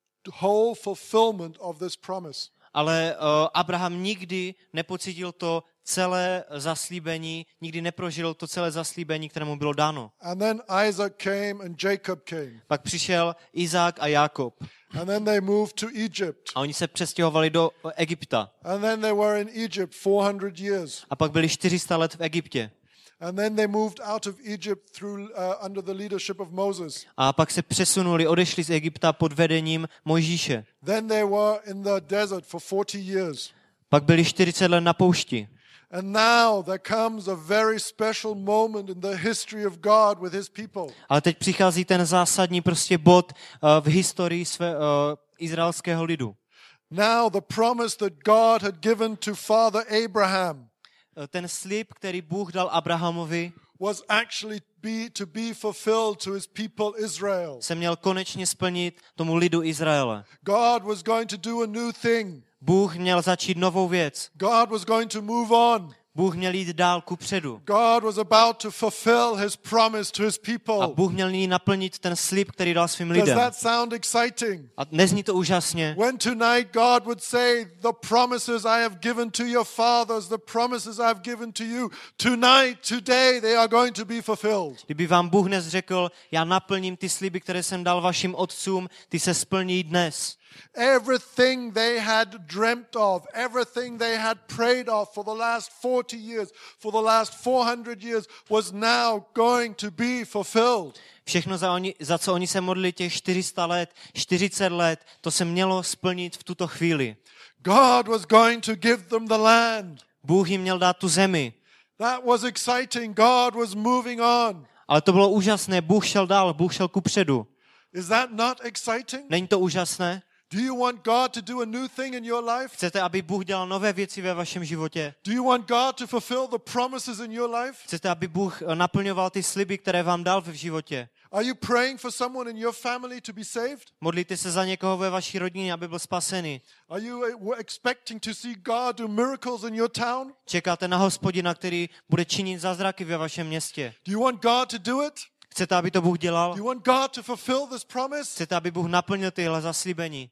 whole fulfillment of this promise. Ale uh, Abraham nikdy nepocítil to celé zaslíbení, nikdy neprožil to celé zaslíbení, které mu bylo dáno. And then Isaac came and Jacob came. Pak přišel Izák a Jákob. And then they moved to Egypt. A oni se přestěhovali do Egypta. And then they were in Egypt four hundred years. A pak byli čtyři sta let v Egyptě. And then they moved out of Egypt through uh, under the leadership of Moses. A pak se přesunuli, odešli z Egypta pod vedením Mojžíše. Then they were in the desert for forty years. Pak byli čtyřicet let na poušti. And now there comes a very special moment in the history of God with his people. Ale teď přichází ten zásadní prostě bod uh, v historii své, uh, izraelského lidu. Now the promise that God had given to Father Abraham Ten slib, který Bůh dal Abrahamovi, was actually be to be fulfilled to his people Israel. se měl konečně splnit tomu lidu Izraele. God was going to do a new thing. Bůh měl začít novou věc. God was going to move on. Bůh měl jít dál kupředu. God was about to fulfill his promise to his people. A Bůh měl nyní naplnit ten slib, který dal svým Does lidem. that sound exciting? A nezní to úžasně? When tonight God would say, the promises I have given to your fathers, the promises I have given to you, tonight, today, they are going to be fulfilled. Kdyby vám Bůh dnes řekl, já naplním ty sliby, které jsem dal vašim otcům, ty se splní dnes. Everything they had dreamt of, everything they had prayed of for the last forty years, for the last four hundred years, was now going to be fulfilled. Všechno, za, oni, za co oni se modlili těch čtyři sta let, čtyřicet let, to se mělo splnit v tuto chvíli. God was going to give them the land. Bůh jim měl dát tu zemi. That was exciting. God was moving on. Ale to bylo úžasné, Bůh šel dál, Bůh šel kupředu. Is that not exciting? Není to úžasné? Do you want God to do a new thing in your life? Chcete, aby Bůh dělal nové věci ve vašem životě? Do you want God to fulfill the promises in your life? Chcete, aby Bůh naplňoval ty sliby, které vám dal v životě? Are you praying for someone in your family to be saved? Modlíte se za někoho ve vaší rodině, aby byl spasený? Are you expecting to see God do miracles in your town? Čekáte na Hospodina, který bude činit zázraky ve vašem městě? Do you want God to do it? Chcete, aby to Bůh dělal? Do you want God to fulfill this promise? Chcete, aby Bůh naplnil tyhle zaslíbení?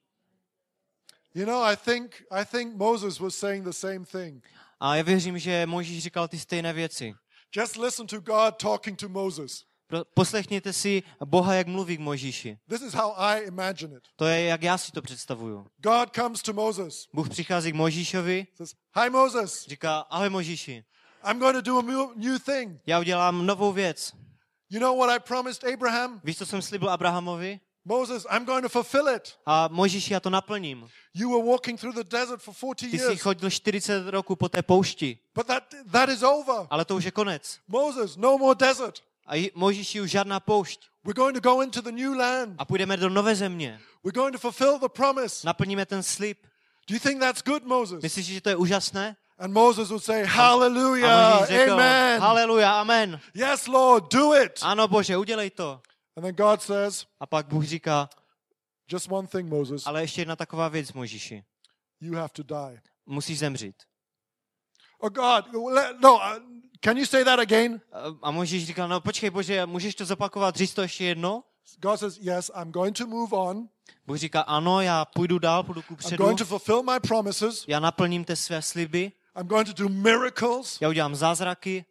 You know, I think I think Moses was saying the same thing. A já věřím, že Mojžíš říkal ty stejné věci. Just listen to God talking to Moses. Pro- Poslechněte si Boha, jak mluví k Mojžíši. This is how I imagine it. To je, jak já si to představuju. God comes to Moses. Bůh přichází k Mojžíšovi, Says, "Hi Moses, říká, ahoj Mojžíši, I'm going to do a new, new thing. já udělám novou věc. You know what I promised Abraham? Víš, co jsem slíbil Abrahamovi? Moses, I'm going to fulfill it. A Mojžíši, já to naplním. You were walking through the desert for forty Ty jsi years, chodil čtyřicet roků po té poušti, but that that is over. ale to už je konec. Moses, no more desert. A j- Mojžíši už žádná poušť. We're going to go into the new land. A půjdeme do nové země. We're going to fulfill the promise. Naplníme ten slib. Do you think that's good, Moses? Myslíš, že to je úžasné? And Moses would say, A hallelujah, Mojžíš řekl, amen. haleluja, amen. Yes, Lord, do it. Ano, Bože, udělej to. And then God says, A pak Bůh říká, just one thing, Moses, ale ještě jedna taková věc, Mojžíši. you have to die. Musíš zemřít. Oh God, le- no, uh, can you say that again? A- A Mojžíš říkal, no počkej, Bože, můžeš to zopakovat, říct to ještě jedno? God says, yes, I'm going to move on. Bůh říká, ano, já půjdu dál, půjdu I'm kupředu, going to fulfill my promises. já naplním ty své sliby, I'm going to do miracles, já udělám zázraky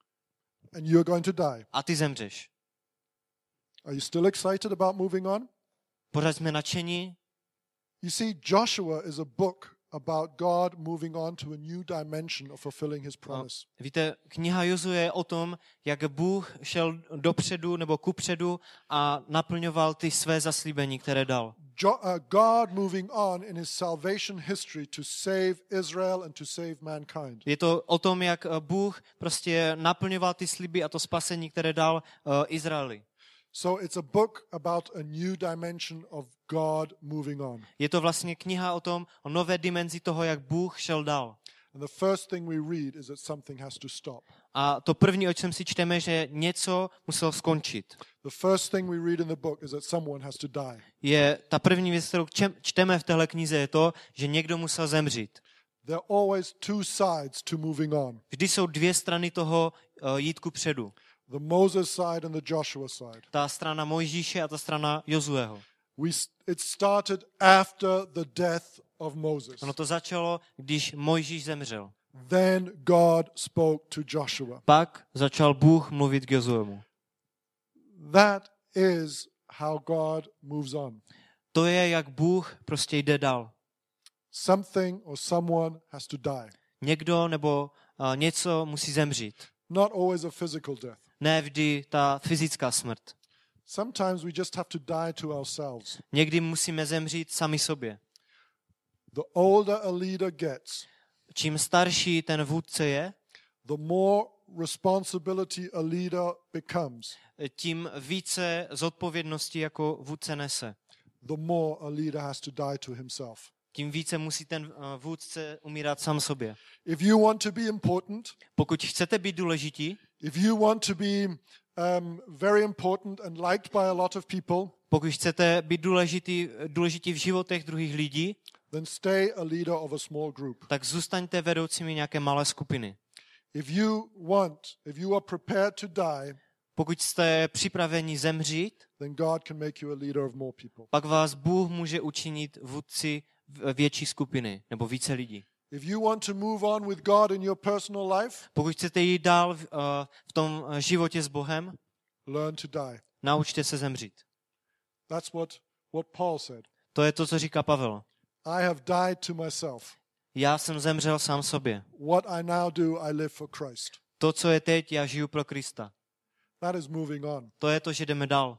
and you're going to die. a ty zemřeš. Are you still excited about moving on? Pořád jsme nadšení. You see, Joshua is a book about God moving on to a new dimension of fulfilling his promise. Víte, kniha Jozue je o tom, jak Bůh šel dopředu nebo kupředu a naplňoval ty své zaslíbení, které dal. Jo- uh, God moving on in his salvation history to save Israel and to save mankind. Je to o tom, jak eh, Bůh prostě naplňoval ty sliby a to spasení, které dal uh, Izraeli. So it's a book about a new dimension of God moving on. Je to vlastně kniha o tom, o nové dimenzi toho, jak Bůh šel dál. And the first thing we read is that something has to stop. A to první, o čem si čteme, že něco muselo skončit. The first thing we read in the book is that someone has to die. Je ta první věc, kterou čem- čteme v téhle knize, je to, že někdo musel zemřít. There are always two sides to moving on. Vždy jsou dvě strany toho uh, jít ku předu. The Moses side and the Joshua side. Ta strana Mojžíše a ta strana Jozueho. We, it started after the death of Moses. Ono to začalo, když Mojžíš zemřel. Then God spoke to Joshua. Pak začal Bůh mluvit k Jozuemu. That is how God moves on. To je, jak Bůh prostě jde dál. Something or someone has to die. Někdo nebo uh, něco musí zemřít. Not always a physical death. Ne vždy ta fyzická smrt. Sometimes we just have to die to ourselves. Někdy musíme zemřít sami sobě. The older a leader gets, Čím starší ten vůdce je, the more responsibility a leader becomes, tím více zodpovědnosti jako vůdce nese. the more a leader has to die to himself. Tím více musí ten uh, vůdce umírat sám sobě. If you want to be important, Pokud chcete být důležití, if you want to be um, very important and liked by a lot of people, pokud chcete být důležitý, důležitý v životech druhých lidí, then stay a leader of a small group. tak zůstaňte vedoucími nějaké malé skupiny. If you want, if you are prepared to die, Pokud jste připraveni zemřít, then God can make you a leader of more people. pak vás Bůh může učinit vůdci v- větší skupiny nebo více lidí. If you want to move on with God in your personal life, Pokud chcete jít dál v, uh, v tom uh, životě s Bohem, learn to die. naučte se zemřít. That's what, what Paul said. To je to, co říká Pavel. I have died to myself. Já jsem zemřel sám sobě. What I now do, I live for Christ. To, co je teď, já žiju pro Krista. That is moving on. To je to, že jdeme dál.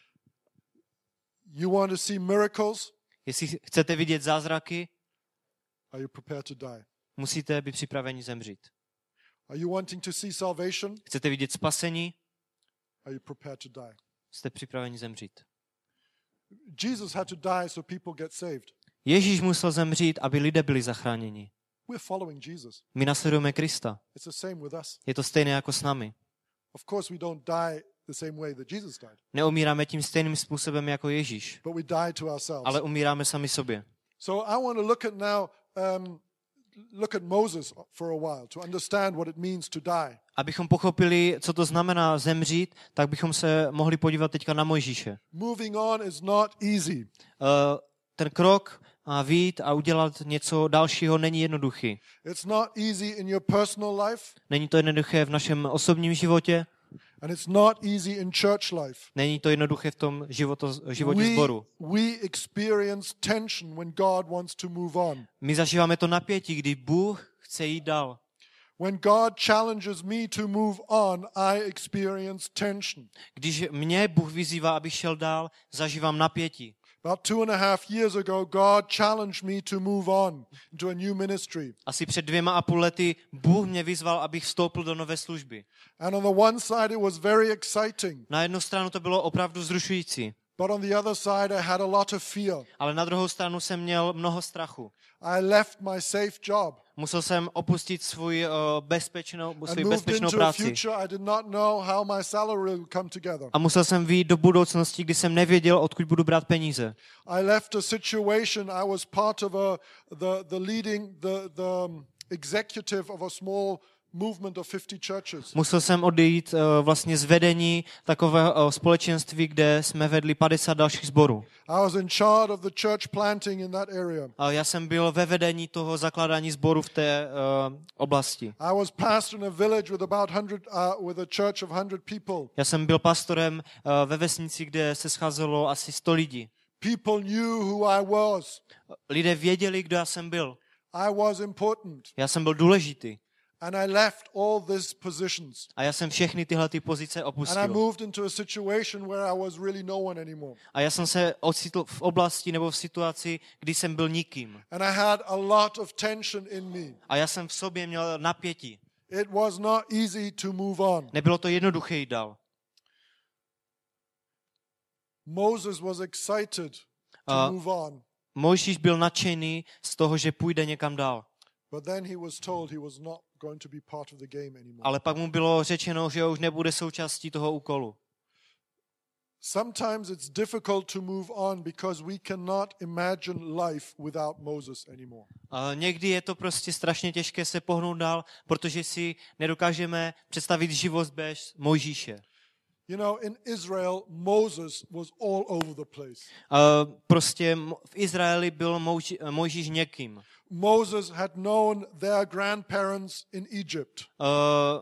You want to see miracles? Jestli chcete vidět zázraky, Are you prepared to die? musíte být připraveni zemřít. Are you wanting to see salvation? Chcete vidět spasení, Are you prepared to die? jste připraveni zemřít. Jesus had to die so people get saved. Ježíš musel zemřít, aby lidé byli zachráněni. We're following Jesus. My nasledujeme Krista. It's the same with us. Je to stejné jako s námi. Of course, we don't die the same way that Jesus died, Neumíráme tím stejným způsobem jako Ježíš, but we die to ourselves. ale umíráme sami sobě. So I want to look at now, um, look at Moses for a while to understand what it means to die. Abychom pochopili, co to znamená zemřít, tak bychom se mohli podívat teďka na Mojžíše. Moving on is not easy. Uh, ten krok a vyjít a udělat něco dalšího není jednoduchý. It's not easy in your personal life, Není to jednoduché v našem osobním životě, and it's not easy in church life. není to jednoduché v tom životo, životě We, sboru. we experience tension when God wants to move on. My zažíváme to napětí, kdy Bůh chce jít dál. When God challenges me to move on, I experience tension. Když mě Bůh vyzývá, abych šel dál, zažívám napětí. About two and a half years ago, God challenged me to move on into a new ministry. Asi před dvěma a půl lety Bůh mě vyzval, abych vstoupil do nové služby. And on the one side, it was very exciting. Na jednu stranu to bylo opravdu vzrušující, But on the other side, I had a lot of fear. ale na druhou stranu jsem měl mnoho strachu. I left my safe job Musel jsem opustit svůj uh, bezpečnou, and svůj moved bezpečnou into a práci. future I did not know how my salary would come together. A musel jsem vyjít do budoucnosti, kdy jsem nevěděl, odkud budu brát peníze. I left a situation, I was part of a, the, the leading, the, the um, executive of a small movement of fifty churches. Musel jsem odejít uh, vlastně z vedení takového uh, společenství, kde jsme vedli padesát dalších sborů. I was in charge of the church planting in that area. A já jsem byl ve vedení toho zakládání sboru v té uh, oblasti. I was pastor in a village with about one hundred, uh, with a church of one hundred people. Já jsem byl pastorem uh, ve vesnici, kde se scházelo asi sto lidí. People knew who I was. Lidé věděli, kdo já jsem byl. I was important. Já jsem byl důležitý. And I left all these positions. A já jsem všechny tyhle ty pozice And I opustil. moved into a situation where I was really no one anymore. A já jsem se ocitl v oblasti nebo v situaci, kdy jsem byl nikým. And I had a lot of tension in me. A já jsem v sobě měl napětí. It was not easy to move on. Nebylo to jednoduché jít dál. Moses was excited to Uh, move on, Mojžíš byl nadšený z toho, že půjde někam dál. but then he was told he was not going to be part of the game anymore. Ale pak mu bylo řečeno, že už nebude součástí toho úkolu. Sometimes it's difficult to move on because we cannot imagine life without Moses anymore. A někdy je to prostě strašně těžké se pohnout dál, protože si nedokážeme představit život bez Mojžíše. You know, in Israel, Moses was all over the place. A prostě v Izraeli byl Mojží, Mojžíš někým. Moses had known their grandparents in Egypt. Uh,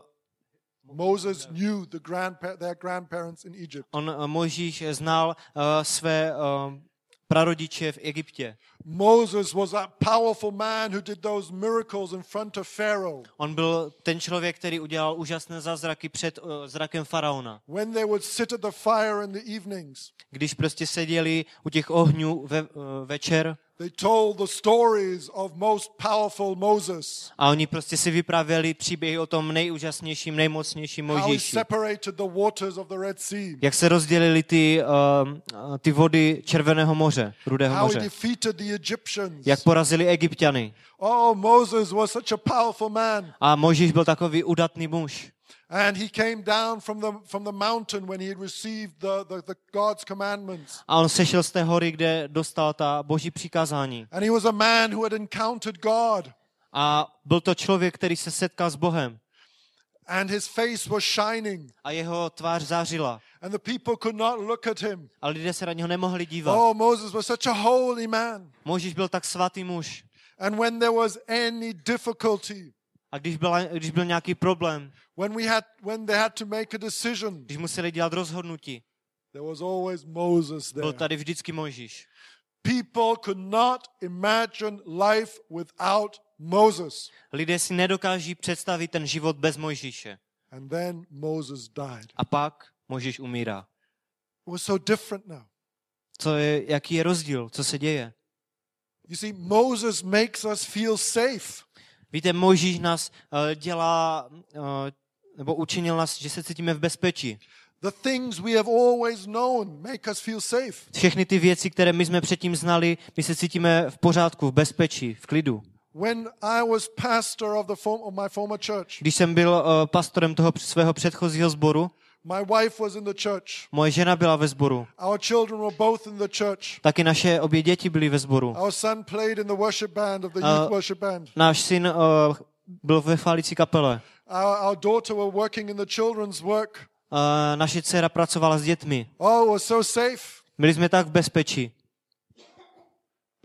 Moses knew the grandpa- their grandparents in Egypt. on uh, Mojžíš znal uh, své uh, prarodiče v Egyptě. Moses was that powerful man who did those miracles in front of Pharaoh. On byl ten člověk, který udělal úžasné zázraky před uh, zrakem faraona. When they would sit at the fire in the evenings, Když prostě seděli u těch ohňů ve, uh, večer they told the stories of most powerful Moses. a oni prostě si vyprávěli příběhy o tom nejúžasnějším, nejmocnějším How he Mojžíši. separated the waters of the Red Sea. Jak se rozdělily ty, uh, ty vody Červeného moře, Rudého How he moře. defeated the Egyptians. Jak porazili Egypťany. Oh, Moses was such a powerful man. A Mojžíš byl takový udatný muž. And he came down from the, from the mountain when he had received the, the, the God's commandments. A on sešel z té hory, kde dostal ta boží přikázání. And he was a man who had encountered God. A byl to člověk, který se setkal s Bohem. And his face was shining. A jeho tvář zářila. And the people could not look at him. A lidé se na něho nemohli dívat. Oh, Moses was such a holy man. Mojžíš byl tak svatý muž. And when there was any difficulty, A když, byla, když byl nějaký problém, when we had, when they had to make a decision, když museli dělat rozhodnutí, there was always Moses byl there. tady vždycky Mojžíš. People could not imagine life without Moses. Lidé si nedokáží představit ten život bez Mojžíše. And then Moses died. A pak Mojžíš umírá. It was so different now. Co je, jaký je rozdíl? Co se děje? You see, Moses makes us feel safe. Víte, Mojžíš nás uh, dělá, uh, nebo učinil nás, že se cítíme v bezpečí. The things we have always known make us feel safe. Všechny ty věci, které my jsme předtím znali, my se cítíme v pořádku, v bezpečí, v klidu. When I was pastor of, the form, of my former church, Když jsem byl uh, pastorem toho svého předchozího sboru, my wife was in the church. moje žena byla ve sboru. Our children were both in the church. Taky naše obě děti byly ve sboru. Our son played in the worship band of the Uh, youth worship band. Náš syn uh, byl ve chválící kapele. Our, our daughter were working in the children's work. Uh, naše dcera pracovala s dětmi. Oh, it was so safe. Byli jsme tak v bezpečí.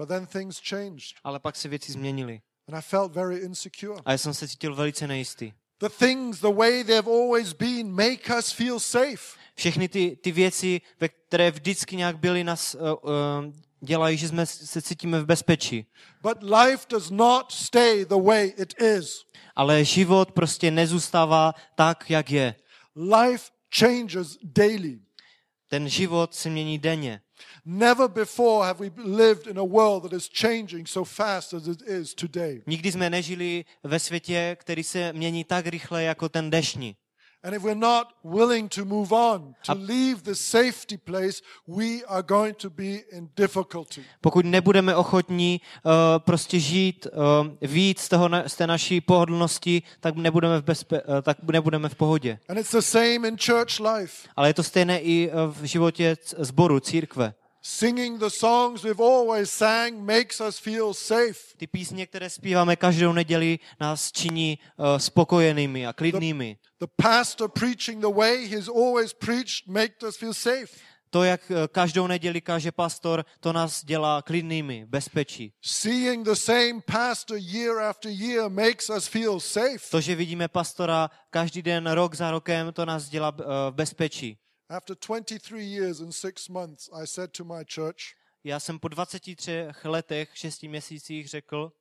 But then things changed. Ale pak se věci změnily. And I felt very insecure. A já jsem se cítil velice nejistý. The things, the way they've always been, make us feel safe. Všechny ty, ty věci, ve které vždycky nějak byly, nás uh, uh, dělají, že jsme se cítíme v bezpečí. But life does not stay the way it is. Ale život prostě nezůstává tak, jak je. Life changes daily. Ten život se mění denně. Never before have we lived in a world that is changing so fast as it is today. Nikdy jsme nežili ve světě, který se mění tak rychle jako ten dnešní. And if we're not willing to move on, to leave the safety place, we are going to be in difficulty. Pokud nebudeme ochotní uh, prostě žít uh, víc z, toho, z té naší pohodlnosti, tak nebudeme v, bezpe- uh, tak nebudeme v pohodě. And it's the same in church life. Ale je to stejné i uh, v životě sboru, církve. Singing the songs we've always sang makes us feel safe. Ty písně, které zpíváme každou neděli, nás činí uh, spokojenými a klidnými. The pastor preaching the way he's always preached makes us feel safe. To, jak každou neděli káže pastor, to nás dělá klidnými, bezpečí. Seeing the same pastor year after year makes us feel safe. To, že vidíme pastora každý den, rok za rokem, to nás dělá uh, bezpečí. After twenty-three years and six months, I said to my church, Já jsem po dvaceti třech letech, šesti měsících řekl,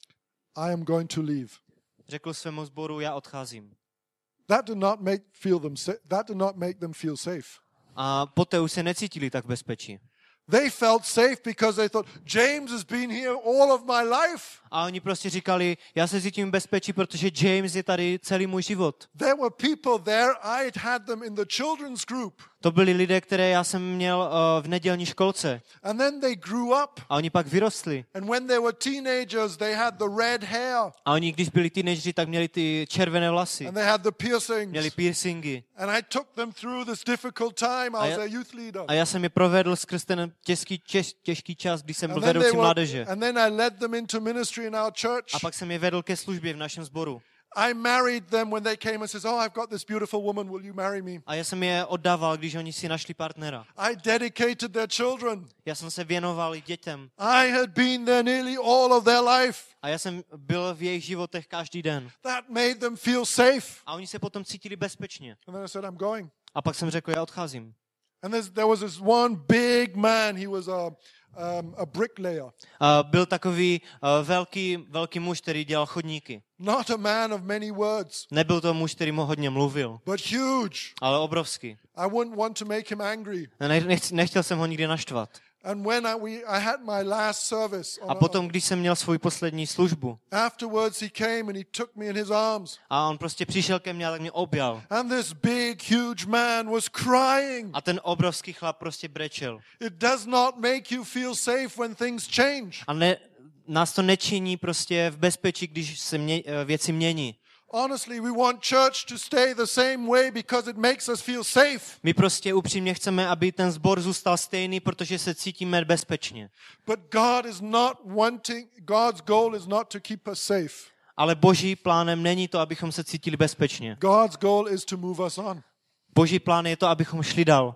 I am going to leave. řekl svému sboru, já odcházím. That did not make feel them sa- that did not make them feel safe. A poté už se necítili tak bezpečí. They felt safe because they thought, James has been here all of my life. A oni prostě říkali, já se cítím bezpečí, protože James je tady celý můj život. There were people there, I had had them in the children's group. To byli lidé, které já jsem měl uh, v nedělní školce. And then they grew up. A oni pak vyrostli. And when they were teenagers, they had the red hair. A oni, když byli teenageři, tak měli ty červené vlasy. And they had the piercings. Měli piercingy. And I took them through this difficult time. I was já- their youth leader. A já jsem je provedl skrz ten těžký, těž, těžký čas, kdy jsem byl And then, they vedoucí were, mládeže. and then I led them into ministry in our church. A pak jsem je vedl ke službě v našem sboru. I married them when they came and says, "Oh, I've got this beautiful woman. Will you marry me?" A já jsem je oddával, když oni si našli partnera. I dedicated their children. Já jsem se věnoval i dětem. I had been there nearly all of their life. A já jsem byl v jejich životech každý den. That made them feel safe. A oni se potom cítili bezpečně. And then I said, "I'm going." A pak jsem řekl, já odcházím. And there's, there was this one big man. He was a um, a bricklayer, A byl takový uh, velký, velký muž, který dělal chodníky. not a man of many words, Nebyl to muž, který mu hodně mluvil, but huge. ale obrovský. I wouldn't want to make him angry. Ne, nech, nechtěl jsem ho nikdy naštvat. And when I, we, I had my last service, on A potom, když jsem měl svou poslední službu, afterwards he came and he took me in his arms. a on prostě přišel ke mně a tak mě objal. And this big, huge man was crying. A ten obrovský chlap prostě brečel. It does not make you feel safe when things change. A ne, nás to nečiní prostě v bezpečí, když se mě, věci mění. Honestly, we want church to stay the same way because it makes us feel safe. My prostě upřímně chceme, aby ten sbor zůstal stejný, protože se cítíme bezpečně. But God is not wanting, God's goal is not to keep us safe. Ale boží plánem není to, abychom se cítili bezpečně. God's goal is to move us on. Boží plán je to, abychom šli dál.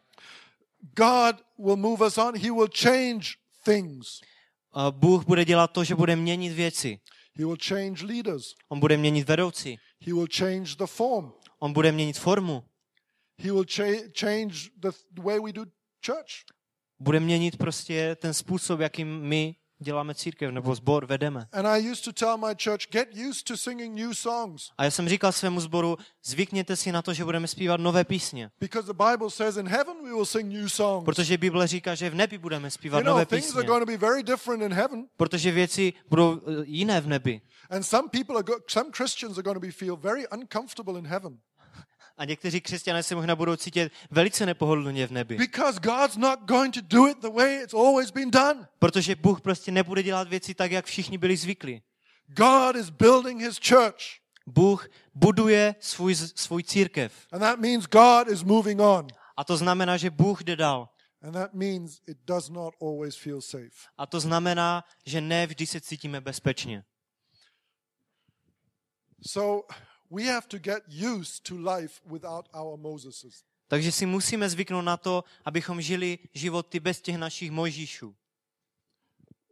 God will move us on. He will change things. A Bůh bude dělat to, že bude měnit věci. He will change leaders. On bude měnit vedoucí. He will change the form. On bude měnit formu. He will cha- change the, the way we do church. Bude měnit prostě ten způsob, jakým my děláme církev nebo sbor vedeme. And I used to tell my church, get used to singing new songs. A já jsem říkal svému sboru, zvykněte si na to, že budeme zpívat nové písně. Because the Bible says in heaven we will sing new songs. Protože Bible říká, že v nebi budeme zpívat You know, nové things are písně. going to be very different in heaven. Protože věci budou eh, jiné v nebi. And some people are go- some Christians are going to be feel very uncomfortable in heaven. A někteří křesťané se možná budou cítit velice nepohodlně v nebi. Because God's not going to do it the way it's always been done. Protože Bůh prostě nebude dělat věci tak, jak všichni byli zvyklí. God is building his church. Bůh buduje svůj, svůj církev. And that means God is moving on. A to znamená, že Bůh jde dál. And that means it does not always feel safe. A to znamená, že ne vždy se cítíme bezpečně. So we have to get used to life without our Moseses. Takže si musíme zvyknout na to, abychom žili životy bez těch našich Mojžíšů.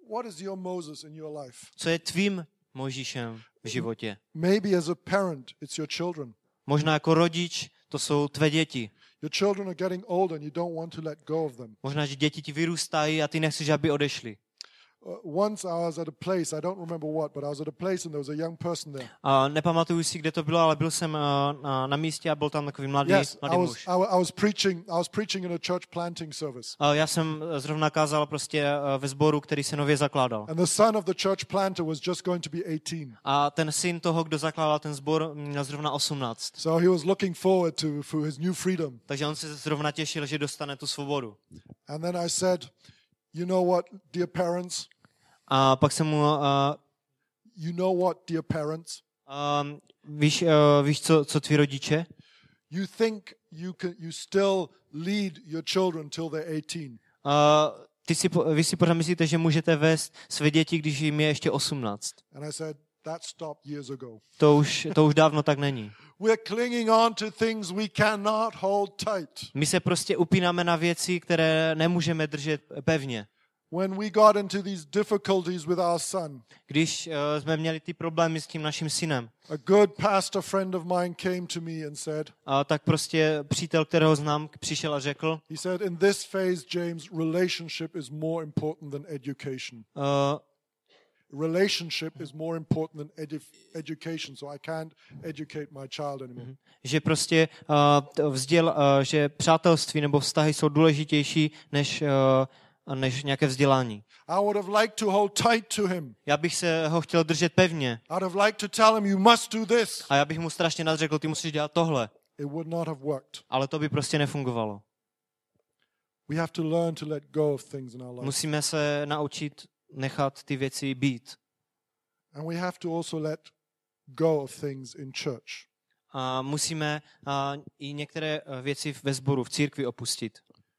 what is your Moses in your life? Co je tvým Mojžíšem v životě? Maybe as a parent, it's your children. Možná jako rodič, to jsou tvé děti. Your children are getting older and you don't want to let go of them. Možná, že děti ti vyrůstají a ty nechceš, aby odešli. Uh, once I was at a place, I don't remember what, but I was at a place and there was a young person there. A nepamatuju si, kde to bylo, ale byl jsem uh, na, na místě a byl tam takový mladý, Yes, mladý I was, muž. I, wa- I was preaching. I was preaching in a church planting service, A já jsem zrovna kázal prostě uh, ve sboru, který se nově zakládal. and the son of the church planter was just going to be eighteen. A ten syn toho, kdo zakládal ten sbor, měl zrovna osmnáct. So he was looking forward to for his new freedom. Takže on se zrovna těšil, že dostane tu svobodu. And then I said, "You know what, dear parents? A pak jsem mu, uh, You know what, dear parents? um, víš, uh, víš co, co tví rodiče? You think you can, you still lead your children till they're eighteen. Uh, ty si, po- vy si pořád myslíte, že můžete vést své děti, když jim je ještě osmnáct. And I said, that stopped years ago. To už, to už dávno tak není. We're clinging on to things we cannot hold tight. My se prostě upínáme na věci, které nemůžeme držet pevně. When we got into these difficulties with our son, Když uh, jsme měli ty problémy s tím naším synem, a good pastor friend of mine came to me and said, a tak prostě přítel, kterého znám, přišel a řekl, he said, in this phase, James, relationship is more important than education. uh, Relationship is more important than edu- education, so I can't educate my child anymore. že prostě uh, to vzděl, uh, že přátelství nebo vztahy jsou důležitější než, uh, než nějaké vzdělání. I would have liked to hold tight to him. Já bych se ho chtěl držet pevně I'd have liked to tell him, you must do this. a já bych mu strašně nadřekl, ty musíš dělat tohle, It would not have worked. ale to by prostě nefungovalo. We have to learn to let go of things in our life. Musíme se naučit nechat ty věci být. And we have to also let go of things in church. A musíme uh, i některé uh, věci ve sboru, v církvi opustit.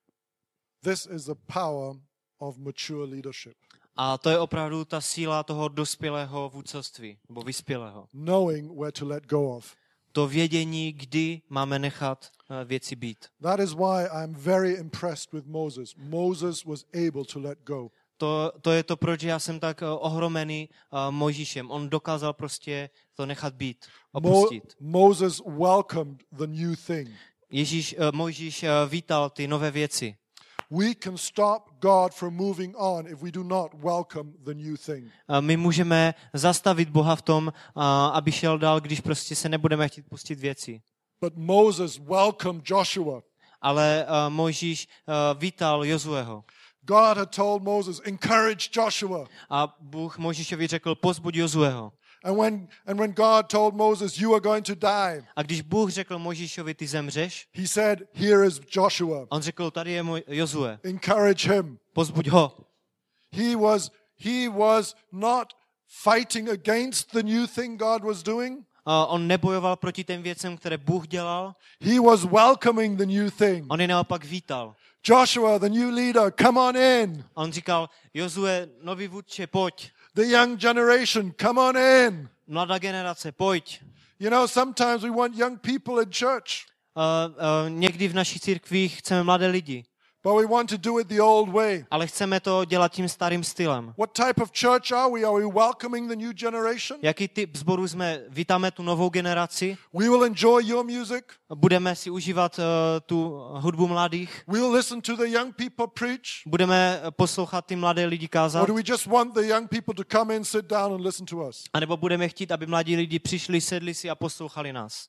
This is the power of mature leadership. A to je opravdu ta síla toho dospělého vůdcovství, nebo vyspělého. Knowing where to let go of. To vědění, kdy máme nechat uh, věci být. That is why I'm very impressed with Moses. Moses was able to let go. To, to je to, proč já jsem tak uh, ohromený uh, Mojžíšem. On dokázal prostě to nechat být, Mo- opustit. Moses welcomed the new thing. Ježíš, uh, Mojžíš uh, vítal ty nové věci. We can stop God from moving on if we do not welcome the new thing. Uh, my můžeme zastavit Boha v tom, uh, aby šel dál, když prostě se nebudeme chtít pustit věci. But Moses welcomed Joshua. Ale uh, Mojžíš uh, vítal Jozueho. God had told Moses, encourage Joshua. A Bůh Mojžíšovi řekl, pozbuď Jozueho. And when, and when God told Moses, you are going to die, A když Bůh řekl Mojžíšovi, ty zemřeš, he said, here is Joshua. on řekl, tady je můj Jozue, Encourage him. pozbuď ho. He was, he was not fighting against the new thing God was doing. A on nebojoval proti těm věcem, které Bůh dělal, He was welcoming the new thing. on je naopak vítal. Joshua, the new leader, come on in. A on říkal, Jozue, nový vůdče, pojď. The young generation, come on in. Mladá generace, pojď. You know, sometimes we want young people in church, Uh, uh, někdy v naší církvi chceme mladé lidi, but we want to do it the old way. ale chceme to dělat tím starým stylem. What type of church are we? Are we welcoming the new generation? Jaký typ sboru jsme? Vítáme tu novou generaci? We will enjoy your music. Budeme si užívat uh, tu hudbu mladých? We will listen to the young people preach. Budeme poslouchat ty mladé lidi Or kázat? do we just want the young people to come in, sit down and listen to us? A nebo budeme chtít, aby mladí lidi přišli, sedli si a poslouchali nás?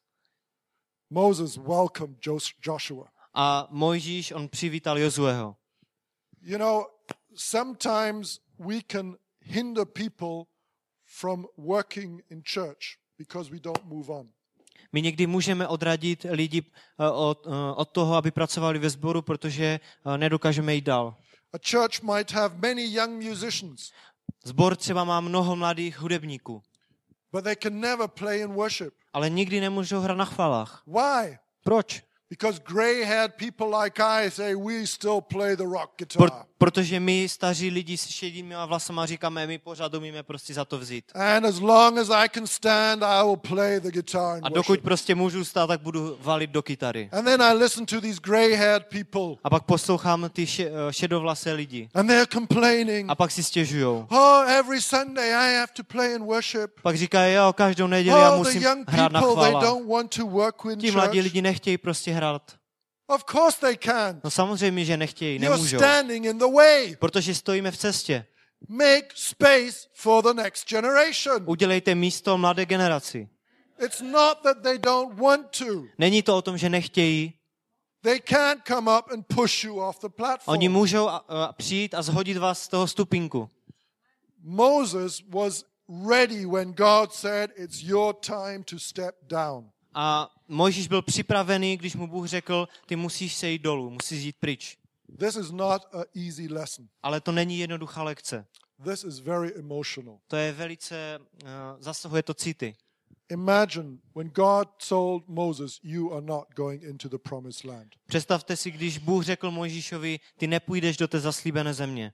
Moses welcomed Jos- Joshua. A Mojžíš, on přivítal Jozueho. You know, sometimes we can hinder people from working in church because we don't move on. My někdy můžeme odradit lidi uh, od, uh, od toho, aby pracovali ve sboru, protože uh, nedokážeme jít dál. A church might have many young musicians, Sbor třeba má mnoho mladých hudebníků, but they can never play in worship. ale nikdy nemůžou hrát na chvalách. Why? Proč? Because gray-haired people like I say we still play the rock guitar. Pro, protože my staří lidi s šedými vlasama říkáme, my pořád umíme prostě za to vzít. And as long as I can stand, I will play the guitar and A dokud worship. prostě můžu stát, tak budu valit do kytary. And then I listen to these gray-haired people. A pak poslouchám ty še, šedovlasé lidi. And they're complaining. A pak si stěžujou. Oh, every Sunday I have to play and worship. Pak říkají, jo, každou neděli já Oh, the musím young hrát na people, they chvála. don't want to work in Ti mladí church. lidi nechtějí prostě hrát. Of course they can. No samozřejmě, že nechtějí, You're nemůžou. standing in the way. Protože stojíme v cestě. Make space for the next generation. Udělejte místo mladé generaci. It's not that they don't want to. Není to o tom, že nechtějí. They can't come up and push you off the platform. Oni můžou a, a přijít a zhodit vás z toho stupínku. Moses was ready when God said, it's your time to step down. A Mojžíš byl připravený, když mu Bůh řekl, ty musíš sejít dolů, musíš jít pryč. This is not an easy lesson. Ale to není jednoduchá lekce. This is very emotional. To je velice, uh, zasahuje to city. Imagine when God told Moses, you are not going into the promised land. Představte si, když Bůh řekl Mojžíšovi, ty nepůjdeš do té zaslíbené země.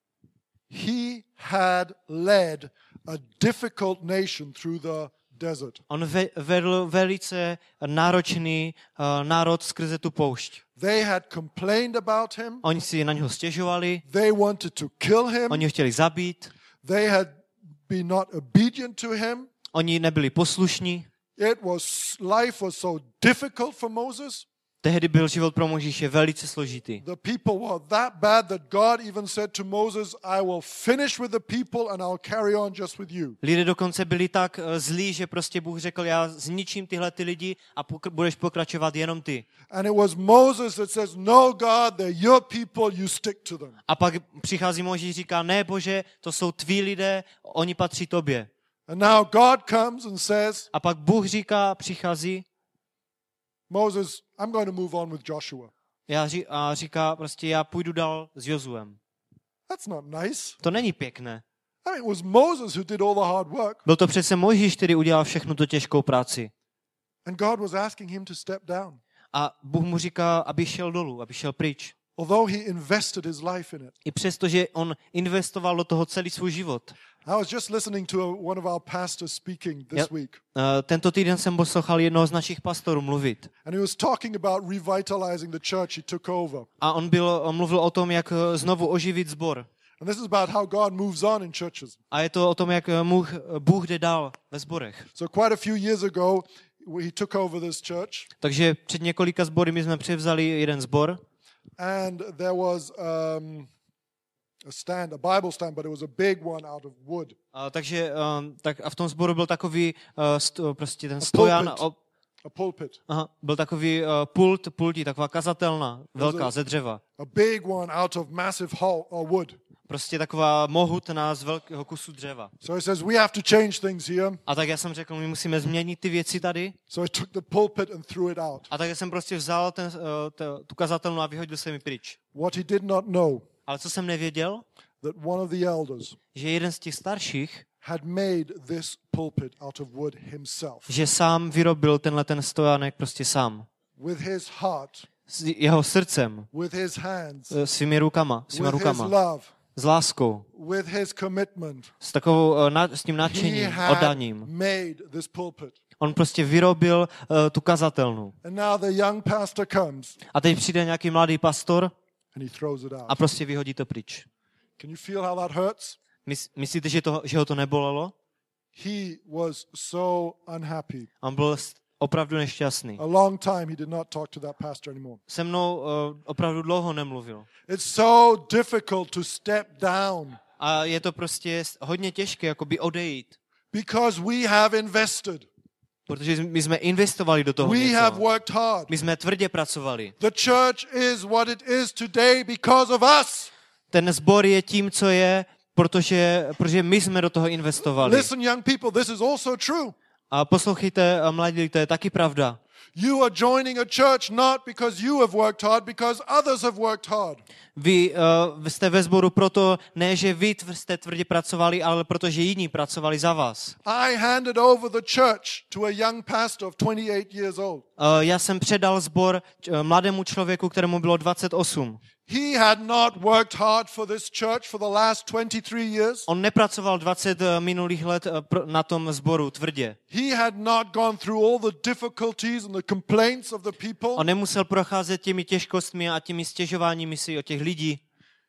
He had led a difficult nation through the desert. On ve, vedl velice náročný uh, národ skrze tu poušť. They had complained about him. Oni si na něho stěžovali, They wanted to kill him. oni ho chtěli zabít, They had been not obedient to him. oni nebyli poslušní. It was, life was so difficult for Moses. Tehdy byl život pro Mojžíše velice složitý. The people were that bad that God even said to Moses, I will finish with the people and I'll carry on just with you. Lidé dokonce byli tak uh, zlí, že prostě Bůh řekl, já zničím tyhle ty lidi a pokr- budeš pokračovat jenom ty. And it was Moses that says, no God, they're your people, you stick to them. A pak přichází Mojžíš, říká, ne Bože, to jsou tví lidé, oni patří tobě. And now God comes and says, A pak Bůh říká, přichází Moses, I'm going to move on with Joshua. já ří, a říká prostě, já půjdu dál s Jozuem. That's not nice. To není pěkné. I mean, it was Moses who did all the hard work. Byl to přece Mojžíš, který udělal všechnu tu těžkou práci. And God was asking him to step down. A Bůh mu říká, aby šel dolů, aby šel pryč. Although he invested his life in it. I přesto, že on investoval do toho celý svůj život. I was just listening to a, one of our pastors speaking this Yep. week. Uh, tento týden jsem poslouchal jednoho z našich pastorů mluvit. And he was talking about revitalizing the church he took over. A on, byl, on mluvil o tom, jak uh, znovu oživit sbor. And this is about how God moves on in churches. A je to o tom, jak uh, Bůh, Bůh jde dál ve sborech. So quite a few years ago, he took over this church. Takže před několika sbory my jsme převzali jeden sbor. And there was um, a stand, a Bible stand, but it was a big one out of wood. A, takže um, tak, a v tom sboru byl takový uh, sto, prostě ten stojan, pulpit. o, A pulpit. aha, byl takový uh, pult, pultí, taková kazatelna, velká, a- ze dřeva. A big one out of massive hol- or wood. Prostě taková mohutná z velkého kusu dřeva. So he says, we have to change things here. A tak já jsem řekl, my musíme změnit ty věci tady. So he took the pulpit and threw it out. A tak jsem prostě vzal ten, uh, t, tu kazatelnu a vyhodil jsem ji pryč. What he did not know, Ale co jsem nevěděl, that one of the elders že jeden z těch starších, had made this pulpit out of wood himself. že sám vyrobil tenhle ten stojánek prostě sám. With his heart, S jeho srcem, with his hands, eh, svými rukama, svýma with his rukama, love, s láskou, with his commitment. s takovou, eh, na- s tím He nadšením, had oddaním. made this pulpit. On prostě vyrobil uh, tu kazatelnu. And now the young pastor comes A teď přijde nějaký mladý pastor and he throws it a out. prostě vyhodí to pryč. Can you feel how that hurts? Mys- myslíte, že, to, že ho to nebolelo? He was so unhappy. On byl s- opravdu nešťastný. A long time he did not talk to that pastor anymore. Se mnou uh, opravdu dlouho nemluvil. It's so difficult to step down A je to prostě hodně těžké jakoby odejít. because we have invested. Protože my jsme investovali do toho We have něco. worked hard. My jsme tvrdě pracovali. The church is what it is today because of us. Ten sbor je tím, co je, protože, protože my jsme do toho investovali. Listen, young people, this is also true. A poslouchejte, mladí, to je taky pravda. You are joining a church not because you have worked hard, because others have worked hard. Vy uh, jste ve sboru proto, ne, že vy tv- jste tvrdě pracovali, ale protože jiní pracovali za vás. I handed over the church to a young pastor of twenty-eight years old. Uh, já jsem předal sbor uh, mladému člověku, kterému bylo dvacet osm. He had not worked hard for this church for the last twenty-three years. On nepracoval dvacet uh, minulých let uh, pr- na tom sboru tvrdě. He had not gone through all the difficulties and the complaints of the people. On nemusel procházet těmi těžkostmi a těmi stěžováními si od těch lidí.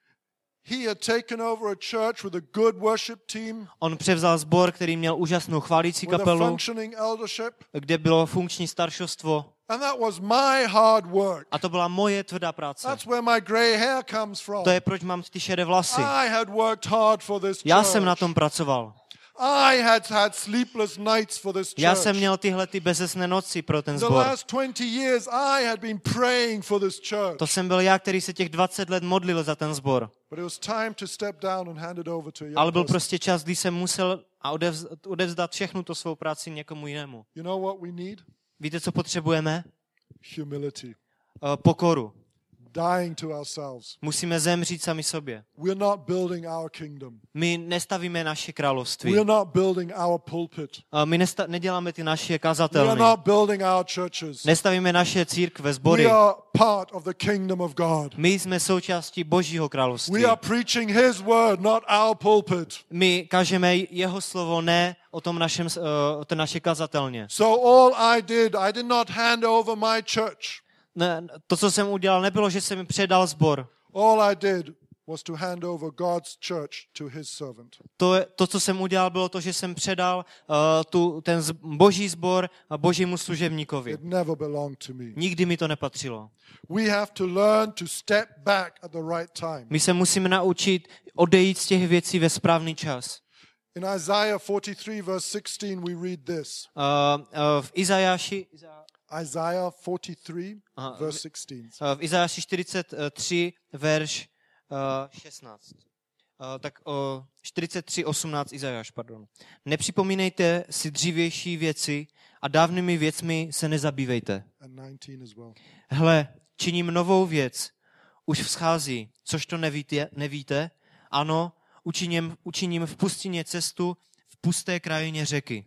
He had taken over a church with a good worship team, On převzal sbor, který měl úžasnou chválící with a kapelu, functioning eldership. kde bylo funkční staršovstvo. And that was my hard work. A to byla moje tvrdá práce. That's where my grey hair comes from. To je, proč mám ty šedé vlasy. I had worked hard for this Já church. jsem na tom pracoval. I had had sleepless nights for this Já church. jsem měl tyhle ty bezesné noci pro ten The sbor. last twenty years I had been praying for this church. To jsem byl já, který se těch dvacet let modlil za ten sbor. But it was time to step down and hand it over to a young Ale byl person. prostě čas, kdy jsem musel a odevz, odevzdat všechnu to svou práci někomu jinému. You know what we need? Víte, co potřebujeme? Humility. Uh, pokoru. Dying to ourselves. Musíme zemřít sami sobě. We're not building our kingdom. My nestavíme naše království. We're not building our pulpit. Uh, my nesta- neděláme ty naše We're kazatelny. not building our churches. Nestavíme naše církve, We sbory. are part of the kingdom of God. My jsme součástí Božího království. We are preaching His word, not our pulpit. My kažeme jeho slovo, ne o tom našem, uh, o té naše kazatelně. So all I did, I did not hand over my church. Ne, to, co jsem udělal, nebylo, že jsem mi předal sbor. All I did was to hand over God's church to His servant. To, to, co jsem udělal, bylo to, že jsem předal uh, tu, ten z, boží sbor božímu služebníkovi. It never belonged to me. Nikdy mi to nepatřilo. We have to learn to step back at the right time. My se musíme naučit odejít z těch věcí ve správný čas. In Isaiah forty-three, verse sixteen, we read this. Uh, uh, v Izajáši, Isaiah forty-three, Aha, verse sixteen. uh, v Izajáši čtyřicet tři, verš uh, šestnáct. Uh, tak uh, čtyřicet tři osmnáct Izajáš, pardon. Nepřipomínejte si dřívější věci a dávnými věcmi se nezabývejte. And nineteen as well. Hle, činím novou věc, už vzchází, což to nevíte, nevíte? Ano, učiním, učiním v pustině cestu, v pusté krajině řeky.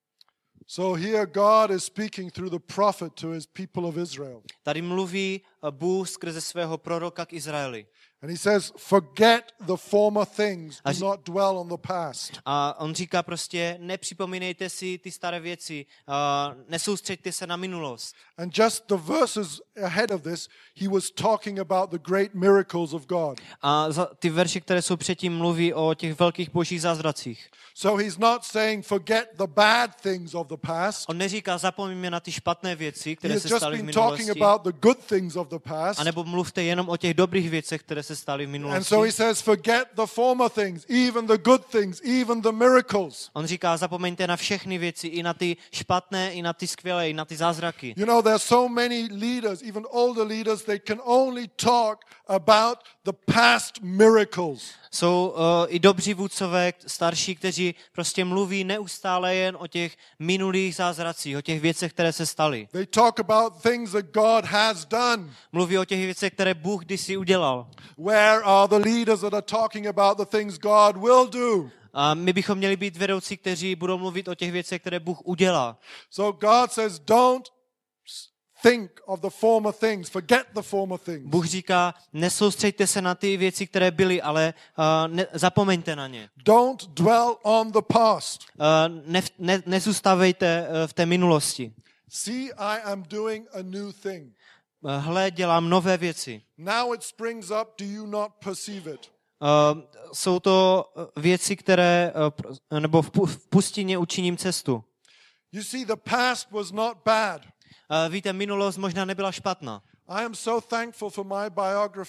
So here God is speaking through the prophet to his people of Israel. Tady mluví Bůh skrze svého proroka k Izraeli. And he says, forget the former things, Až- do not dwell on the past. A on říká prostě, nepřipomínejte si ty staré věci, uh, nesoustřeďte se na minulost. And just the verses ahead of this, he was talking about the great miracles of God. A za, ty verše, které jsou předtím, mluví o těch velkých božích zázracích. So he's not saying forget the bad things of the past. On neříká, zapomeňme na ty špatné věci, He které has se just staly v been talking minulosti, about the good things of the past. anebo mluvte jenom o těch dobrých věcech, které se staly v And minulosti. so he says, forget the former things, even the good things, even the miracles. On říká, zapomeňte na všechny věci, i na ty špatné, i na ty skvělé, i na ty zázraky. You know, there are so many leaders, even older leaders, they can only talk about the past miracles. Jsou uh, i dobří vůdcové, starší, kteří prostě mluví neustále jen o těch minulých zázracích, o těch věcech, které se staly. They talk about things that God has done. Mluví o těch věcech, které Bůh kdysi udělal. Where are the leaders that are talking about the things God will do? A my bychom měli být vedoucí, kteří budou mluvit o těch věcech, které Bůh udělá. So God says, don't think of the former things, forget the former things. Bůh říká, nesoustřeďte se na ty věci, které byly, ale uh, ne, zapomeňte na ně. Don't dwell on the past. Uh, ne, ne, nezůstávejte uh, v té minulosti. See, I am doing a new thing. Uh, hle, dělám nové věci. Now it springs up, do you not perceive it? Uh, jsou to uh, věci, které, uh, pr- nebo v, pu- v pustině učiním cestu. You see, the past was not bad. Uh, víte, minulost možná nebyla špatná. I am so thankful for my biography.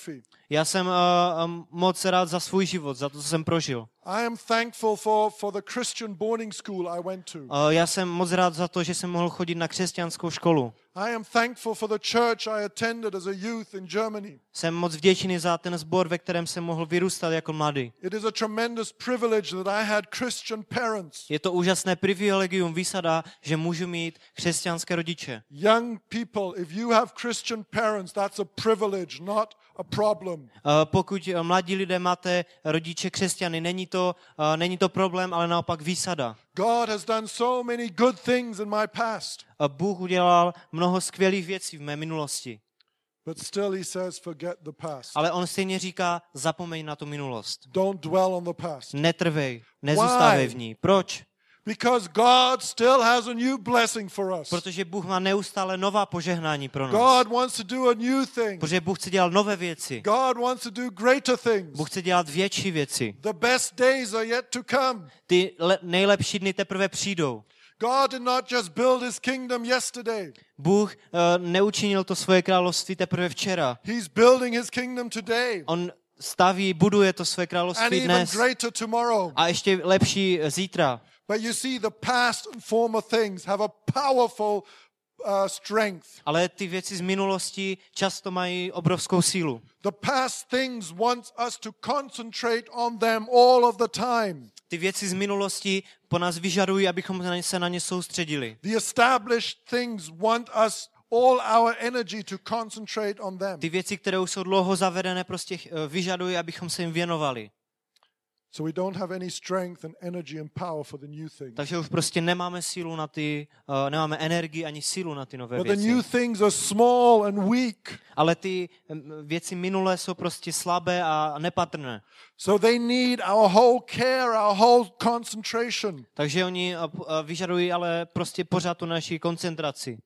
Já jsem uh, um, moc rád za svůj život, za to, co jsem prožil. I am thankful for, for the Christian boarding school I went to. Uh, já jsem moc rád za to, že jsem mohl chodit na křesťanskou školu. I am thankful for the church I attended as a youth in Germany. Jsem moc vděčný za ten sbor, ve kterém jsem mohl vyrůstat jako mladý. It is a tremendous privilege that I had Christian parents. Je to úžasné privilegium, výsada, že můžu mít křesťanské rodiče. Young people, if you have Christian parents, that's a privilege, not a problem. Uh, pokud uh, mladí lidé máte rodiče křesťany, není to, uh, není to problém, ale naopak výsada. God has done so many good things in my past. Uh, Bůh udělal mnoho skvělých věcí v mé minulosti. But still he says, forget the past. Ale on stejně říká, zapomeň na tu minulost. Don't dwell on the past. Netrvej, nezůstávej v ní. Proč? Because God still has a new blessing for us. Protože Bůh má neustále nová požehnání pro nás. God wants to do a new thing. Protože Bůh chce dělat nové věci. God wants to do greater things. Bůh chce dělat větší věci. The best days are yet to come. Ty le- nejlepší dny teprve přijdou. God did not just build his kingdom yesterday. Bůh uh, neučinil to svoje království teprve včera. He's building his kingdom today. On staví, buduje to své And království even dnes greater tomorrow. a ještě lepší zítra. But you see, the past and former things have a powerful uh, strength. Ale ty věci z minulosti často mají obrovskou sílu. The past things want us to concentrate on them all of the time. Ty věci z minulosti po nás vyžadují, abychom se na ně soustředili. The established things want us all our energy to concentrate on them. Ty věci, které už jsou dlouho zavedené, prostě vyžadují, abychom se jim věnovali. So we don't have any strength and energy and power for the new things. Takže už prostě nemáme sílu na ty, uh, nemáme energii ani sílu na ty nové But the věci. new things are small and weak. Ale ty um, věci minulé jsou prostě slabé a nepatrné. So they need our whole care, our whole concentration. Takže oni uh, uh, vyžadují ale prostě pořád tu naši koncentraci.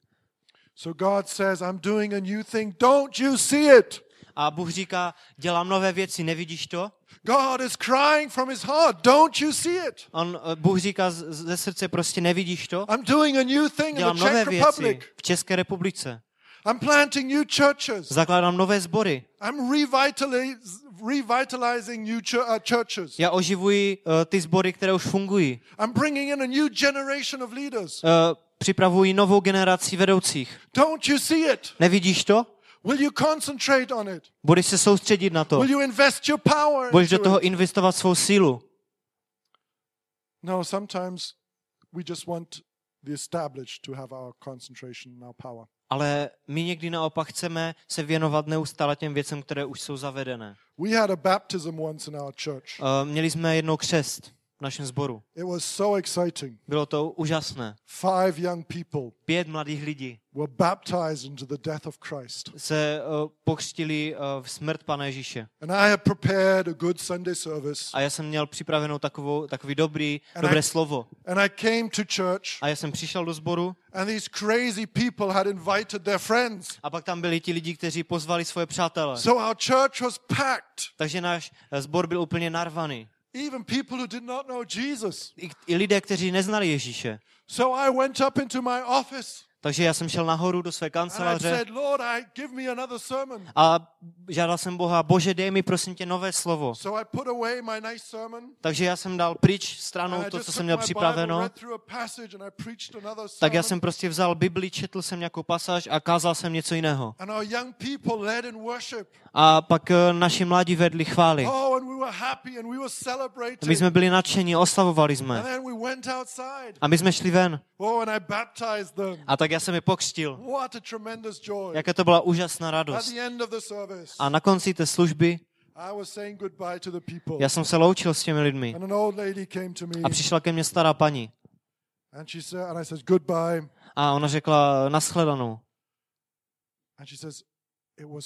So God says, I'm doing a new thing. Don't you see it? A Bůh říká, dělám nové věci, nevidíš to? God is crying from his heart. Don't you see it? On, uh, Bůh říká z- ze srdce, prostě nevidíš to? I'm doing a new thing in Dělám the nové Czech věci Republic. v České republice. I'm planting new churches. Zakládám nové sbory. I'm revitaliz- revitalizing new ch- uh, churches. Já oživuji uh, ty sbory, které už fungují. I'm bringing in a new generation of leaders. Uh, připravuji novou generaci vedoucích. Don't you see it? Nevidíš to? Will you concentrate on it? Budeš se soustředit na to. Will you invest your power Budeš do into toho it? investovat svou sílu. No, sometimes we just want the established to have our concentration and our power. Ale my někdy naopak chceme se věnovat neustále těm věcem, které už jsou zavedené. We had a baptism once in our church. Uh, měli jsme jednou křest v našem sboru. It was so exciting. Bylo to úžasné. Five young people Pět mladých lidí were baptized into the death of Christ. se uh, pokřtili uh, v smrt Pana Ježíše. And I had prepared a good Sunday service. A já jsem měl připravenou takovou, takový dobrý, And dobré I- slovo. And I came to church, A já jsem přišel do sboru and these crazy people had invited their friends. a pak tam byli ti lidi, kteří pozvali svoje přátele. So our church was packed. Takže náš eh, sbor byl úplně narvaný. Even people who did not know Jesus. I, I lidé, kteří neznali Ježíše. So I went up into my office Takže já jsem šel nahoru do své and I kanceláře said, Lord, I give me another sermon. a žádal jsem Boha, Bože, dej mi prosím tě nové slovo. So I put away my nice sermon. Takže já jsem dal pryč And stranou I to, just co took jsem měl my Bible, připraveno. read through a passage and I preached another Tak já sermon. jsem prostě vzal Bibli, četl jsem nějakou pasáž a kázal jsem něco jiného. And our young people led in worship. A pak eh, naši mladí vedli chvály. Oh, and we were happy and we were celebrating. My jsme byli nadšení, oslavovali And jsme. then we went outside. A my jsme šli ven. Oh, and I baptized them. A tak já jsem je pokřtil. What a tremendous joy. Jaké to byla úžasná At radost. the end of the service, A na konci té služby I was saying goodbye to the people. já jsem se loučil s těmi lidmi. And an old lady came to me A přišla ke mně stará paní. and she said, and I said goodbye. A ona řekla nashledanou. And she says, it was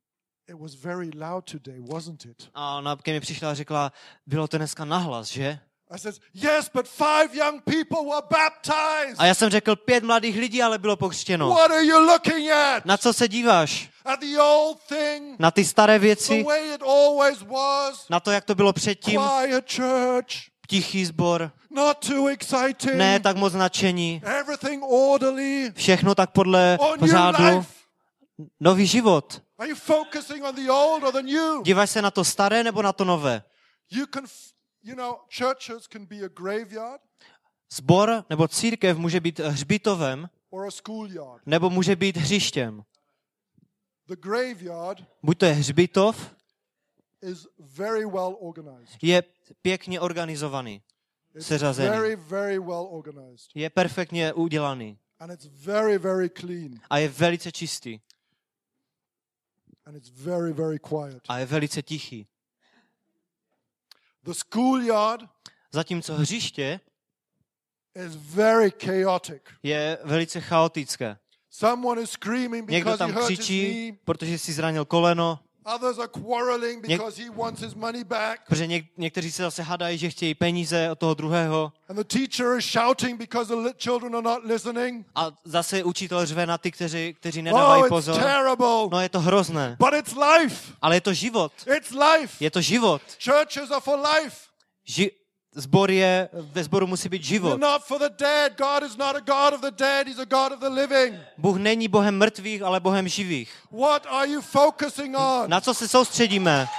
it was very loud today, wasn't it? A ona ke mně přišla a řekla, bylo to dneska nahlas, že? I said, yes, but five young people were baptized. A já jsem řekl, pět mladých lidí, ale bylo pokřtěno. What are you looking at? Na co se díváš? At the old thing, Na ty staré the věci? way it always was. Na to, jak to bylo předtím? Quiet church, Tichý sbor, not too exciting. ne tak moc nadšení. Everything orderly. Všechno tak podle Oh, new pořádu. life. Nový život. Are you focusing on the old or the new? Díváš se na to staré nebo na to nové? You can, f- you know, churches can be a graveyard Sbor nebo církev může být hřbitovem or a schoolyard. nebo může být hřištěm. The graveyard Buď to je hřbitov, is very well organized. je pěkně organizovaný, It's seřazený. very, very well organized. Je perfektně udělaný And it's very, very clean. a je velice čistý And it's very, very quiet. a je velice tichý. The schoolyard Zatímco hřiště is very chaotic. je velice chaotické. Someone is screaming Někdo because he tam hurt his křičí, knee. protože si zranil koleno, Others are quarreling Něk- because he wants his money back. protože něk- někteří se zase hadají, že chtějí peníze od toho druhého And the teacher is shouting because the li- children are not listening. a zase učitel řve na ty, kteří, kteří nedávají Oh, it's pozor. terrible. No je to hrozné, But it's life. ale je to život. It's life. Je to život. Churches are for life. Ži- Zbor je, ve sboru musí být You're život. not for the dead. God is not a God of the dead. He's a God of the living. Bůh není Bohem mrtvých, ale Bohem živých. What are you focusing on? Na co se soustředíme?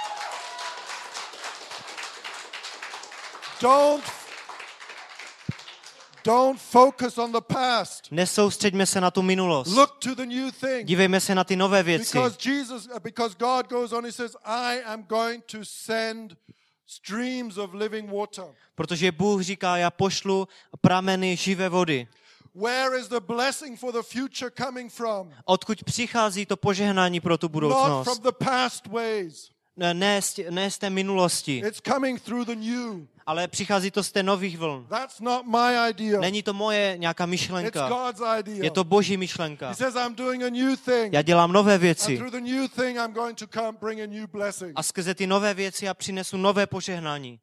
Don't Don't focus on the past. Nesoustřeďme se na tu minulost. Look to the new thing. Dívejme se na ty nové věci. Because Jesus, uh, because God goes on, he says, I am going to send streams of living water. Protože Bůh říká, já pošlu prameny živé vody. Where is the blessing for the future coming from? Odkud přichází to požehnání pro tu Not budoucnost? from the past ways. Ne, ne, z, tě- ne z té minulosti, It's coming through the new. ale přichází to z té nových vln. That's not my idea. Není to moje nějaká It's myšlenka, God's idea. je to Boží myšlenka. He says, I'm doing a new thing. Já dělám nové And věci through the new thing, I'm going to come bring a new blessing. a skrze ty nové věci já přinesu nové požehnání.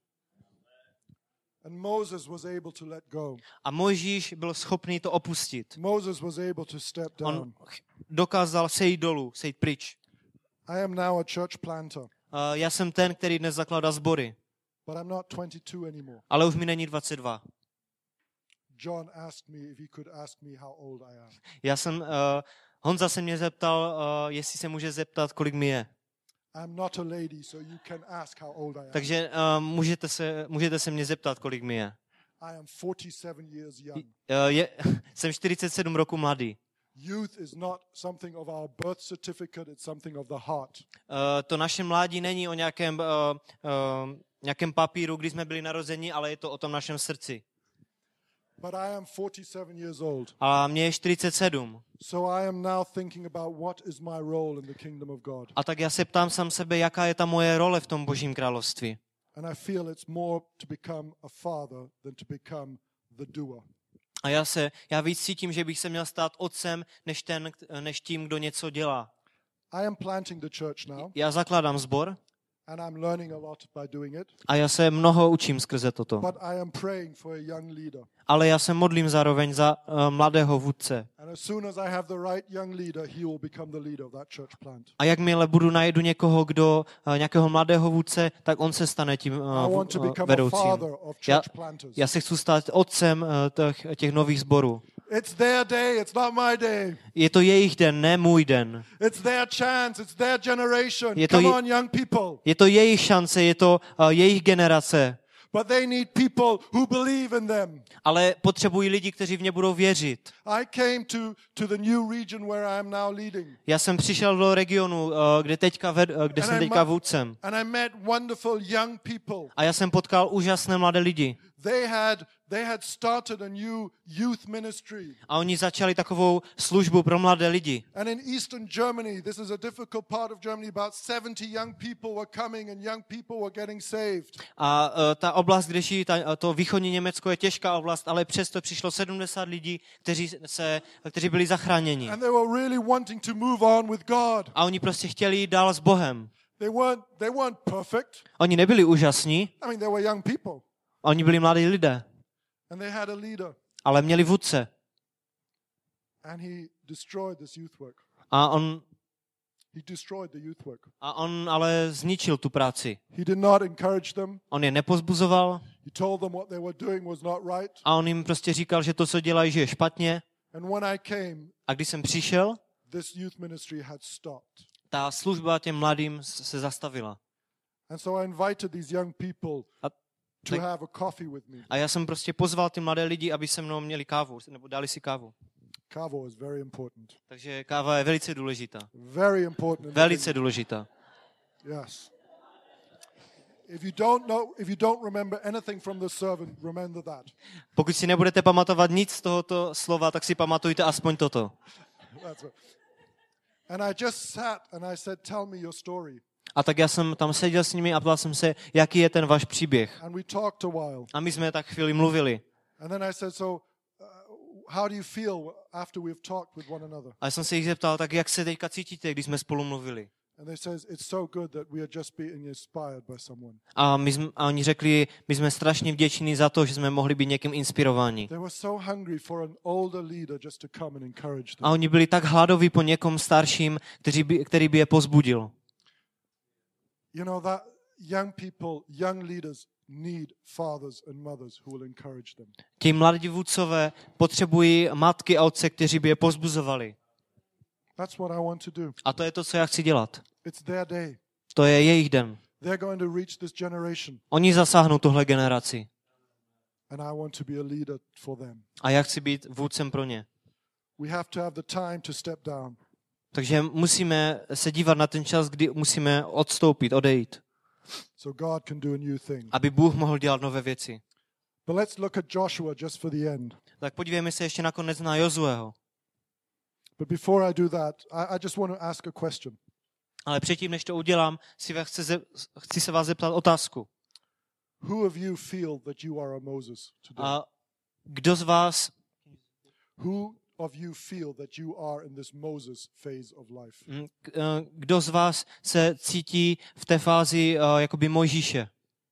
And Moses was able to let go. A Mojžíš byl schopný to opustit. Moses was able to step down. On ch- dokázal sejít dolů, sejít pryč. I am now a church planter, Uh, já jsem ten, který dnes zakládá sbory, but I'm not twenty-two anymore. ale už mi není dvacet dva. John asked me if he could ask me how old I am. Já jsem, uh, Honza se mě zeptal, uh, jestli se může zeptat, kolik mi je. I'm not a lady, so you can ask how old I am. Takže uh, můžete, se, můžete se mě zeptat, kolik mi je. I am forty-seven years young. Uh, je jsem čtyřicet sedm roku mladý. Youth is not something of our birth certificate, it's something of the heart. Uh, to naše mládí není o nějakém, uh, uh, nějakém papíru, kdy jsme byli narozeni, ale je to o tom našem srdci. But I am forty-seven years old. A mě je čtyřicet sedm. So I am now thinking about what is my role in the kingdom of God. A tak já se ptám sám sebe, jaká je ta moje role v tom Božím království. And I feel it's more to become a father than to become the doer. A já se, já víc cítím, že bych se měl stát otcem, než, ten, než tím, kdo něco dělá. I am planting the church now, Já zakládám sbor and I'm learning a lot by doing it. a já se mnoho učím skrze toto. But I am praying for a young leader. Ale já se modlím zároveň za uh, mladého vůdce. And as soon as I have the right young leader, he will become the leader of that church plant. A jakmile budu najdu někoho, kdo, uh, nějakého mladého vůdce, tak on se stane tím uh, I want to uh, become a vedoucím. father of Já, church planters. já se chci stát otcem uh, těch, těch nových sborů. It's their day, it's not my day. Je to jejich den, ne můj den. It's their chance, it's their generation. Je to Come je- on, young people. Je to jejich šance, je to uh, jejich generace. But they need people who believe in them. Ale potřebují lidi, kteří v ně budou věřit. I came to, to the new region where I am now leading. Já jsem přišel do regionu, uh, kde, teďka ved, uh, kde And jsem I teďka mu- vůdcem. And I met wonderful young people. A já jsem potkal úžasné mladé lidi. They had, they had started a new youth ministry. A oni začali takovou službu pro mladé lidi. And in Eastern Germany, this is a difficult part of Germany, about seventy young people were coming and young people were getting saved. A uh, ta oblast, kde žijí, ta, to východní Německo je těžká oblast, ale přesto přišlo sedmdesát lidí, kteří, se, kteří byli zachráněni. And they were really wanting to move on with God. A oni prostě chtěli jít dál s Bohem. They weren't, they weren't perfect. Oni nebyli úžasní, I mean, they were young people. oni byli mladí lidé, And they had a leader. ale měli vůdce. And he destroyed this youth work. A on, He destroyed the youth work. a on ale zničil tu práci. He did not encourage them. On je nepozbuzoval He told them what they were doing was not right. a on jim prostě říkal, že to, co dělají, že je špatně. And when I came, A když jsem přišel, this youth ministry had stopped. ta služba těm mladým se zastavila. And so I invited these young people A, to tak, have a coffee with me. a já jsem prostě pozval ty mladé lidi, aby se mnou měli kávu, nebo dali si kávu. Kavo is very important. Takže káva je velice důležitá. Very important. in the Velice kingdom. důležitá. Yes. If you don't know, if you don't remember anything from the servant, remember that. Pokud si nebudete pamatovat nic z tohoto slova, tak si pamatujte aspoň toto. That's it. And I just sat and I said, "Tell me your story." A tak já jsem tam seděl s nimi a ptal jsem se, jaký je ten váš příběh. And we talked a while. A my jsme tak chvíli mluvili. And then I said, "So, uh, how do you feel after we've talked with one another?" A já jsem se jich zeptal, tak jak se teďka cítíte, když jsme spolu mluvili. And they says, "It's so good that we are just being inspired by someone." A, my jsme, a oni řekli, my jsme strašně vděční za to, že jsme mohli být někým inspirováni. They were so hungry for an older leader just to come and encourage them. A oni byli tak hladoví po někom starším, který by, který by je pozbudil. You know that young people, young leaders need fathers and mothers who will encourage them. Ti mladí vůdcové potřebují matky a otce, kteří by je pozbuzovali. That's what I want to do. A to je to, co já chci dělat. It's their day. To je jejich den. They're going to reach this generation, Oni zasáhnou tuhle generaci. and I want to be a leader for them. A já chci být vůdcem pro ně. We have to have the time to step down. Takže musíme se dívat na ten čas, kdy musíme odstoupit, odejít, So God can do a new thing. aby Bůh mohl dělat nové věci. But let's look at Joshua just for the end. Tak podívejme se ještě nakonec na Jozueho. But before I do that, I, I just want to ask a question. Ale předtím, než to udělám, si vás chci, ze, chci se vás zeptat otázku. Who of you feel that you are a Moses today? A kdo z vás, Who of you feel that you are in this Moses phase of life? mm, k- eh, kdo z vás se cítí v té fázi uh, jakoby Mojžíše?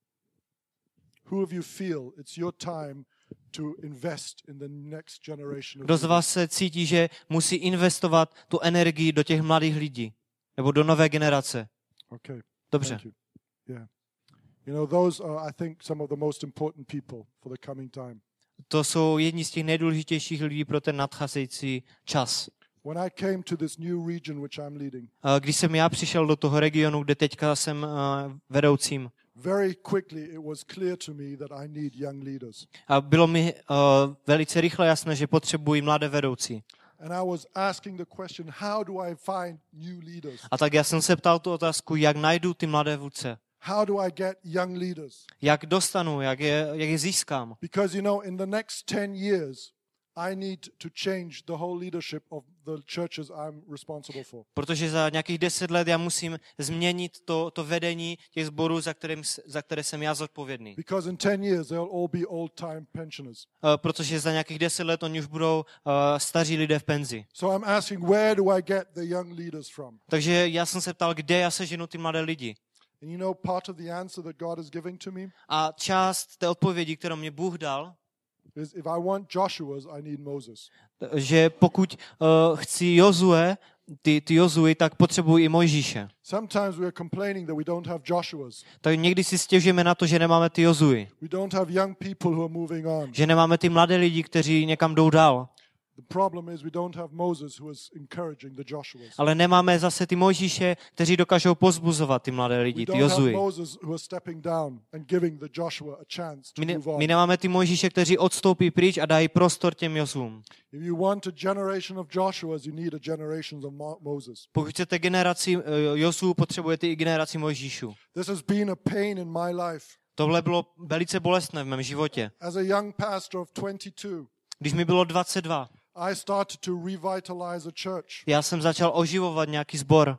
Who of you feel it's your time to invest in the next generation of Kdo z leaders? vás se cítí, že musí investovat tu energii do těch mladých lidí? Nebo do nové generace? Okay. Dobře. Thank you. Yeah. You know, those are, I think, some of the most important people for the coming time. To jsou jedni z těch nejdůležitějších lidí pro ten nadcházející čas. When I came to this new region which I'm leading, A Když jsem já přišel do toho regionu, kde teďka jsem uh, vedoucím, very quickly it was clear to me that I need young leaders. a bylo mi uh, velice rychle jasné, že potřebuji mladé vedoucí. And I was asking the question, how do I find new leaders? A tak já jsem se ptal tu otázku, jak najdu ty mladé vůdce. How do I get young leaders? Jak dostanu, jak je, jak je získám. Because, you know, in the next ten years, I need to change the whole leadership of the churches I'm responsible for. Protože za nějakých deset let já musím změnit to, to vedení těch sborů, za, kterým, za které jsem já zodpovědný. Because in ten years, they'll all be old-time pensioners. Uh, protože za nějakých deset let oni už budou uh, staří lidé v penzi. So I'm asking, where do I get the young leaders from? Takže já jsem se ptal, kde já seženu ty mladé lidi. And you know part of the answer that God is giving to me A část té odpovědi, kterou mě Bůh dal, is if I want Joshua's, I need Moses. že pokud uh, chci Jozue, ty, ty Jozuy, tak potřebuji i Mojžíše. Sometimes we are complaining that we don't have Joshua's. Tak někdy si stěžujeme na to, že nemáme ty Jozuy. We don't have young people who are moving on. Že nemáme ty mladé lidi, kteří někam jdou dál. The problem is we don't have Moses who is encouraging the Joshuas. Ale nemáme zase ty Mojžíše, kteří dokážou pozbuzovat ty mladé We lidi, ty don't have Jozuy. Moses who are stepping down and giving the Joshua a chance to My, ne, move on. my nemáme ty Mojžíše, kteří odstoupí pryč a dají prostor těm Jozům. If you want a generation of Joshuas, you need a generation of Mo- Moses. Pokud chcete generaci uh, Jozů, potřebujete i generaci Mojžíšů. This has been a pain in my life. Tohle bylo velice bolestné v mém životě. As a young pastor of twenty-two, Když mi bylo dvacet dva, I started to revitalize a church. já jsem začal oživovat nějaký sbor.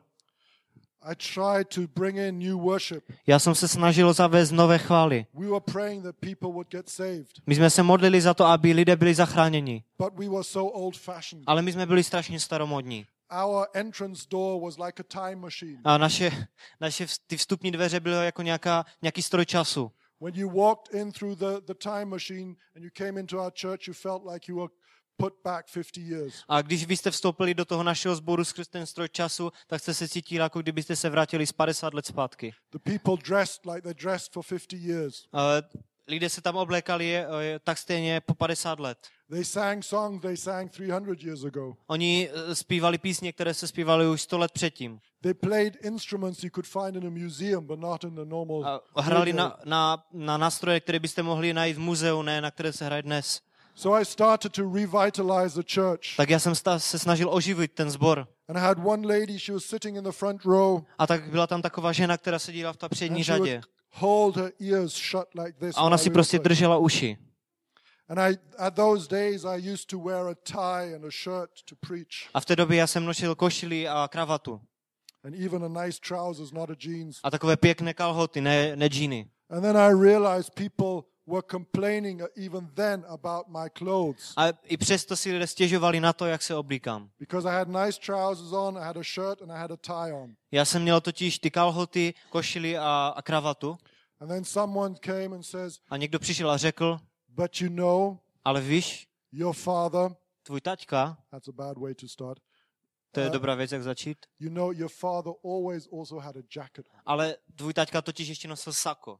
I tried to bring in new worship. Já jsem se snažil zavést nové chvály. We were praying that people would get saved, My jsme se modlili za to, aby lidé byli zachráněni. but we were so old-fashioned. Ale my jsme byli strašně staromodní. Our entrance door was like a time machine. A naše, naše vst- ty vstupní dveře byly jako nějaká, nějaký stroj času. When you walked in through the, the time machine and you came into our church, you felt like you were put back fifty years. A když vy jste vstoupili do toho našeho sboru skrz ten stroj času, tak jste se cítili, jako kdybyste se vrátili z padesát let zpátky. The people dressed like they dressed for fifty years. A lidé se tam oblékali uh, tak stejně po padesát let. They sang songs they sang three hundred years ago. Oni uh, zpívali písně, které se zpívaly už sto let předtím. They played instruments you could find in a museum, but not in the normal. A hrali na, na, na nástroje, které byste mohli najít v muzeu, ne na které se hraje dnes. So I started to revitalize the church. Tak já jsem sta- se snažil oživit ten sbor. And I had one lady, she was sitting in the front row. A tak byla tam taková žena, která seděla v ta přední And she would řadě. hold her ears shut like this. A ona while si we prostě were playing. držela uši. And I, at those days, I used to wear a tie and a shirt to preach. A v té době já jsem nosil košili a kravatu. And even a nice trousers, not a jeans. A takové pěkné kalhoty, ne, ne džíny. And then I realized people were complaining even then about my clothes. A i přesto si lidé stěžovali na to, jak se oblíkám. Because I had nice trousers on, I had a shirt and I had a tie on. Já jsem měl totiž ty kalhoty, košili a, a kravatu. And then someone came and says, A někdo přišel a řekl, but you know, ale víš, your father, tvůj taťka, that's a bad way to start. to je Uh, dobrá věc, jak začít, You know, your father always also had a jacket on. ale tvůj taťka totiž ještě nosil sako.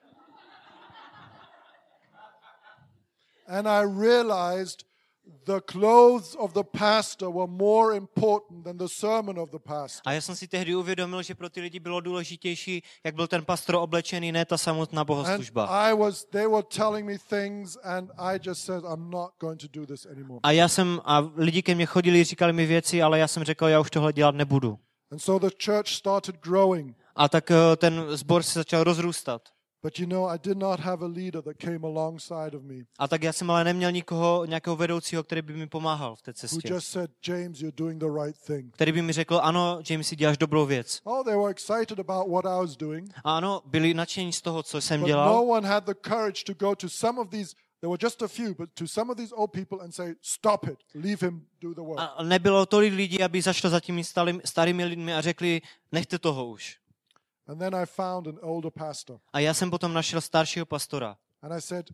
And I realized the clothes of the pastor were more important than the sermon of the pastor. A já jsem si tehdy uvědomil, že pro ty lidi bylo důležitější, jak byl ten pastor oblečený, ne ta samotná And bohoslužba. I was, they were telling me things and I just said, I'm not going to do this anymore. A já jsem, a lidi ke mně chodili, říkali mi věci, ale já jsem řekl, já už tohle dělat nebudu. And so the church started growing. A tak eh, ten sbor se začal rozrůstat. But you know, I did not have a leader that came alongside of me A tak já jsem ale neměl nikoho, nějakého vedoucího, který by mi pomáhal v té who cestě. just said, James, you're doing the right thing. Který by mi řekl, ano, James, si děláš dobrou věc. Oh, they were excited about what I was doing. A ano, byli nadšení z toho, co jsem But dělal. no one had the courage to go to some of these, there were just a few, but to some of these old people and say, stop it, leave him do the work. A nebylo tolik lidí, aby zašlo za těmi starými, starými lidmi a řekli, nechte toho už. And then I found an older pastor. A já jsem potom našel staršího pastora. And I said,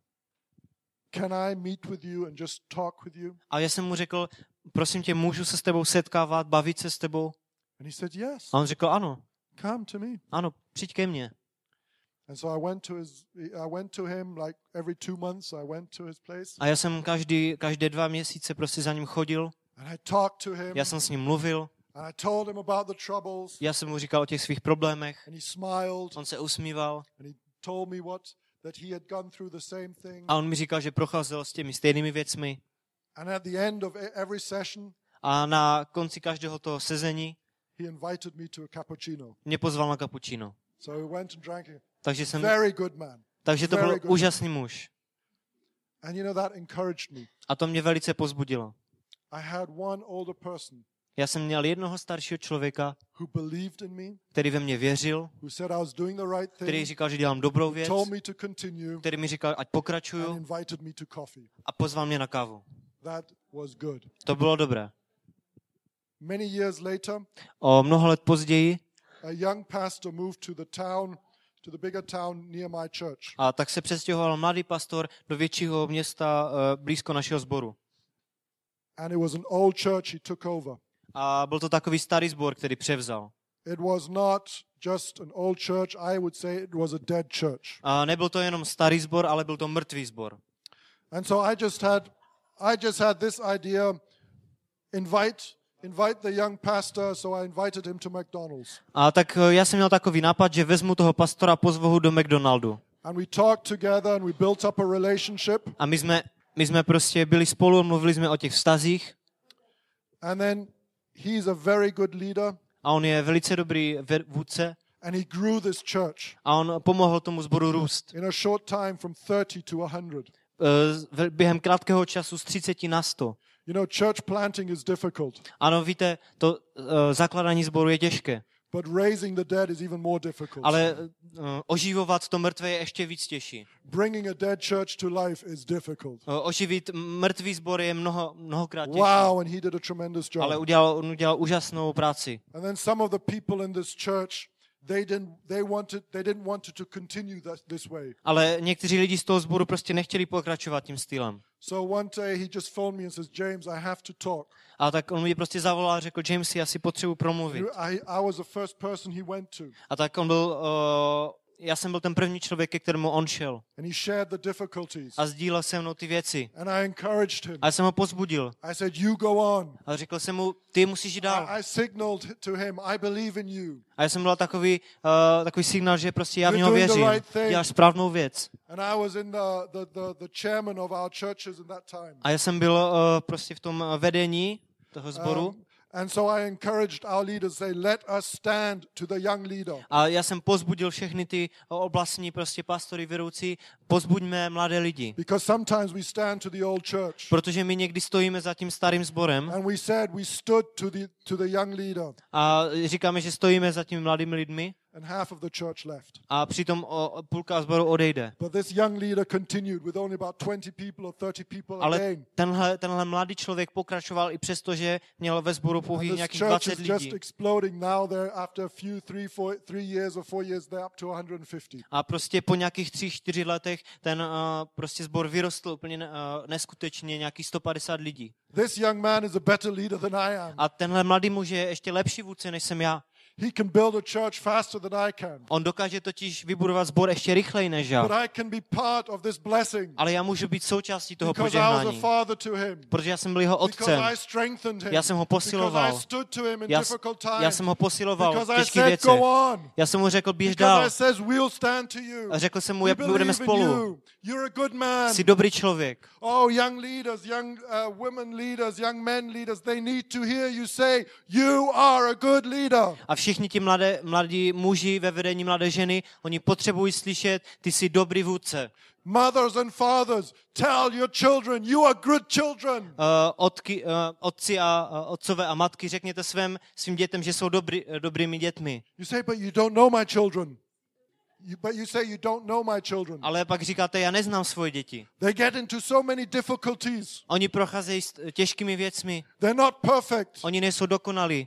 can I meet with you and just talk with you? A já jsem mu řekl, prosím tě, můžu se s tebou setkávat, bavit se s tebou? And he said, yes, A on řekl, ano, come to me. ano, přijď ke mně. And so I went to his, I went to him like every two months, I went to his place. A já jsem každý, každé dva měsíce prostě za ním chodil. And I talked to him. Já jsem s ním mluvil. And I told him about the troubles. Já jsem mu říkal o těch svých problémech. And he smiled. On se usmíval. And he told me what, that he had gone through the same thing. A on mi říkal, že procházel s těmi stejnými věcmi. And at the end of e- every session, A na konci každého toho sezení he invited me to a cappuccino. mě pozval na kapučino. So we went and drank it. Takže jsem, Very good man. takže to very byl good. úžasný muž. And you know, that encouraged me. A to mě velice pozbudilo. I had one older person Já jsem měl jednoho staršího člověka, who believed in me, který ve mně věřil, who said I was doing the right který thing, říkal, že dělám dobrou who věc, told me to continue, který mi říkal, ať and pokračuju, invited me to coffee. a pozval mě na kávu. That was good. To bylo dobré. Many years later, O mnoho let později, a young pastor moved to the town, to the bigger town near my church. a tak se přestěhoval mladý pastor do většího města uh, blízko našeho sboru. And it was an old church he took over. A byl to takový starý sbor, který převzal. It was not just an old church, I would say it was a dead church. A nebyl to jenom starý sbor, ale byl to mrtvý sbor. And so I just had I just had this idea, invite invite the young pastor, so I invited him to McDonald's. A tak uh, já jsem měl takový nápad, že vezmu toho pastora a pozvu ho do McDonaldu. And we talked together and we built up a relationship. A my jsme, my jsme prostě byli spolu, mluvili jsme o těch vztazích. And then he's a very good leader. A on je velice dobrý vůdce. And he grew this church A on pomohl tomu sboru růst. in a short time from thirty to one hundred. Uh, během krátkého času z třiceti na sto. You know, church planting is difficult, Ano, víte, to uh, zakládání sboru je těžké. but raising the dead is even more difficult. Ale uh, oživovat to mrtvé je ještě víc těžší. Bringing a dead church to life is difficult. Uh, oživit mrtvý sbor je mnoho, mnohokrát těžší. Wow, and he did a tremendous job. Ale udělal, on udělal úžasnou práci. And then some of the people in this church, they didn't they wanted they didn't want to continue that, this way. Ale někteří lidi z toho sboru prostě nechtěli pokračovat tím stylem. So one day he just phoned me and says, James, I have to talk. A tak on mi prostě zavolal a řekl, Jamesi, já si potřebuji promluvit. I, I was the first person he went to. A tak on byl já jsem byl ten první člověk, ke kterému on šel. And he shared the difficulties. A sdílel se mnou ty věci. And I encouraged him. A já jsem ho pozbudil. I said, you go on. A řekl jsem mu, ty musíš jít dál. I, I signaled to him, I believe in you. A já jsem byl takový, uh, takový signál, že prostě já v něho You're doing the věřím. right thing. Děláš správnou věc. And I was in the, the, the, the chairman of our churches in that time. A já jsem byl uh, prostě v tom vedení toho sboru. Um, and so I encouraged our leaders, say, let us stand to the young leader. A já jsem pozbudil všechny ty oblastní prostě pastory, vedoucí, pozbuďme mladé lidi. Because sometimes we stand to the old church. Protože my někdy stojíme za tím starým sborem And we said we stood to the, to the young leader. a říkáme, že stojíme za těmi mladými lidmi And half of the church left. a přitom o, půlka sboru odejde. But this young leader continued with only about twenty people or thirty people Ale again. tenhle, tenhle mladý člověk pokračoval i přesto, že měl ve sboru And pouhých this nějakých church dvacet is just lidí. exploding now. They're after a few three, four, three years or four years, they're up to one hundred fifty. A prostě po nějakých třích, čtyři letech ten uh, prostě sbor vyrostl úplně uh, neskutečně nějakých sto padesát lidí. This young man is a better leader than I am. A tenhle mladý muž je ještě lepší vůdce, než jsem já. He can build a church faster than I can. On dokáže totiž vybudovat sbor ještě rychleji než já. But I can be part of this blessing Ale já můžu být součástí toho because I was a požehnání. father to him. Protože já jsem byl jeho Because otcem. I strengthened him. Já jsem ho Because posiloval. I stood to him in Já, difficult times. já jsem ho posiloval v Because I těžkých said, věcech. go on. Já jsem mu řekl, běž Because dál. I says, we'll stand to you. A řekl jsem mu, We jak budeme believe in spolu. you. You're a good man. Jsi dobrý člověk. Oh, young leaders, young uh, women leaders, young men leaders, they need to hear you say, you are a good leader. A všichni ti mladé, mladí muži ve vedení mladé ženy, oni potřebují slyšet, ty jsi dobrý vůdce. Mothers and fathers, tell your children, you are good children. Uh, otky, uh, otci a uh, otcové a matky, řekněte svým, svým dětem, že jsou dobrý, uh, dobrými dětmi. You say, but you don't know my children. You, but you say you don't know my children. Ale pak říkáte, já neznám svoje děti. They get into so many difficulties. Oni procházejí s těžkými věcmi. They're not perfect. Oni nejsou dokonalí.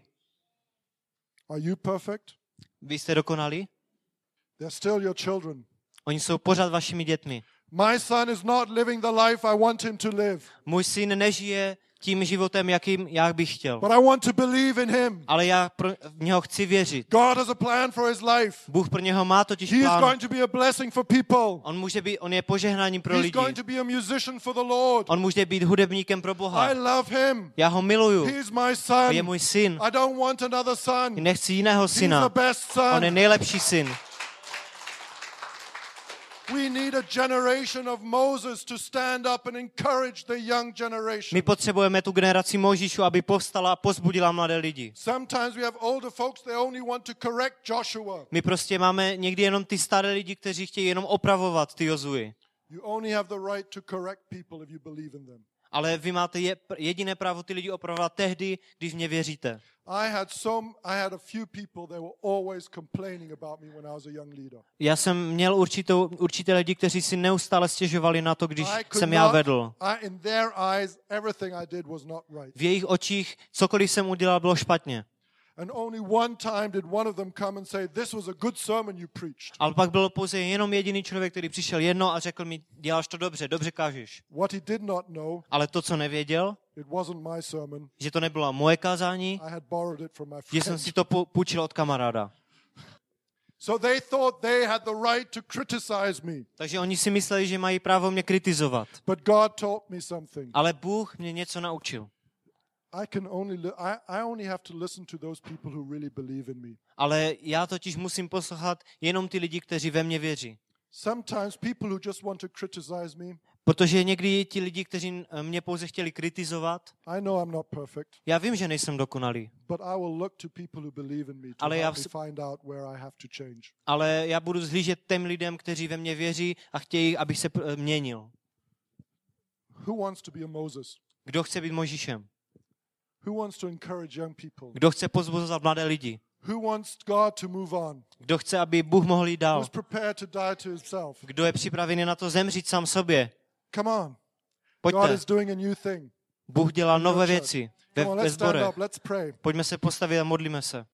Are you perfect? Vy jste dokonalí? They're still your children. Oni jsou pořád vašimi dětmi. My son is not living the life I want him to live. Můj syn nežije tím životem, jakým já bych chtěl. But I want to believe in him. Ale já pro, v něho chci věřit. God has a plan for his life. Bůh pro něho má totiž He is plán. going to be a blessing for people. On může být, on je požehnáním pro He's lidi. going to be a musician for the Lord. On může být hudebníkem pro Boha. I love him. Já ho miluju. He is my son. Je můj syn. I don't want another son. Nechci jiného He's the syna. best On je son. nejlepší syn. We need a generation of Moses to stand up and encourage the young generation. My potřebujeme tu generaci Mojžíšu, aby povstala a pozbudila mladé lidi. Sometimes we have older folks, they only want to correct Joshua. My prostě máme někdy jenom ty staré lidi, kteří chtějí jenom opravovat ty Jozuji. You only have the right to correct people if you believe in them. Ale vy máte je, jediné právo ty lidi opravovat tehdy, když v ně věříte. I had some I had a few people they were always complaining about me when I was a young leader. Já jsem měl určitou, určité lidi, kteří si neustále stěžovali na to, když I could jsem já not- vedl. I, in their eyes everything I did was not right. V jejich očích cokoliv jsem udělal, bylo špatně. And only one time did one of them come and say, this was a good sermon you preached. Ale pak byl pouze jenom jediný člověk, který přišel jedno a řekl mi, děláš to dobře, dobře kážeš. What he did not know, Ale to, co nevěděl, it wasn't my sermon. že to nebylo moje kázání, I had borrowed it from my že jsem friend. si to pu- půjčil od kamaráda. So they thought they had the right to criticize me. Takže oni si mysleli, že mají právo mě kritizovat. But God taught me something. Ale Bůh mě něco naučil. I can only li- I, I only have to listen to those people who really believe in me. Ale já totiž musím poslouchat jenom ty lidi, kteří ve mně věří. Sometimes people who just want to criticize me, Protože někdy ti lidi, kteří mě pouze chtěli kritizovat, I know I'm not perfect, já vím, že nejsem dokonalý, but I will look to people who believe in me to Ale já help me vs- find out where I have to change. ale já budu zhlížet těm lidem, kteří ve mně věří a chtějí, abych se pr- měnil. Who wants to be a Moses? Kdo chce být Mojžíšem? Who wants to encourage young people? Kdo chce pozbuzovat mladé lidi? Who wants God to move on? Kdo chce, aby Bůh mohl jít dál? Who's prepared to die to himself? Kdo je připravený na to zemřít sám sobě? Come on. God Pojďte. is doing a new thing. Bůh dělá nové church. věci ve, Come on, ve let's stand sborech. up. Let's pray. Pojďme se postavit a modlíme se.